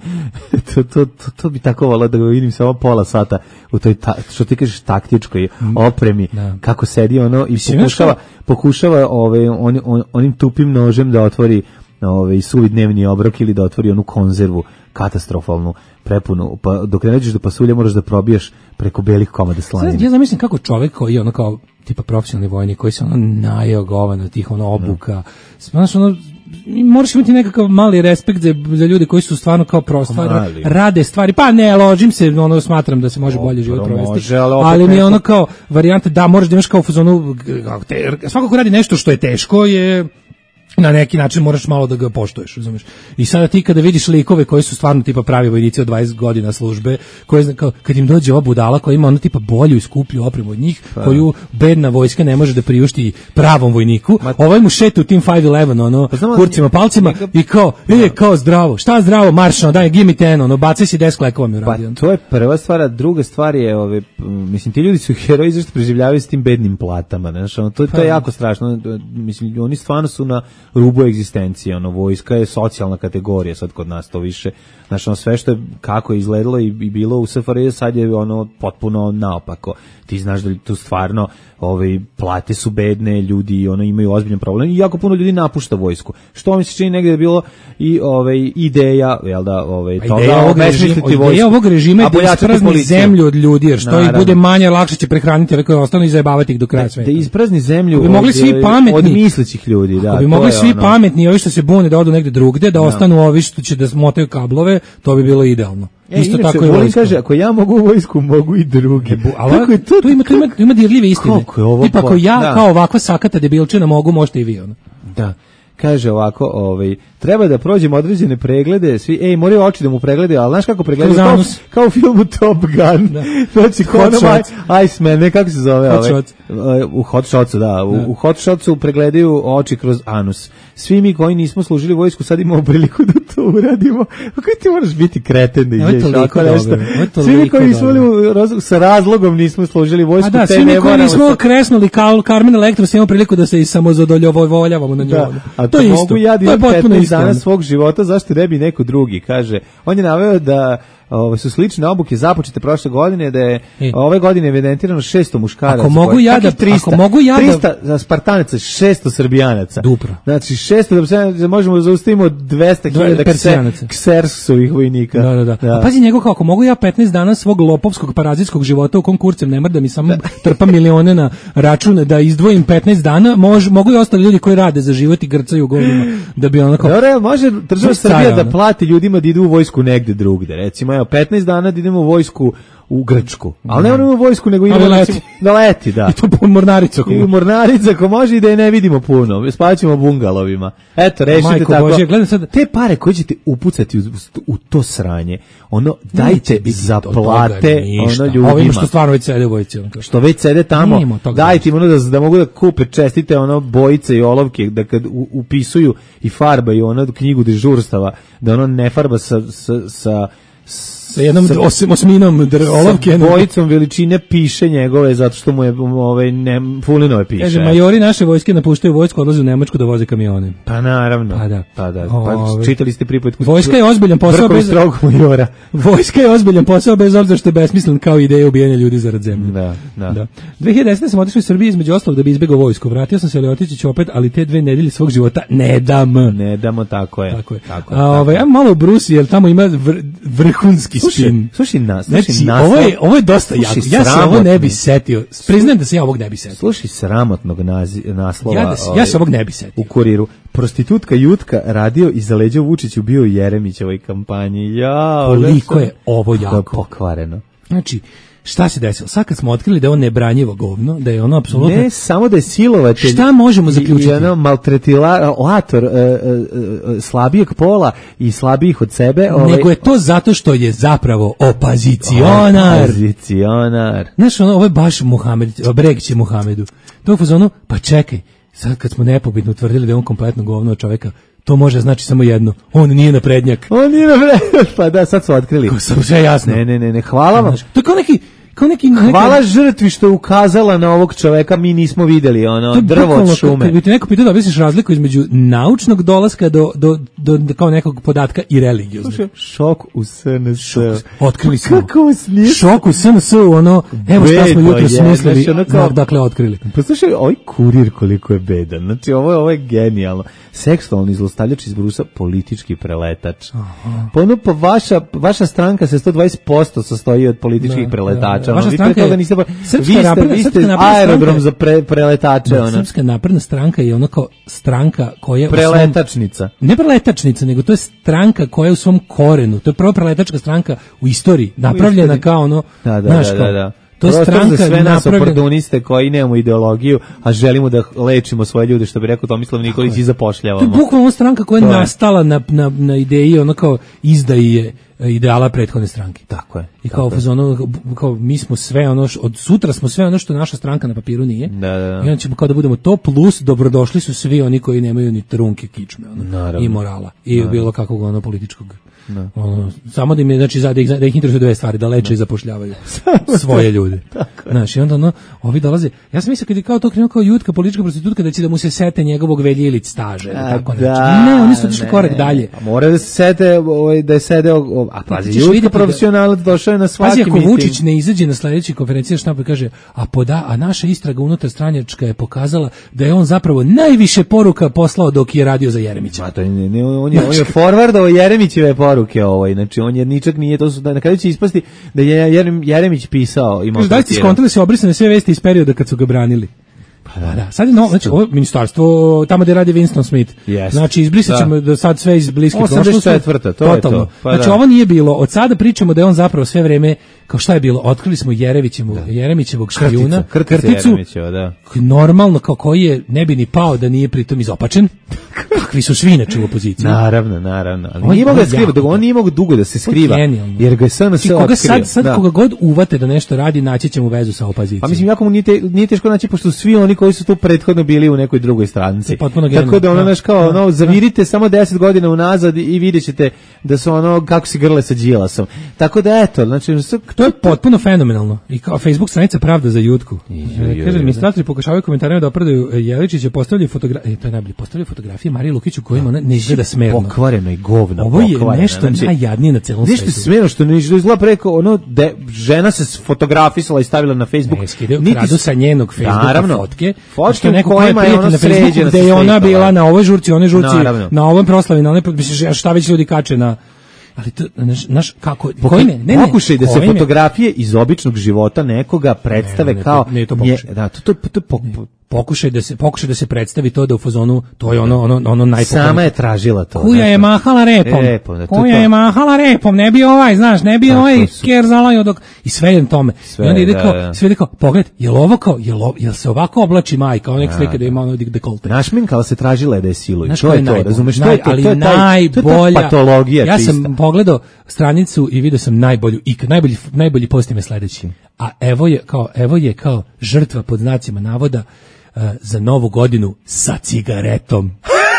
to bi tako volao da ga vidim samo pola sata u toj, što ti kažeš, taktičkoj opremi, kako sedi i pokušava onim tupim nožem da otvori suvi dnevni obrok ili da otvori onu konzervu katastrofalnu, prepunu, pa dok ne nađeš do pasulja moraš da probijaš preko belih komada slanine. Ja zamislim kako čovjek koji je kao tipa profesionalni vojnik, koji se najeo govana tih obuka, znaš moraš imati nekakav mali respekt za ljude koji su stvarno kao rade stvari, pa ne, ložim se, smatram da se može bolje život provesti, ali mi je kao varijanta da moraš da imaš kao fazonu, svako ko radi nešto što je teško je na neki način moraš malo da ga poštuješ, razumiješ. I sada ti kada vidiš likove koji su stvarno tipa pravi vojnici od 20 godina službe, koji kad im dođe ova budala koja ima tipa bolju i skuplju opremu od njih, koju bedna vojska ne može da priušti pravom vojniku, ovaj mu šeta u tim 511 kurcima, palcima i kao zdravo, šta zdravo, marš, daj, give me 10, bacaj si 10 klekova mi uradio. Pa to je prva stvar, a druga stvar je, mislim, ti ljudi su heroji zašto preživljavaju s tim bednim platama, znaš, to je jako strašno, mislim, oni stvarno su na rubu egzistencije, vojska je socijalna kategorija sad kod nas to više, znači sve što je kako je izgledalo i bilo u SFRJ sad je potpuno naopako. Ti znaš da tu stvarno plate su bedne, ljudi imaju ozbiljan problem i jako puno ljudi napušta vojsku. Što mi se čini negdje je bilo i ideja, jel da, ideja ovog režima je da isprazni zemlju od ljudi, jer što ih bude manje, lakše će prehraniti ove koje ostanu i zajebavati ih do kraja sveta. Da isprazni zemlju od mislećih ljudi, da. Bi mogli svi pametni, ovi što se bune da odu negdje drugde, da ostanu ovi što će da smotaju kablove, to bi bilo idealno. Isto tako je vojska. Kaže, ako ja mogu u vojsku, mogu i drugi. Ali tu ima dirljive istine. Tipa ako ja kao ovakva sakata debilčina mogu, možete i vi. Da. Kaže ovako, treba da prođemo određene preglede, svi, moraju oči da mu preglede, ali znaš kako pregledaju? Kao u filmu Top Gun. Da. Znači, Iceman, ne, kako se zove? U Hot Shotsu, da. U Hot Shotsu pregledaju oči kroz anus. Svi mi koji nismo služili vojsku, sad imamo priliku da to uradimo. Kako ti moraš biti kreten da ideš? Svi mi koji nismo sa razlogom nismo služili vojsku, svi mi koji nismo kresnuli Carmen Electra, imamo priliku da se i samozadovoljavamo na njoj. A to je isto. Mogu ja da imam 15 dana svog života, zašto ne bi neko drugi, kaže. On je naveo da su slične obuke započete prošle godine, da je ove godine evidentirano 600 muškaraca. Ako mogu ja da 300 za Spartanaca, 600 Srbijanaca. Dupro. Znači 600 da možemo da zaustavimo 200.000 Ksersovih vojnika. Da. A pazi njegov kako mogu ja 15 dana svog lopovskog parazitskog života u konkursem, ne mora da mi samo trpa milione na račun, da izdvojim 15 dana, mogu i ostali ljudi koji rade za život i grcaju u godinama da bi onako. Dobro, može država Srbija da plati ljudima da idu u vojsku negde drugde. Recimo, evo 15 dana da idemo u vojsku u Grčku. Ali ne moramo u vojsku, nego idemo da leti, da. I to po Mornaricu. I Mornarica, ako može i da je ne vidimo puno. Spavaćemo u bungalovima. Eto, rešite tako. Bože, gledam sad. Te pare koje ćete upucati u to sranje, ono, dajte za plate ono ljudima. Ovim što stvarno već sede u vojci. Što već sede tamo, dajte im ono da mogu da kupe čestite ono bojice i olovke, da kad upisuju i farbaju ono knjigu dežurstava, da ono ne farba sa jednom osminom olovke, sa bojicom veličine piše njegove, zato što mu je fulinove piše. Kaže, majori naše vojske napuštaju vojsku, odlaze u Nemačku da voze kamione. Pa naravno. Pa čitali ste pripovetku. Vojska je ozbiljan posao bez strogog majora. Vojska je ozbiljan posao bez obzira što je besmislen kao ideja ubijanja ljudi zarad zemlje. Da. 2010. sam otišao iz Srbije između ostalog da bi izbegao vojsku. Vratio sam se, ali otići ću opet, ali te 2 nedelje svog života ne damo, tako je. A malo Brusi, jer tamo ima vrhunski spin. Slušaj ovo je dosta jako. Ja se ovo ne bi setio. Priznajem da se ja ovog ne bi setio. Slušaj sramotnog naslova. Ja se ovog ne bi setio. U Kuriru. Prostitutka Jutka radio iza leđa Vučiću bio u Jeremićevoj kampanji. Koliko je ovo jako pokvareno. Znači, šta se desilo? Sad kad smo otkrili da je on nebranjivo govno, da je ono apsolutno... Ne, samo da je silovatelj... Šta možemo zaključiti? I ono maltretilator slabijeg pola i slabijih od sebe... Nego je to zato što je zapravo opozicionar. Znaš, ovo je baš Bregić je Muhamedu. To je u fazonu, pa čekaj, sad kad smo nepobitno utvrdili da je on kompletno govno od čoveka, to može znači samo jedno. On nije naprednjak. Pa da, sad su otkrili. Sam sve jasno. Ne, hvala vam. To je kao neki hvala žrtvi što je ukazala na ovog čoveka, mi nismo videli ono drvo od šume. Kad bi te neko pitao da objasniš razliku između naučnog dolaska do kao nekog podatka i religioznog. Šok u SNS. Otkrili smo. Kako smiješ? Šok u SNS, ono, evo šta smo jutros mislili, dakle otkrili. Pa slušaj, ovaj Kurir koliko je bedan. Znači, ovo je genijalno. Seksualni zlostavljač iz Brusa, politički preletač. Pa vaša stranka se 120% sastoji od političkih preletača. Vaša stranka je vi ste aerodrom za preletače. Srpska napredna stranka je ono kao stranka koja preletačnica. Ne preletačnica, nego to je stranka koja je u svom korenu. To je prva preletačka stranka u istoriji, napravljena kao ono, da. To je stranka za sve nas oportuniste koji nemamo ideologiju, a želimo da lečimo svoje ljude, što bi rekao Tomislav Nikolić, i zapošljavamo. To je bukvalno stranka koja je nastala na ideji ono kao izdaje ideala prethodne stranke. Tako je. I kao kao mi smo sve ono od sutra smo sve ono što naša stranka na papiru nije. Da. I onda ćemo kao da budemo to plus dobrodošli su svi oni koji nemaju ni trunke kičme i morala i bilo kakvog ono političkog. Samo da im znači da ih interesuje 2 stvari, da leče i zapošljavaju svoje ljude. Znači onda ovi dolaze. Ja sam mislio kad je kao to krenuo kao Jutka, politička prostitutka, da će da mu se sete njegovog Veljilić staže, tako nešto. Ne, oni su otišli korak dalje. Mora da se sete da je sedeo, a pazi, Jutka profesionalac došao je na svaki miting. Pazi, ako Vučić ne izađe na sledećoj konferenciji štampa i kaže, a naša istraga unutar stranjačka je pokazala da je on zapravo najviše poruka poslao dok je radio za Jeremića. A to on je forwardovao Jeremićeve poruke. Znači on ničak nije, to su na kraju će ispasti da je Jeremić pisao i da ste skontali se obrisane sve vesti iz perioda kad su ga branili. Pa da. Sad je znači ovo ministarstvo tamo gde radi Winston Smith. Znači izbrisaćemo da sad sve iz bliske prošlosti. 84. To je to. Znači ovo nije bilo. Od sada pričamo da je on zapravo sve vreme kao šta je bilo, otkrili smo Jeremićevog špijuna, krticu, normalno kao koji je ne bi ni pao da nije pritom izopačen. Kakvi su svi inače u opoziciji. Naravno. Ali nije mogu da skriva, on nije mogu dugo da se skriva, jer ga je SNS otkrio. Sad koga god uvate da nešto radi, naći će mu vezu sa opozicijom. Pa mislim, jako mu nije teško naći, pošto svi oni koji su tu prethodno bili u nekoj drugoj stranci. Tako da ono naš kao ono zavirite samo 10 godina unazad i vidjećete da su ono kako se grle sa Đilasom. Tako da eto, znači to je potpuno fenomenalno. I kao Facebook stranica Pravda za Jutku. Kaže administratori pokušavaju komentarima da opravdaju Jeličića, postavljaju fotografije, to je najbolje, postavljaju fotografije Marije Lukić u kojima ona ne izgleda smerno. Pokvareno i govno. Ovo je nešto najjadnije na celom svetu. Nešto smjerno što ne izgleda preko ono da žena se fotografisala i stavila na Facebook. Niti kradu sa njenog Facebooka fotke. Fotke neko kojima je ona sređena, gde je ona bila na ovoj žurci, onoj žurci, na ovom proslavi, na onoj, mislim, šta već ljudi kače na... Ali to, znaš, kako... Pokušaj da se fotografije iz običnog života nekoga predstave kao... Ne, to pokušaj. Da, pokušaj da se predstavi to da u fazonu, to je ono najpokojnije. Sama je tražila to. Kuja je mahala repom. Kuja je mahala repom, ne bi ovaj, znaš, ne bi ovaj ker zalajao dok... I sve je tome. I onda ide kao, sve ide kao, pogled, jel ovo kao, jel se ovako oblači majka, onek slike da ima ono dekolte. Našminkala se tražila da je siluju. To je to, razumeš? To je najbolja patologija čista. Ja sam pogledao stranicu i vidio sam najbolji post im je sledeći. A evo je kao žrtva pod znacima navoda za Novu godinu sa cigaretom.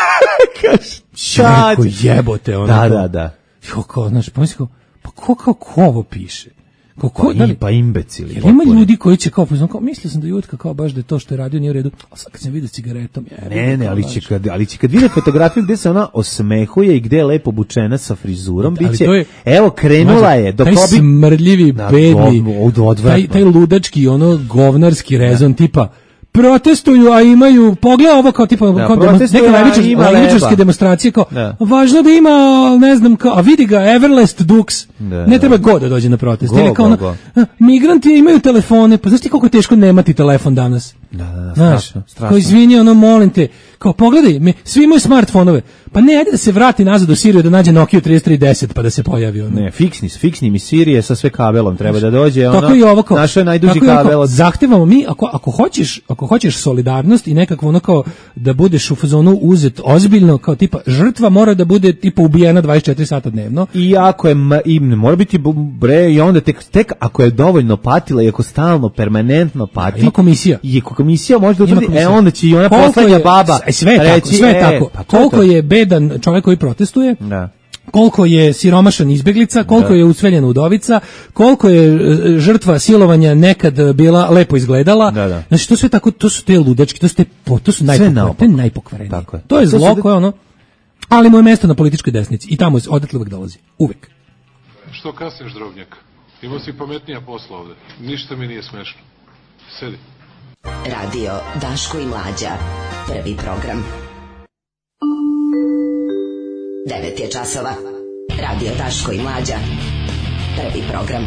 Kako jebote ono. Da. Kao, znaš, pomisli pa ko ovo piše? Pa imbecili. Jer ima ljudi koji će kao mislio sam da Jutka kao baš da je to što je radio nije u redu, a sad kad sam vidio s cigaretom ali će kad vide fotografiju gde se ona osmehuje i gde je lepo obučena sa frizurom, biće, evo krenula je taj smrdljivi, bedni, taj ludački, ono govnarski rezon tipa protestuju, a imaju, pogleda ovo kao tipa neka levičarske demonstracije kao, važno da ima, ne znam, kao, a vidi ga, Everlast Dux, ne treba da dođe na protest. Ili kao, migranti imaju telefone, pa znaš ti koliko je teško nemati telefon danas? Strašno. Kao, izvini, ono, molim te, kao, pogledaj, svi imaju smartfonove, pa ne, ajde da se vrati nazad u Siriju da nađe Nokia 3310 pa da se pojavi ono. Ne, fiksni mi Sirije sa sve kabelom treba da dođe, ono, tako i ovo kao, našo je najduži kabel. Zahtevamo mi, ako hoćeš solidarnost i nekako ono kao da budeš u fazonu uzet ozbiljno, kao tipa žrtva mora da bude tipa ubijena 24 sata dnevno. I ako je, i mora biti bre, i onda tek ako je dovoljno patila i ako stalno, permanentno pati. Ima komisija. I komisija može da utvrdi, onda će i ona poslednja baba reći, sve tako. Koliko je bedan čovjek koji protestuje, koliko je siromašan izbeglica, koliko je usveljena udovica, koliko je žrtva silovanja nekad bila lepo izgledala. Znači to sve tako, to su te ludački, to su najpokvarenije. To je zlo koje ono, ali mu je mesto na političkoj desnici i tamo odatle uvek dolazi. Uvek. Što kasniš, drobnjak? Imao si pametnija posla ovde. Ništa mi nije smešno. Sedi. Radio Daško i Mlađa. Prvi program. 9 je časova. Radio Daško i Mlađa. Prvi program.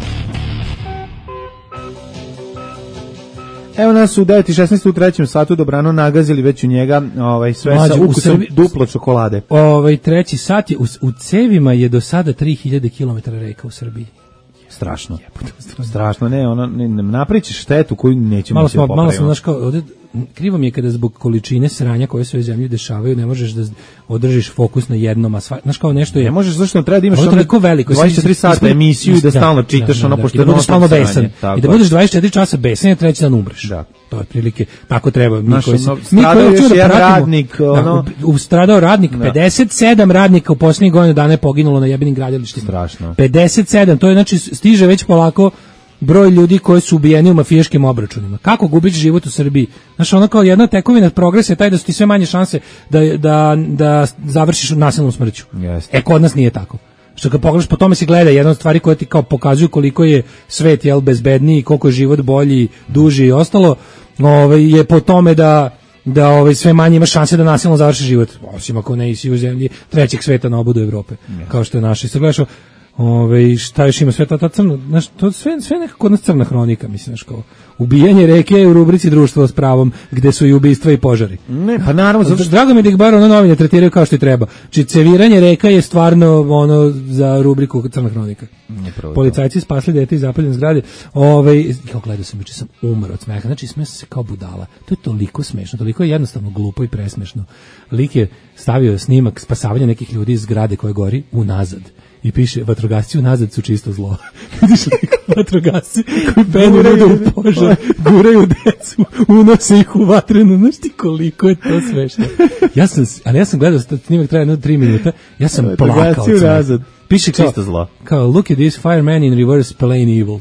Evo nas u 9:16 u trećem satu dobrano nagazili već u njega sve Mlađe, sa ukusom duplo čokolade. Treći sat je u cevima je do sada 3000 km reka u Srbiji. Strašno. Strašno, ne napraviš štetu koju nećemo se popraviti. Malo sam, znaš, kao, ovdje, krivo mi je kada zbog količine sranja koje se u zemlji dešavaju, ne možeš da održiš fokus na jednom, a znaš, kao nešto je... Ne možeš, zašto treba da imaš 24 sata emisiju i da stalno čitaš ono, pošto da budeš stalno besan. I da budeš 24 časa besan i treći dan umreš. Da. To je otprilike, tako treba. Stradao još jedan radnik. Stradao radnik, 57 radnika u posljednjih godina dana je poginulo na jebenim gradilištima. Strašno. 57, to je, znači, stiže već polako broj ljudi koji su ubijeni u mafijaškim obračunima. Kako gubiš život u Srbiji? Znaš, ono kao jedna tekovina progresa je taj da su ti sve manje šanse da završiš nasilnom smrću. Kod nas nije tako. Što kad pogledaš, po tome se gleda jedna od stvari koje ti kao pokazuju koliko je svet bezbedniji, koliko je život bolji, duži i ostalo, je po tome da sve manje ima šanse da nasilno završi život. Osim ako ne isi u zemlji trećeg sveta na obodu Evrope, kao što je naše. Sad gledaš, šta još ima sve ta crna, znaš, to sve nekako kod nas crna hronika, mislim, znaš, kao ubijanje reke u rubrici Društvo s pravom, gde su i ubistva i požari. Ne, pa naravno, drago mi da ih bar novine tretiraju kao što i treba. Či ceviranje reka je stvarno za rubriku crna hronika. Policajci spasli dete iz zapaljene zgrade. Kao gledao sam, juče sam umro od smeha. Znači, smeo se kao budala. To je toliko smešno, toliko je jednostavno glupo i presmešno. Lik je stavio snimak spasavanja nekih ljudi iz zgrade koje gori unazad. i piše vatrogasci unazad su čisto zlo. Vidiš li vatrogasci koji penju ljude u požar, guraju decu, unose ih u vatrenu, znaš ti koliko je to smešno. Ja sam gledao, snimak traje 3 minuta, ja sam plakao. Piše čisto zlo. Kao, look at this fireman in reverse plain evil.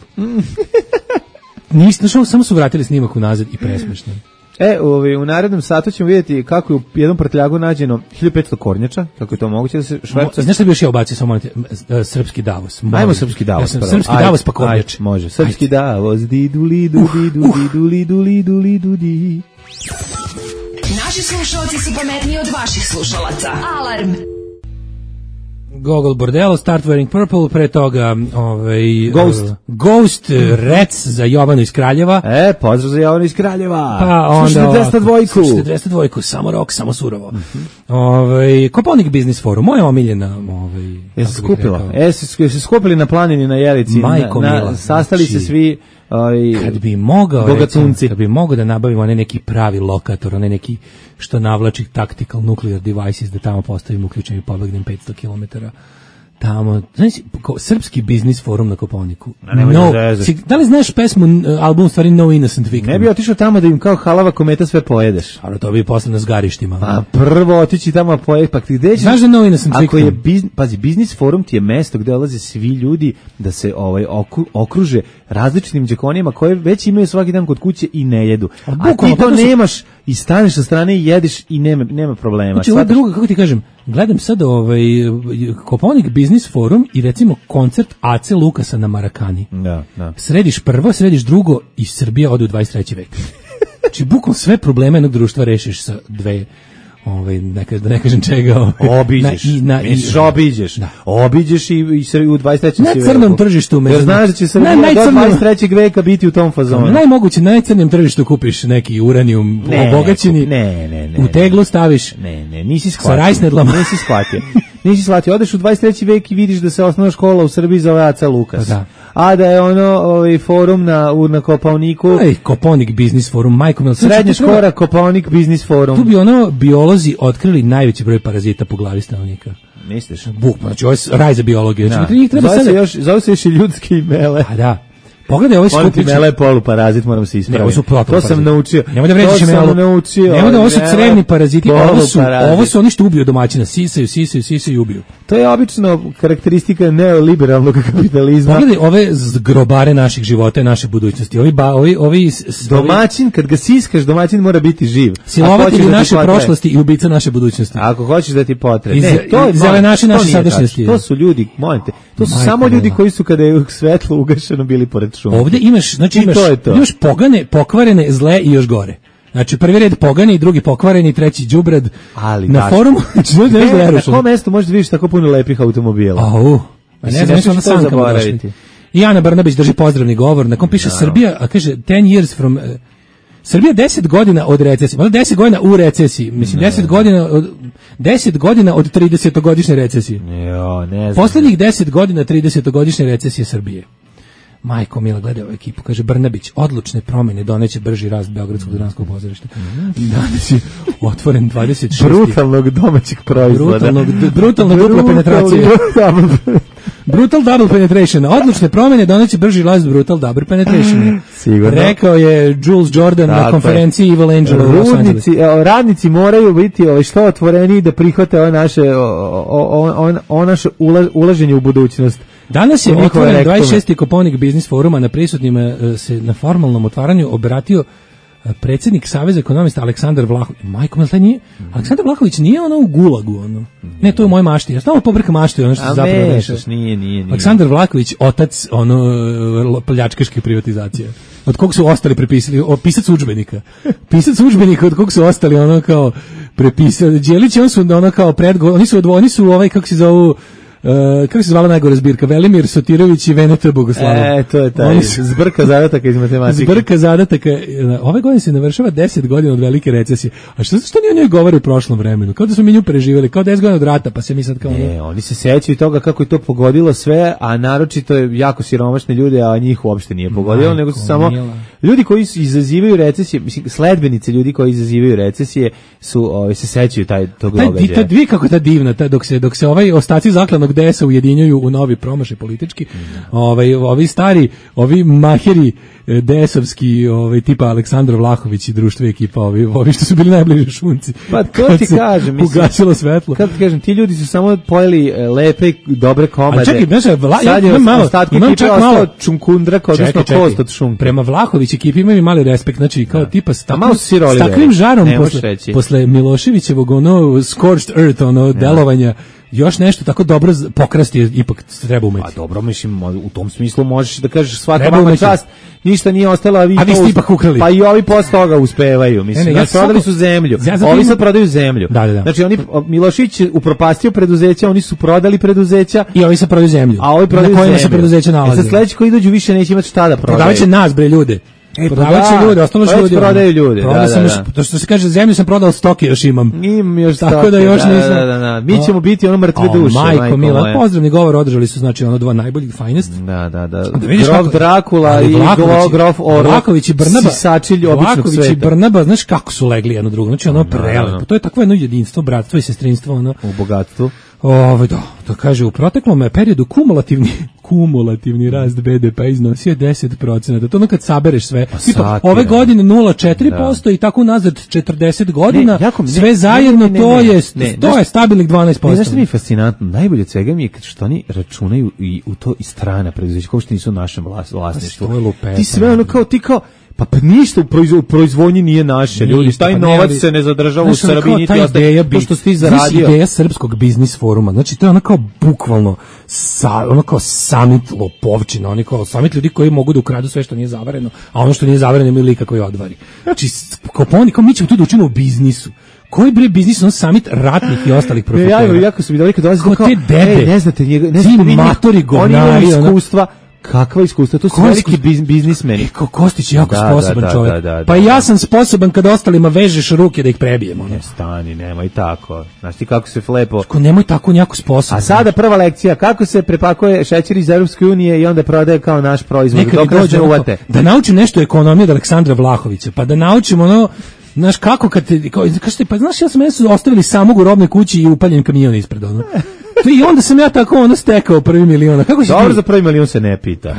Samo su vratili snimak unazad i presmešno. U narednom satu ćemo vidjeti kako je u jednom prtljagu nađeno 1500 kornjača, kako je to moguće da se šverca. Znaš što bi još ja ubacio samo srpski Davos? Ajmo srpski Davos. Ja sam srpski Davos pa kornjač. Može. Srpski Davos, di. Naši slušalci su pametniji od vaših slušalaca. Alarm! Gogol Bordello, Start Wearing Purple, pre toga Ghost, Rec za Jovanu iz Kraljeva. Pozdrav za Jovanu iz Kraljeva. Pa onda slušajte 202, samo rock, samo surovo. Koponik Biznis Forum, moja omiljena. Jesi skupila? Jesi skupili na planini na Jelici? Majko mila. Sastali se svi kad bi mogao da nabavimo onaj neki pravi lokator, onaj neki što navlači tactical nuclear devices, da tamo postavim uključen i pobegnem 500 km tamo, znači, srpski biznis forum na Kopaoniku. Da li znaš pesmu, album stvari No Innocent Victim? Ne bi otišao tamo da im kao halava kometa sve pojedeš. Ali to bi posle na zgarištima. A prvo otići tamo pojedi, pa ti gde ćeš? Znaš da No Innocent Victim? Ako je, pazi, biznis forum ti je mesto gde dolaze svi ljudi da se okruže različitim džekonijama koje već imaju svaki dan kod kuće i ne jedu. A ti to nemaš i staneš sa strane i jedeš i nema problema. Znači, ovo drugo, kako ti kažem, gledam sad Kopaonik Biznis Forum i recimo koncert AC Lukasa na Marakani. Da. Središ prvo, središ drugo i Srbija ode u 23. vek. Znači, bukvalno sve probleme jednog društva rešiš sa dve, da ne kažem čega. Obiđeš. Obiđeš i u 23. Na crnom tržištu. Jer znaš da će Srbija do 23. veka biti u tom fazonu. Najmoguće, na crnom tržištu kupiš neki uranijum obogaćeni. Ne. U teglu staviš. Ne, nisi shvatio. Sa rajsnedlama. Nisi shvatio. Odeš u 23. vek i vidiš da se osnovna škola u Srbiji zove AC Lukas. Da. A da je forum na Kopaoniku. Kopaonik Biznis Forum, majko mil. Srednja škola Kopaonik Biznis Forum. Tu bi biolozi otkrili najveći broj parazita po glavi stanovnika. Misliš? Znači ovo je raj za biologiju. Zove se još i ljudske imele. A da. Pogledaj ovaj skupić. Imele je poluparazit, moram se ispraviti. To sam naučio. Nemoj da vređaš imelu. Nemoj da ovo su crevni paraziti. Ovo su oni što ubiju domaćina. Sisaju i ubiju. To je obično karakteristika neoliberalnog kapitalizma. Pogledaj ove grobare naših života i naše budućnosti. Domaćin, kad ga siskaš, domaćin mora biti živ. Silovatelji naše prošlosti i ubica naše budućnosti. Ako hoćeš da ti potrebe. Zelenaši naše sadašnjosti. To su ljudi, molim te. To su samo ljudi koji su kada je svetlo ugašeno bili pored šume. Ovdje imaš pogane, pokvarene, zle i još gore. Znači prvi red pogani, drugi pokvareni, treći đubrad. Na forumu, na kom mestu možeš da vidiš tako puno lepih automobila? Ne znam, nešto na sankama došli. I Ana Brnabić drži pozdravni govor, na kom piše Srbija, a kaže 10 years from... Srbija 10 godina od recesije, 10 godina u recesiji, mislim 10 godina od 30-godišnje recesije. Poslednjih 10 godina 30-godišnje recesije Srbije. Majko mila, gledaj ovu ekipu, kaže Brnabić, odlučne promjene doneće brži rast Beogradskog dramskog pozorišta. Danas je otvoren 26. Brutalnog domaćeg proizvoda. Brutalna dupla penetracija. Brutal double penetration. Odlučne promjene doneće brži rast Brutal double penetration. Sigurno. Rekao je Jules Jordan na konferenciji Evil Angel u Los Angeles. Radnici moraju biti što otvoreniji da prihvate naše ulaženje u budućnost. Danas je otvoren 26. Kopaonik Biznis Foruma, na prisutnima se na formalnom otvaranju obratio predsjednik Saveza ekonomista Aleksandar Vlahović. Majko, Aleksandar Vlahović nije u gulagu, Ne, to je u mojoj mašti. Ja stalno pobrkam maštu, ono što se zapravo dešava. Nije. Aleksandar Vlahović, otac pljačkaških privatizacija. Od kog su ostali prepisali, pisac udžbenika. Pisac udžbenika od kog su ostali prepisali. Đelić, oni su kako se zovu, kako se zvala najgore zbirka? Velimir Sotirović i Veneta Bogoslava. To je taj zbrka zadataka iz matematike. Zbrka zadataka. Ove godine se navršava 10 godina od velike recesije. A što ni o njoj govore u prošlom vremenu? Kao da smo mi nju preživjeli, kao 10 godina od rata, pa se mi sad kao... oni se sećaju toga kako je to pogodilo sve, a naročito je jako siromašne ljude, a njih uopšte nije pogodilo, nego su samo ljudi koji izazivaju recesije, mislim, sledbenice ljudi koji izazivaju recesije se sećaju tog događaja. Vidi kako ta divna, dok se ostaci zakladnog starog DS-a ujedinjuju u novi promašaj politički. Ovi stari, ovi maheri DS-ovski, tipa Aleksandar Vlahović i društvo ekipa, ovi što su bili najbliži šunci. Pa to ti kažem, ugasilo svetlo. Kad ti kažem, ti ljudi su samo pojeli lepe i dobre komade. A čekaj, sad je ostatke ekipe ostao čunkundrak, odnosno kost od šunke. Prema Vlahović ekipi imaju mali respekt, znači kao tipa s takvim žarom posle Miloševićevog scorched earth, delovanja, još nešto tako dobro pokrasti ipak treba umeti. Pa dobro, mislim, u tom smislu možeš da kažeš svaka vama čast, ništa nije ostalo, a vi ste ipak ukrali. Pa i ovi posle toga uspevaju, mislim, prodali su zemlju, ovi sad prodaju zemlju. Da. Znači, Milošić je upropastio preduzeća, oni su prodali preduzeća. I ovi sad prodaju zemlju. A ovi prodaju zemlju. Na kojima se preduzeća nalaze. Sad sledeći koji dođu više neće imati šta da prodaju. Prodavat će nas, bre, ljude. Prodavaće ljude, ostalo što ljudi. Prodaju ljude, to što se kaže, zemlju sam prodao, stoke još imam. Imam još stoke, tako da još nisam. Da. Mi ćemo biti ono mrtve duše. Majko mila, pozdravni govor održali su, znači ono dva najboljih finest. Da. Grof Drakula i Grof Orlok. Vlahović i Brnaba. Sisačilj običnog sveta. Vlahović i Brnaba, znaš kako su legli jedno drugo, znači ono prelepo. To je takvo jedno jedinstvo, bratstvo i sestrinstvo. U bogatstvu. Da kaže, u proteklom periodu kumulativni rast BDP iznosio 10%. To ono kad sabereš sve. Tipa, ove godine 0,4% i tako nazad 40 godina, sve zajedno to je stabilnih 12%. Znaš što mi je fascinantno? Najbolje od svega mi je što oni računaju i u to i strana preduzeća, kao što nisu u našem vlasništvu. Ti sve ono kao, pa ništa u proizvodnji nije naše, ljudi, taj novac se ne zadržava u Srbiji, niti ostaje to što si ti zaradio. Znaš ideja srpskog biznis foruma, znači to je ono kao bukvalno, ono kao samit lopovčina, oni kao samit ljudi koji mogu da ukradu sve što nije zavareno, a ono što nije zavareno ima lika koji odvari. Znači, kao mi ćemo tu da učimo u biznisu. Koji bre biznis, on samit ratnih i ostalih profitera. Jako su mi daleko dolazili kao te dede, ne znate njega, ti matori govnari, iskustva. Kakva iskustva, to su veliki biznismeni. Kostić je jako sposoban čovjek. Pa ja sam sposoban kad ostalima vežeš ruke da ih prebijemo. Ne stani, nemoj tako. Znaš ti kako se flepo... Nemoj tako jako sposoban. A sada prva lekcija, kako se prepakuje šećer iz Europske unije i onda prodaje kao naš proizvod. Dok nas ne uvate. Da naučim nešto o ekonomiji od Aleksandra Vlahovića, pa da naučim ono... Znaš kako kad te... Pa znaš, ja sam ostavili samog u robnoj kući i upaljen kamion ispred ono. I onda sam ja tako stekao prvi milion. Kako si dobro, za prvi milion se ne pita.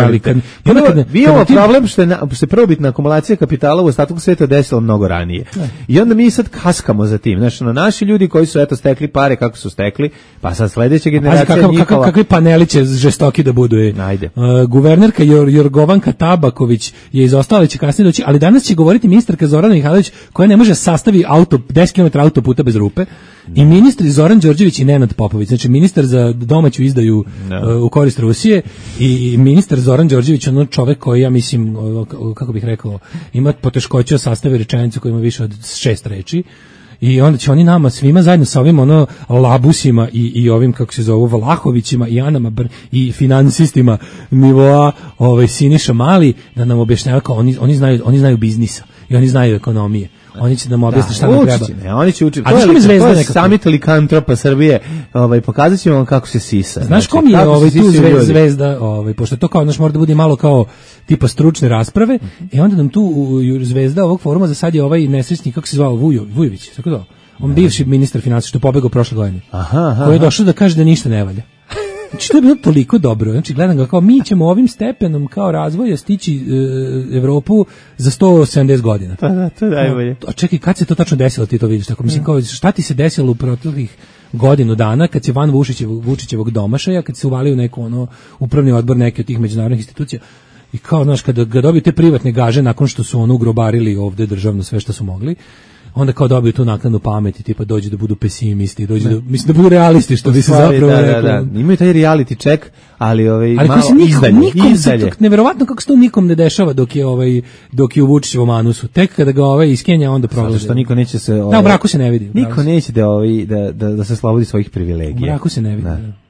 Vi imamo problem što se prvobitna akumulacija kapitala u ostatku sveta desila mnogo ranije. I onda mi sad kaskamo za tim. Znači, naši ljudi koji su stekli pare kako su stekli, pa sad sledeća generacija njihova... Kakvi paneli će žestoki da budu. Najde. Guvernerka Jorgovanka Tabaković je izostala, će kasnije doći, ali danas će govoriti ministarka Zorana Mihajlović koja ne može sastavi 10 km autoputa bez rupe. I ministri Zoran Đorđević i Nenad Popović, znači ministar za domaću izdaju u korist Rusije i ministar Zoran Đorđević, ono čovek koji, ja mislim, kako bih rekao, ima poteškoće sastavi rečenicu koja ima više od 6 reči. I onda će oni nama svima zajedno sa ovim labusima i ovim, kako se zove, Vlahovićima i Anama i finansistima nivoa Siniša Mali da nam objašnjava kao oni znaju biznisa i oni znaju ekonomije. Oni će nam objasniti šta nam treba. Oni će učiti. To je samit likantropa Srbije. Pokazat ćemo vam kako se sisa. Znaš kom je tu zvezda, pošto to kao, mora da bude malo kao tipa stručne rasprave, i onda nam tu zvezda ovog foruma za sad je ovaj nesrećni, kako se zvao, Vujović, tako da? On bivši ministar finansija što je pobegao prošle godine. Koji je došao da kaže da ništa ne valja. Znači, to je bilo toliko dobro. Znači, gledam ga kao, mi ćemo ovim stepenom kao razvoja stići Evropu za 170 godina. Da, to je najbolje. A čekaj, kad se to tačno desilo, ti to vidiš? Tako, mislim, kao, šta ti se desilo u proteklih godinu dana, kad se van Vučićevog domašaja, kad se uvalio neko upravni odbor neke od tih međunarodnih institucija, i kao, znaš, kada dobiju te privatne gaže nakon što su ugrobarili ovde državno sve što su mogli, onda kao dobiju tu naknadnu pamet i tipa dođe da budu pesimisti, mislim da budu realisti, što bi se zapravo rekao. Da. Imaju taj reality check, ali malo izdalje. Neverovatno kako se to nikom ne dešava dok je u Vučićevom anusu. Tek kada ga iskenja, onda prolazi. Zato što niko neće se... Da, u braku se ne vidi. Niko neće da se slobodi svojih privilegija. U braku se ne vidi.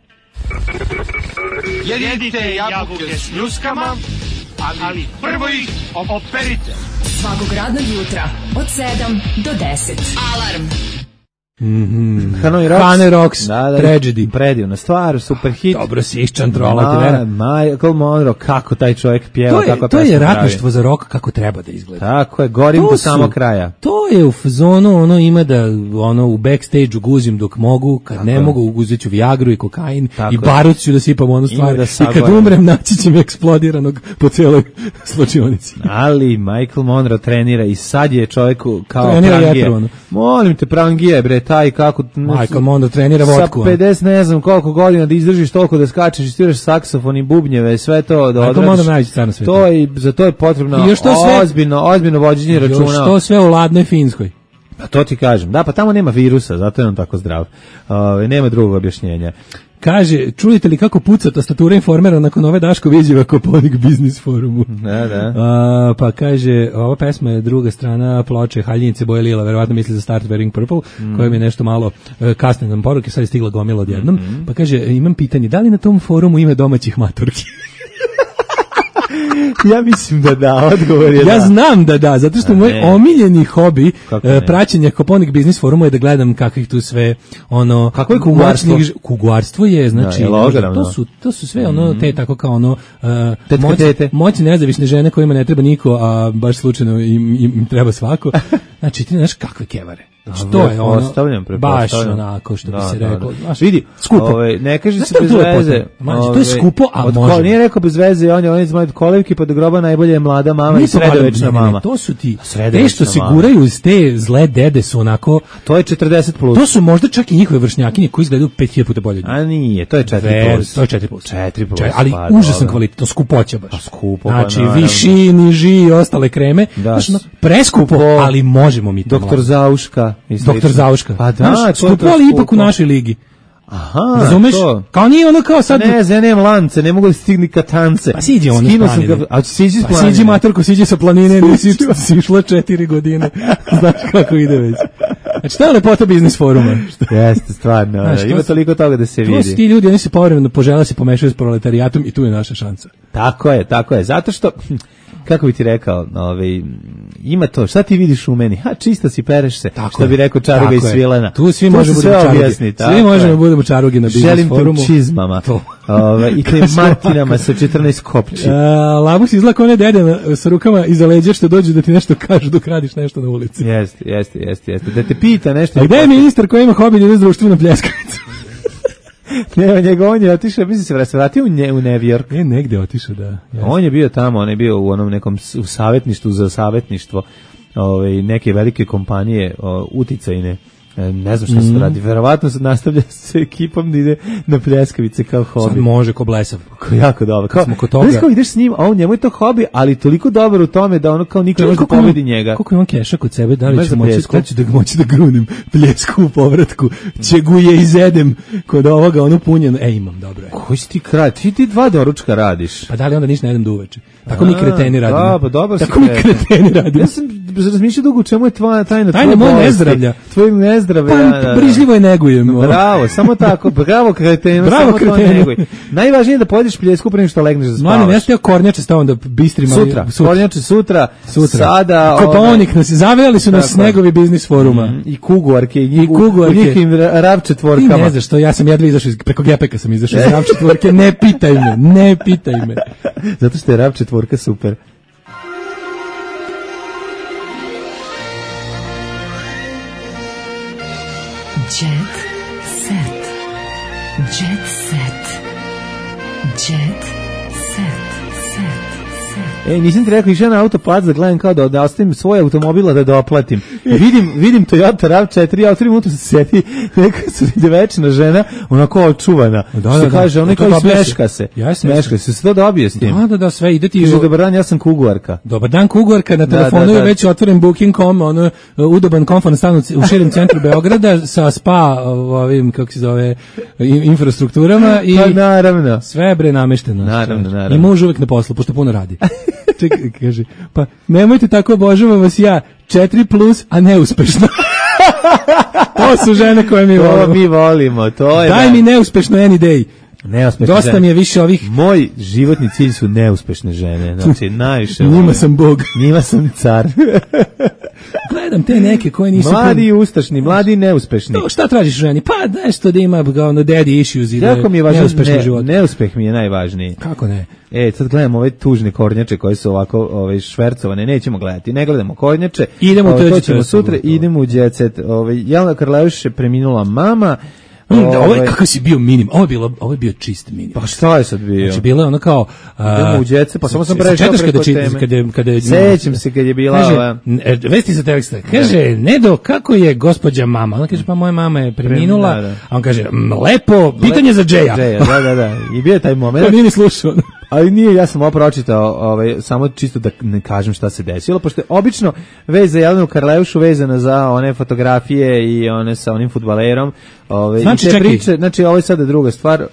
Jedite jabuke s ljuskama, ali prvo ih operite. Svakog radnog jutra od 7 do 10. Alarm. Hanoi Rocks, Tragedy. Predivna stvar, super hit. Dobro si iščantrola, ti vera. Michael Monroe, kako taj čovjek pjeva, kako to je ratništvo za rock kako treba da izgleda. Tako je, gorim do samog kraja. To je u fazonu, ono ima da u backstage-u guzim dok mogu, kad ne mogu uzet ću Viagru i kokain i barut ću da sipam onu stvar. I kad umrem naći će mi eksplodiranog po cijeloj slučionici. Ali Michael Monroe trenira i sad je čovjeku kao prangije. Molim te, prangije, bre, taj kako... Michael Monroe trenira vodku. Sa 50 ne znam koliko godina da izdržiš toliko da skačeš i sviraš saksofon i bubnjeve, sve to da odradiš. Michael Monroe najveći car na svijetu. Za to je potrebno ozbiljno vođenje računa. Još to sve u ladnoj Finskoj. Pa to ti kažem. Da, pa tamo nema virusa, zato je on tako zdrav. Nema drugog objašnjenja. Kaže, čujete li kako puca tastatura Informera nakon ove Daškove izjave Koponik Biznis forumu? Da. Pa kaže, ova pesma je druga strana ploče Haljinice boje lila, verovatno misli za Start Wearing Purple, koja mi je nešto malo kasne nam poruke, sad je stigla gomila odjednom. Pa kaže, imam pitanje, da li na tom forumu ima domaćih maturki? Ja mislim da, odgovor je da. Ja znam da, zato što moj omiljeni hobi praćenja Koponik Biznis forumu je da gledam kakvih tu sve, kako je kuguarstvo? Kuguarstvo je, znači, to su sve te tako kao moćne nezavisne žene kojima ne treba niko, a baš slučajno im treba svako. Znači, ti znaš kakve kevare. Znači, to je baš onako što bi se reklo. Vidi, skupo. Ne kaže se bez veze. To je skupo, a može. Nije rekao bez veze, on je iz kolevki pa do groba najbolje je mlada mama i sredovečna mama. To su ti, te što se guraju iz te zle dede su onako... To je 40+. To su možda čak i njihove vršnjakinje koji izgledaju 5000 puta bolje. A nije, to je 4+. To je 4+. 4+. Ali užasan kvalitet, to skupoća baš. Skupo, znači, Vichy, Niži i ostale kreme. Preskupo, ali možemo mi to. Doktor Zauška. Doktor Zauška. Pa da, skupo, ali ipak u našoj ligi. Aha, razumeš? Kao nije ono kao sad... Ne, nemam lance, ne mogu da stigni katance. Pa siđi ono s planine. Pa siđi matorko, siđi sa planine, nisi išla 4 godine. Znaš kako ide već. Znači, to je lepota Biznis foruma. Jeste, stvarno. Ima toliko toga da se vidi. To su ti ljudi, oni se povremeno požele se pomešaju s proletarijatom i tu je naša šansa. Tako je. Zato što... Kako bi ti rekao, ima to, šta ti vidiš u meni? Čista si, pereš se, što bi rekao Čaruga iz Svilena. Tu svi možemo budemo čarugi. Svi možemo budemo čarugi na Biznis forumu. Želim te čizmama i te martinama sa 14 kopči. Labus izlako one dede sa rukama iza leđa što dođu da ti nešto kažu dok radiš nešto na ulici. Jeste. Da te pita nešto. A gde je ministar koji ima hobi da ide s društvenu pljeskavicu? Ne, njega on je otišao, mislim se vratio u New York. Negde otišao, da. On je bio tamo, on je bio u onom nekom savjetništvu za savjetništvo neke velike kompanije uticajne. Ne znam šta se radi, verovatno se nastavlja s ekipom da ide na pljeskavice kao hobi. Sad može ko blesav. Jako dobro. Kao ideš s njim, a on njemu je to hobi, ali toliko dobar u tome da ono kao niko ne može da pobedi njega. Koliko ima keša kod sebe, da li će moći da grunim pljesku u povratku, će gu je izedem kod ovoga, ono punjeno. Imam, dobro je. Koji si ti kraj? Ti 2 doručka radiš. Pa da li onda ništa ne jedem do uveče? Tako mi kreteni radimo. Da, pa dobro si Tako mi kreteni radimo. Ja sam razmišljao dugo čemu je tajna moje nezdravlja. Tvoj nezdravlja. Pa brižljivo je negujem. Bravo, samo tako. Bravo kretenu, samo to neguj. Najvažnije je da pojedeš pljesku pre nego što legneš da spavaš. Mladen, ja ste kornjače stavim da bistri malo. Kornjače sutra. Sada. Kopaonik nas, zavijali su nas snegovi Biznis foruma. I kuguarke. I njihovim rav-četvorkama. Ti ne znaš što, ja sam jedva izašao, preko Gepeka sam izašao iz rav-četvorke. Ne pitaj me. Zato što je rav-četvorka super. Jet set. Jet set. Jet set. Nisam ti rekao, išao na autoplac da gledam kao da ostavim svoj automobila da doplatim. Vidim Toyota RAV4, ja u 3 minuta se sjeti neka srednjevečna žena, onako očuvana. Se kaže, ono kao smeška se. Smeška se to dobije s tim. Da, sve ide ti. Kaže, dobar dan, ja sam kuguarka. Dobar dan, kuguarka, na telefonu je već otvoren Booking.com, ono, udoban komfortan stan u širem centru Beograda sa spa, ovim, kako se zove, infrastrukturama i naravno. Sve bre namešteno. Naravno. I muž uvek na poslu, pošto puno radi. Čekaj, kaže, pa nemojte tako, obožavam vas ja, 4+, a neuspešno. To su žene koje mi volimo. To mi volimo, to je. Daj mi neuspešno any day. Neuspešne Dosta žene. mi je više ovih... Moj životni cilj su neuspešne žene. Znači, najviše... Njima sam bog. Njima sam car. Gledam te neke koje nisu... Mladi i ustašni, mladi i neuspešni. To, šta tražiš ženi? Pa nešto da ima daddy issues i da jako mi je važno, neuspešni život. Neuspeh mi je najvažniji. Kako ne? Sad gledamo ove tužne kornjače koje su ovako švercovane, nećemo gledati. Ne gledamo kornjače. Idemo to ćemo sutra, idemo u Jet Set. Jelena Karleušić je preminula mama. Kako si bio minim? Ovo je bio čist minim. Pa šta je sad bio? Znači bilo je ono kao idemo u Jet Set, pa samo sam prešao preko teme. Sećam se kad je bila ova... Vesti sa teleksta. Kaže, Nedo, kako je gospođa mama? Ona kaže, pa moja mama je preminula. A on kaže, lepo, pitanje za Džeja. Da. I bio je taj moment. To nije ni slušao. Ali nije, ja sam ovo pročitao, samo čisto da ne kažem šta se desilo, pošto je obično vez za Jelenu Karleušu vezana za one fotografije i one sa onim fudbalerom. Znači, priče, znači ovo je sada druga stvar,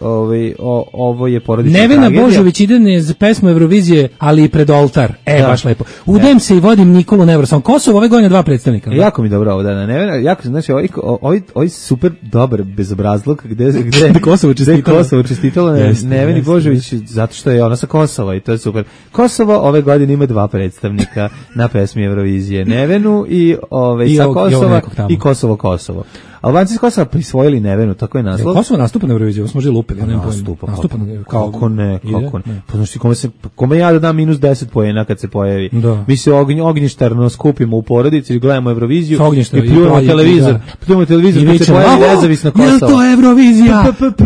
ovo je porodična tragedija. Nevena Božović ide za pesmu Eurovizije, ali i pred oltar. Baš lepo. Udajem se i vodim Nikolu Nevrosom. Kosovo ove godine 2 predstavnika. Jako mi dobro ovo, da, Nevena, jako, znači, ovaj super dobar bezobrazluk, gde Kosovo čestitalo Neveni Božović, zato što je ona sa Kosova i to je super. Kosovo ove godine ima 2 predstavnika na pesmi Eurovizije. Nevenu i sa Kosova i Kosovo. Albanci iz Kosova prisvojili Nevenu, tako je naslov. Kosovo nastupa na Euroviziju, smo možda lupili. Nastupa. Kako ne. Pa znači, kome ja da dam -10 poena kad se pojavi. Mi se ognjištarno skupimo u porodici i gledamo Euroviziju i pljujemo televizor. Kad se pojavi nezavisno Kosovo. Je to Eurovizija?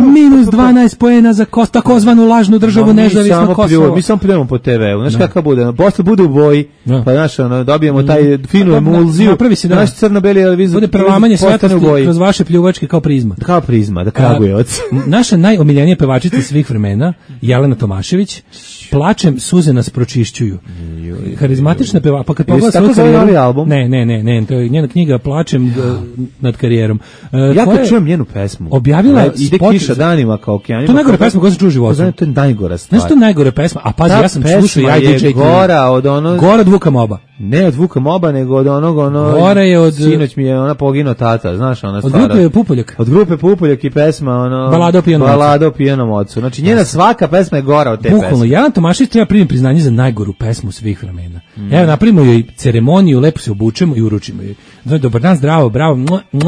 -12 poena za takozvanu lažnu državu nezavisno Kosovo. Mi samo pljujemo po TV-u. Znaš kakav bude? Posle bude u boji, pa znaš, dobijemo taj finu emulziju. Naš crno-beli televizor bude prelamanje svetosti kroz vaše pljuvačke kao prizma. Kao prizma, da Kragujevac. Naša najomiljenija pevačica svih vremena, Jelena Tomašević, Plačem, suze nas pročišćuju. Harizmatična pevačica, pa kad pogleda svoju karijeru... album? Ne, to je njena knjiga Plačem nad karijerom. Ja kad čujem njenu pesmu, objavila ide kiša danima kao okeanima. To je najgore pesma koju sam čuo u životu. To je najgora stvar. Znaš, to je najgore pesma, a pazi, ja sam slušao i IDJ. Gora od onog... Gora od Vuka Moba. Ne od Vuka Moba, nego od onog... Gora je od... Sinoć mi je ona poginuo tata, znaš ona stvar. Od grupe Pupoljak. Od grupe Pupoljak i pesma Balada o pijanom ocu. Znači njena svaka pesma je gora od te pesme. Bukvalno, Jelena Tomašević treba primiti priznanje za najgoru pesmu svih vremena. Evo, napravimo joj ceremoniju, lepo se obučemo i uručimo joj. Dobar dan, zdravo, bravo,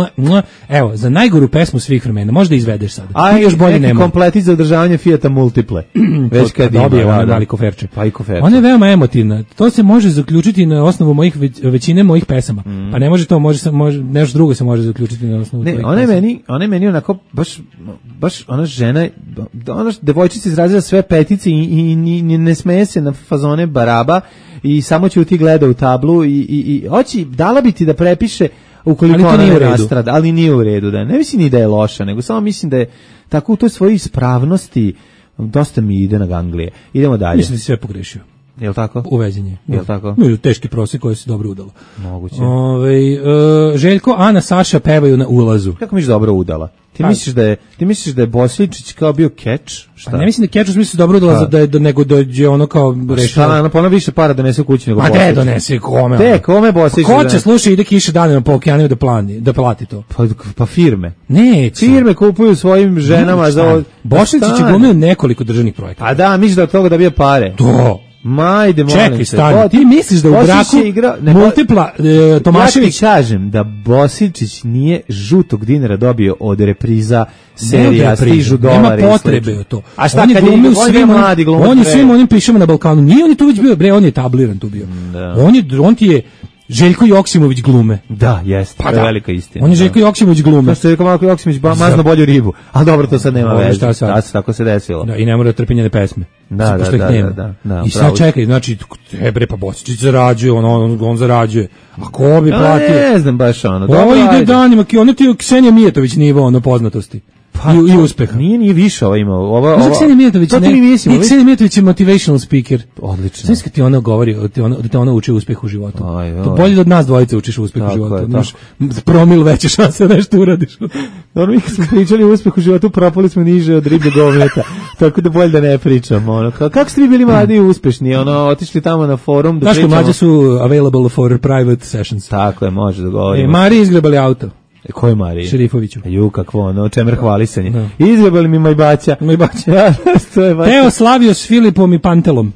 evo, za najgoru pesmu svih vremena, možda izvedeš sada. A još bolje nema. Kompletić za održavanje Fijata Multiple. Već kad dobije ona mali koferče. Pa i koferče. Ona je veoma emotivna. To se može zaključiti na osnovu većine mojih pesama. Pa ne može to, može nešto drugo se može zaključiti na osnovu tvojih pesama. Ona je meni onako baš ona žena, ona devojčica izrazila sve petice i ne smeje se na fazone baraba i samo će ti gleda u tablu i hoće, dala bi ti da prepiše ukoliko ona ne nastrada, ali nije u redu. Da. Ne mislim ni da je loša, nego samo mislim da je tako u toj svojoj ispravnosti dosta mi ide na ganglije. Idemo dalje. Mislim da si sve pogrešio. Jel' tako? Uvezenje. Jel' tako? Teški prosjek koji se dobro udalo. Moguće. Željko, Ana, Saša pevaju na ulazu. Kako misliš dobro udala? Ti misliš da je Bosličić kao bio keč? Šta? Pa ne mislim da keč u smislu dobro udala nego da je ono kao rešila. Pa ona više para donese u kući nego Bosličić. A gde donese? Kome? Kome Bosličić? Ko će slušati ide kiše danima po okeanima da plati to? Pa firme. Neće. Firme kupuju svojim ženama za... Bosličić je glumio nekoliko državnih projekata. A da, misliš da od toga da bio pare? To. Majde, molim čekaj, stani, ti misliš da u braku Multipla Tomašević... Ja ti kažem da Bosičić nije žutog dinara dobio od repriza serija Stižu dolari. Nema potrebe o to. A šta kad je mladi glumac? On je svim onim pišama na Balkanu. Nije on je tu već bio, bre, on je tabliran tu bio. On ti je Željko Joksimović glume. Da, jeste, to je velika istina. On je Željko Joksimović glume. Što je Željko Joksimović mazno bolju ribu, ali dobro, to sad nema veze. Tako se desilo. Da, i ne mora trpinjene pesme. Da. I sad čekaj, znači, bre, pa Bosičić zarađuje, on zarađuje. A ko bi platio? Ne znam baš ono. Ovo ide danima, ono ti je Ksenija Mijetović nivo poznatosti. I uspeha. Nije više ovo imao. Ksenija Mijetović je motivational speaker. Odlično. Znaš kad ti ona govori, da te ona uči uspeh u životu. To bolje da od nas dvojice učiš uspeh u životu. Znaš, promil veće šanse da nešto uradiš. Mi smo pričali o uspehu u životu, propali smo niže od ribe govneta. Tako da bolje da ne pričamo. Kako ste vi bili mladi i uspešni? Otišli tamo na forum da pričamo. Mlađe su available for private sessions. Tako je, može da govorimo. Mari izgrebali auto. Ko je Marija? Šerifoviću. Ju, kakvo ono, čemer hvalisanje. No. Izjebali mi Majbaća. Ja, Teo slavio s Filipom i Pantelom.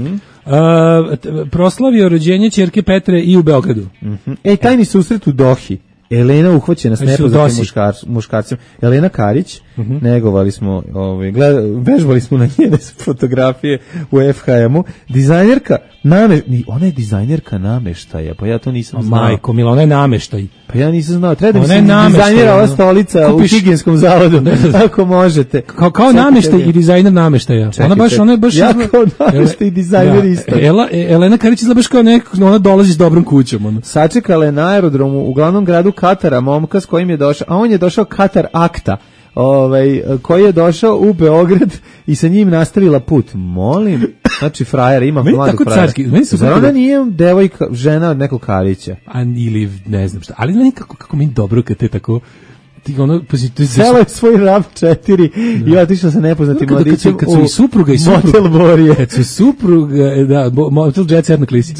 Proslavio rođenje ćerke Petre i u Beogradu. Tajni susret u Dohi. Elena uhvaćena s nepoznatim muškarcem. Elena Karić, negovali smo, vežbali smo na njene fotografije u FHM-u. Dizajnerka, ona je dizajnerka nameštaja, pa ja to nisam znao. Majko mila, ona je nameštaj. Pa ja nisam znao, treba da mi se dizajnira ova stolica u higijenskom zavodu, ako možete. Kao nameštaj i dizajner nameštaja. Ona je baš... Ja kao nameštaj i dizajner isto. Elena Karić izgleda baš kao ona dolazi s dobrom kućom. Sačekala je na aerodromu u glavnom gradu Katara momka s kojim je došao, a on je došao Katar Akta, koji je došao u Beograd i sa njim nastavila put. Molim, znači frajer, ima mladog frajera. Zar ona nije devojka, žena od nekog Karića? Ili ne znam šta, ali meni kako mi dobro kad te tako... Selo je svoj RAV 4 i otišao sa nepoznatim mladićem kad su i supruga i Motel Borije. Kad su supruga, Motel Jet Set na klisi.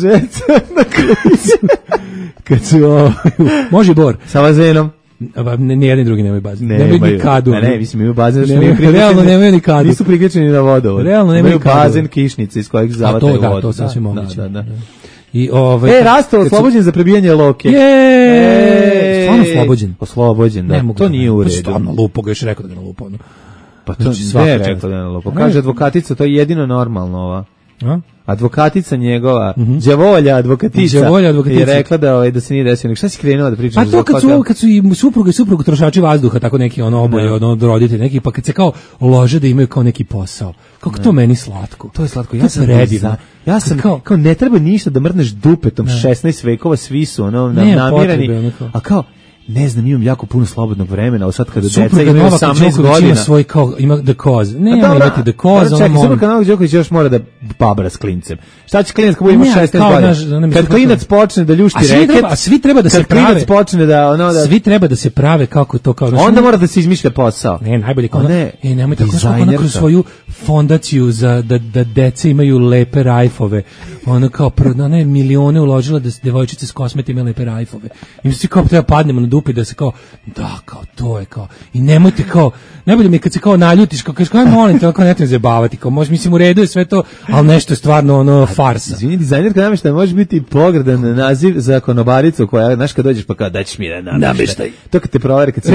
Kad su, može Bor. Sa bazenom. Nijedni drugi nemaju bazen. Nemaju ni kadu. Ne, mislim, imaju bazen. Realno nemaju ni kadu. Nisu priključeni na vodovod. Realno nemaju kadu. Bazen kišnice iz kojeg zavataju vodu. To sasvim moguće. I Rasto oslobođen za prebijanje loke. Stvarno oslobođen. Oslobođen, da. To nije u redu. Stvarno lupo, ga još rekao da ga ne lupo. Pa to je rekao da ne lupo. Kaže advokatica, to je jedino normalno ova. Advokatica njegova, đavolja advokatica, je rekla da se nije desilo. Šta si krenuo da pričaš? Pa to kad su i supruga i suprug trošači vazduha, tako neki oboje, od roditelja, neki, pa kad se kao lože da imaju kao neki posao. Kako to meni slatko? To je slatko. Ja sam kao ne treba ništa da mrneš dupetom 16 vekova, svi su namirani, a kao ne znam, imam jako puno slobodnog vremena, ali sad kada deca imaju 18 godina... Svoj kao, ima the cause. Ne, ima imati the cause. Čekaj, Suprka Novak Đoković još mora da babra s klincem. Šta će klinac kada ima 16 godina? Kad klinac počne da ljušti reket... A svi treba da se prave... Kad klinac počne da... Svi treba da se prave kako to kao... Onda mora da se izmišlja posao. Ne, najbolje kao... Nemojte tako ona kroz svoju fondaciju da deca imaju lepe rajfove. Ona kao milione uložila da devojčice s kosmeti imaju lepe rajfove. I mi svi kao treba padnemo na dupe da se kao, kao to je kao, i nemojte kao, najbolje mi je kad se kao naljutiš, kao kažeš, molim te, ako ne te zabavati, kao, mislim u redu je sve to, ali nešto je stvarno farsa. Izvini, dizajnerka namještaja može biti pogrdan naziv za konobaricu koja, znaš, kad dođeš pa kao, daćeš mi da namještaj. To kad te proveri, kad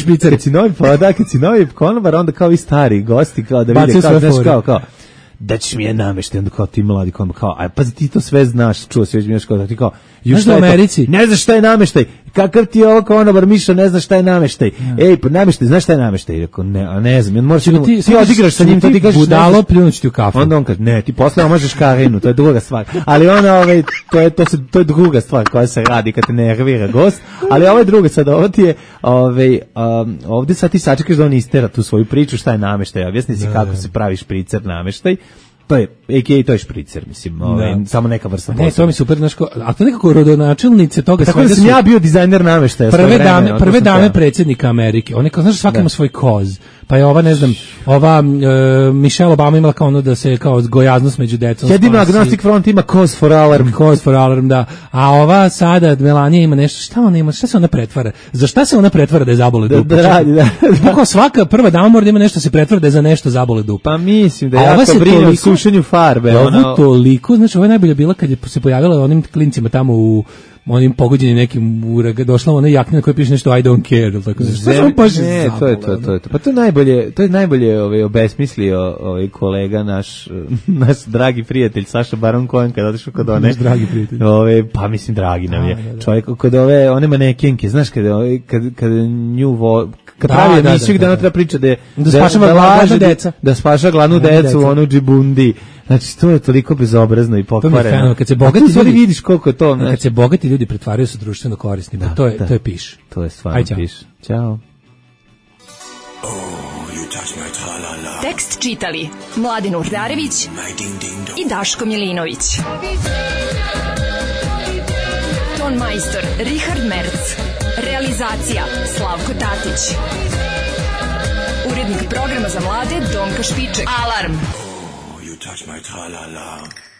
si novi konobar, onda kao i stari gosti, kao da vidi, kao, znaš, kao, da ćeš mi je nameštaj, onda kao ti mladi kao, aj pazi ti to sve znaš, čuo se već mi nešto ti kao, znaš da u Americi? Ne znaš šta je nameštaj, kakav ti je ovo konobar Miša, ne znaš šta je nameštaj, ej, pa nameštaj, znaš šta je nameštaj, rekao, ne znam, ti odigraš sa njim, to ti kažeš, budalo, pljunući ti u kafu. Onda on kaže, ne, ti posle omažeš Karinu, to je druga stvar, ali to je druga stvar koja se radi kad te nervira gost, ali ovo je druga, sad ovo ti je, ovdje sad ti sačekaš da on istera tu svoju priču, šta je nameštaj, objasni si kako se pravi špricer nameštaj. To je, a.k.a. to je špricer, mislim, samo neka vrsta posla. Ne, to mi super, znaš, a to nekako rodonačelnice toga svega su... Tako da sam ja bio dizajner nameštaja. Prve dame predsjednika Amerike, one kao, znaš, svaka ima svoj koz. Pa je ova, ne znam, Michelle Obama imala kao ono da se kao gojaznost među decom. Jedino Agnostic Front ima cause for alarm. Cause for alarm, da. A ova sada, Melania ima nešto, šta ona ima, šta se ona pretvara? Za šta se ona pretvara da je zabole dupe? Kao svaka prva dama mora da ima nešto se pretvara da je za nešto zabole dupe. Pa mislim da jako brine o sušenju farbe. Ovo toliko, znači ovo je najbolje bila kad je se pojavila onim klincima tamo u onim pogođenim nekim došla ona jakna koja piše nešto I don't care, tako to je to. Pa to je najbolje obesmislio kolega naš dragi prijatelj Saša Baron Cohen kad otišao kod one. Naš dragi prijatelj. Pa mislim dragi nam je. Čovjek kod one manekenke, znaš kad nju kad pravi emisiju gde ona treba priča da spaša glavnu decu u onu džibundi. Znači, to je toliko bezobrazno i pokvareno. Kad se bogati ljudi vidiš koliko je to. Kad se bogati ljudi pretvaraju se društveno korisni, to je piš. To je stvarno piš. Ćao. Tekst čitali Mladin Urdarević i Daško Milinović. Ton majstor Richard Merc. Realizacija Slavko Tatić. Urednik programa za mlade Donka Špiček. Alarm! You touch my tra-la-la.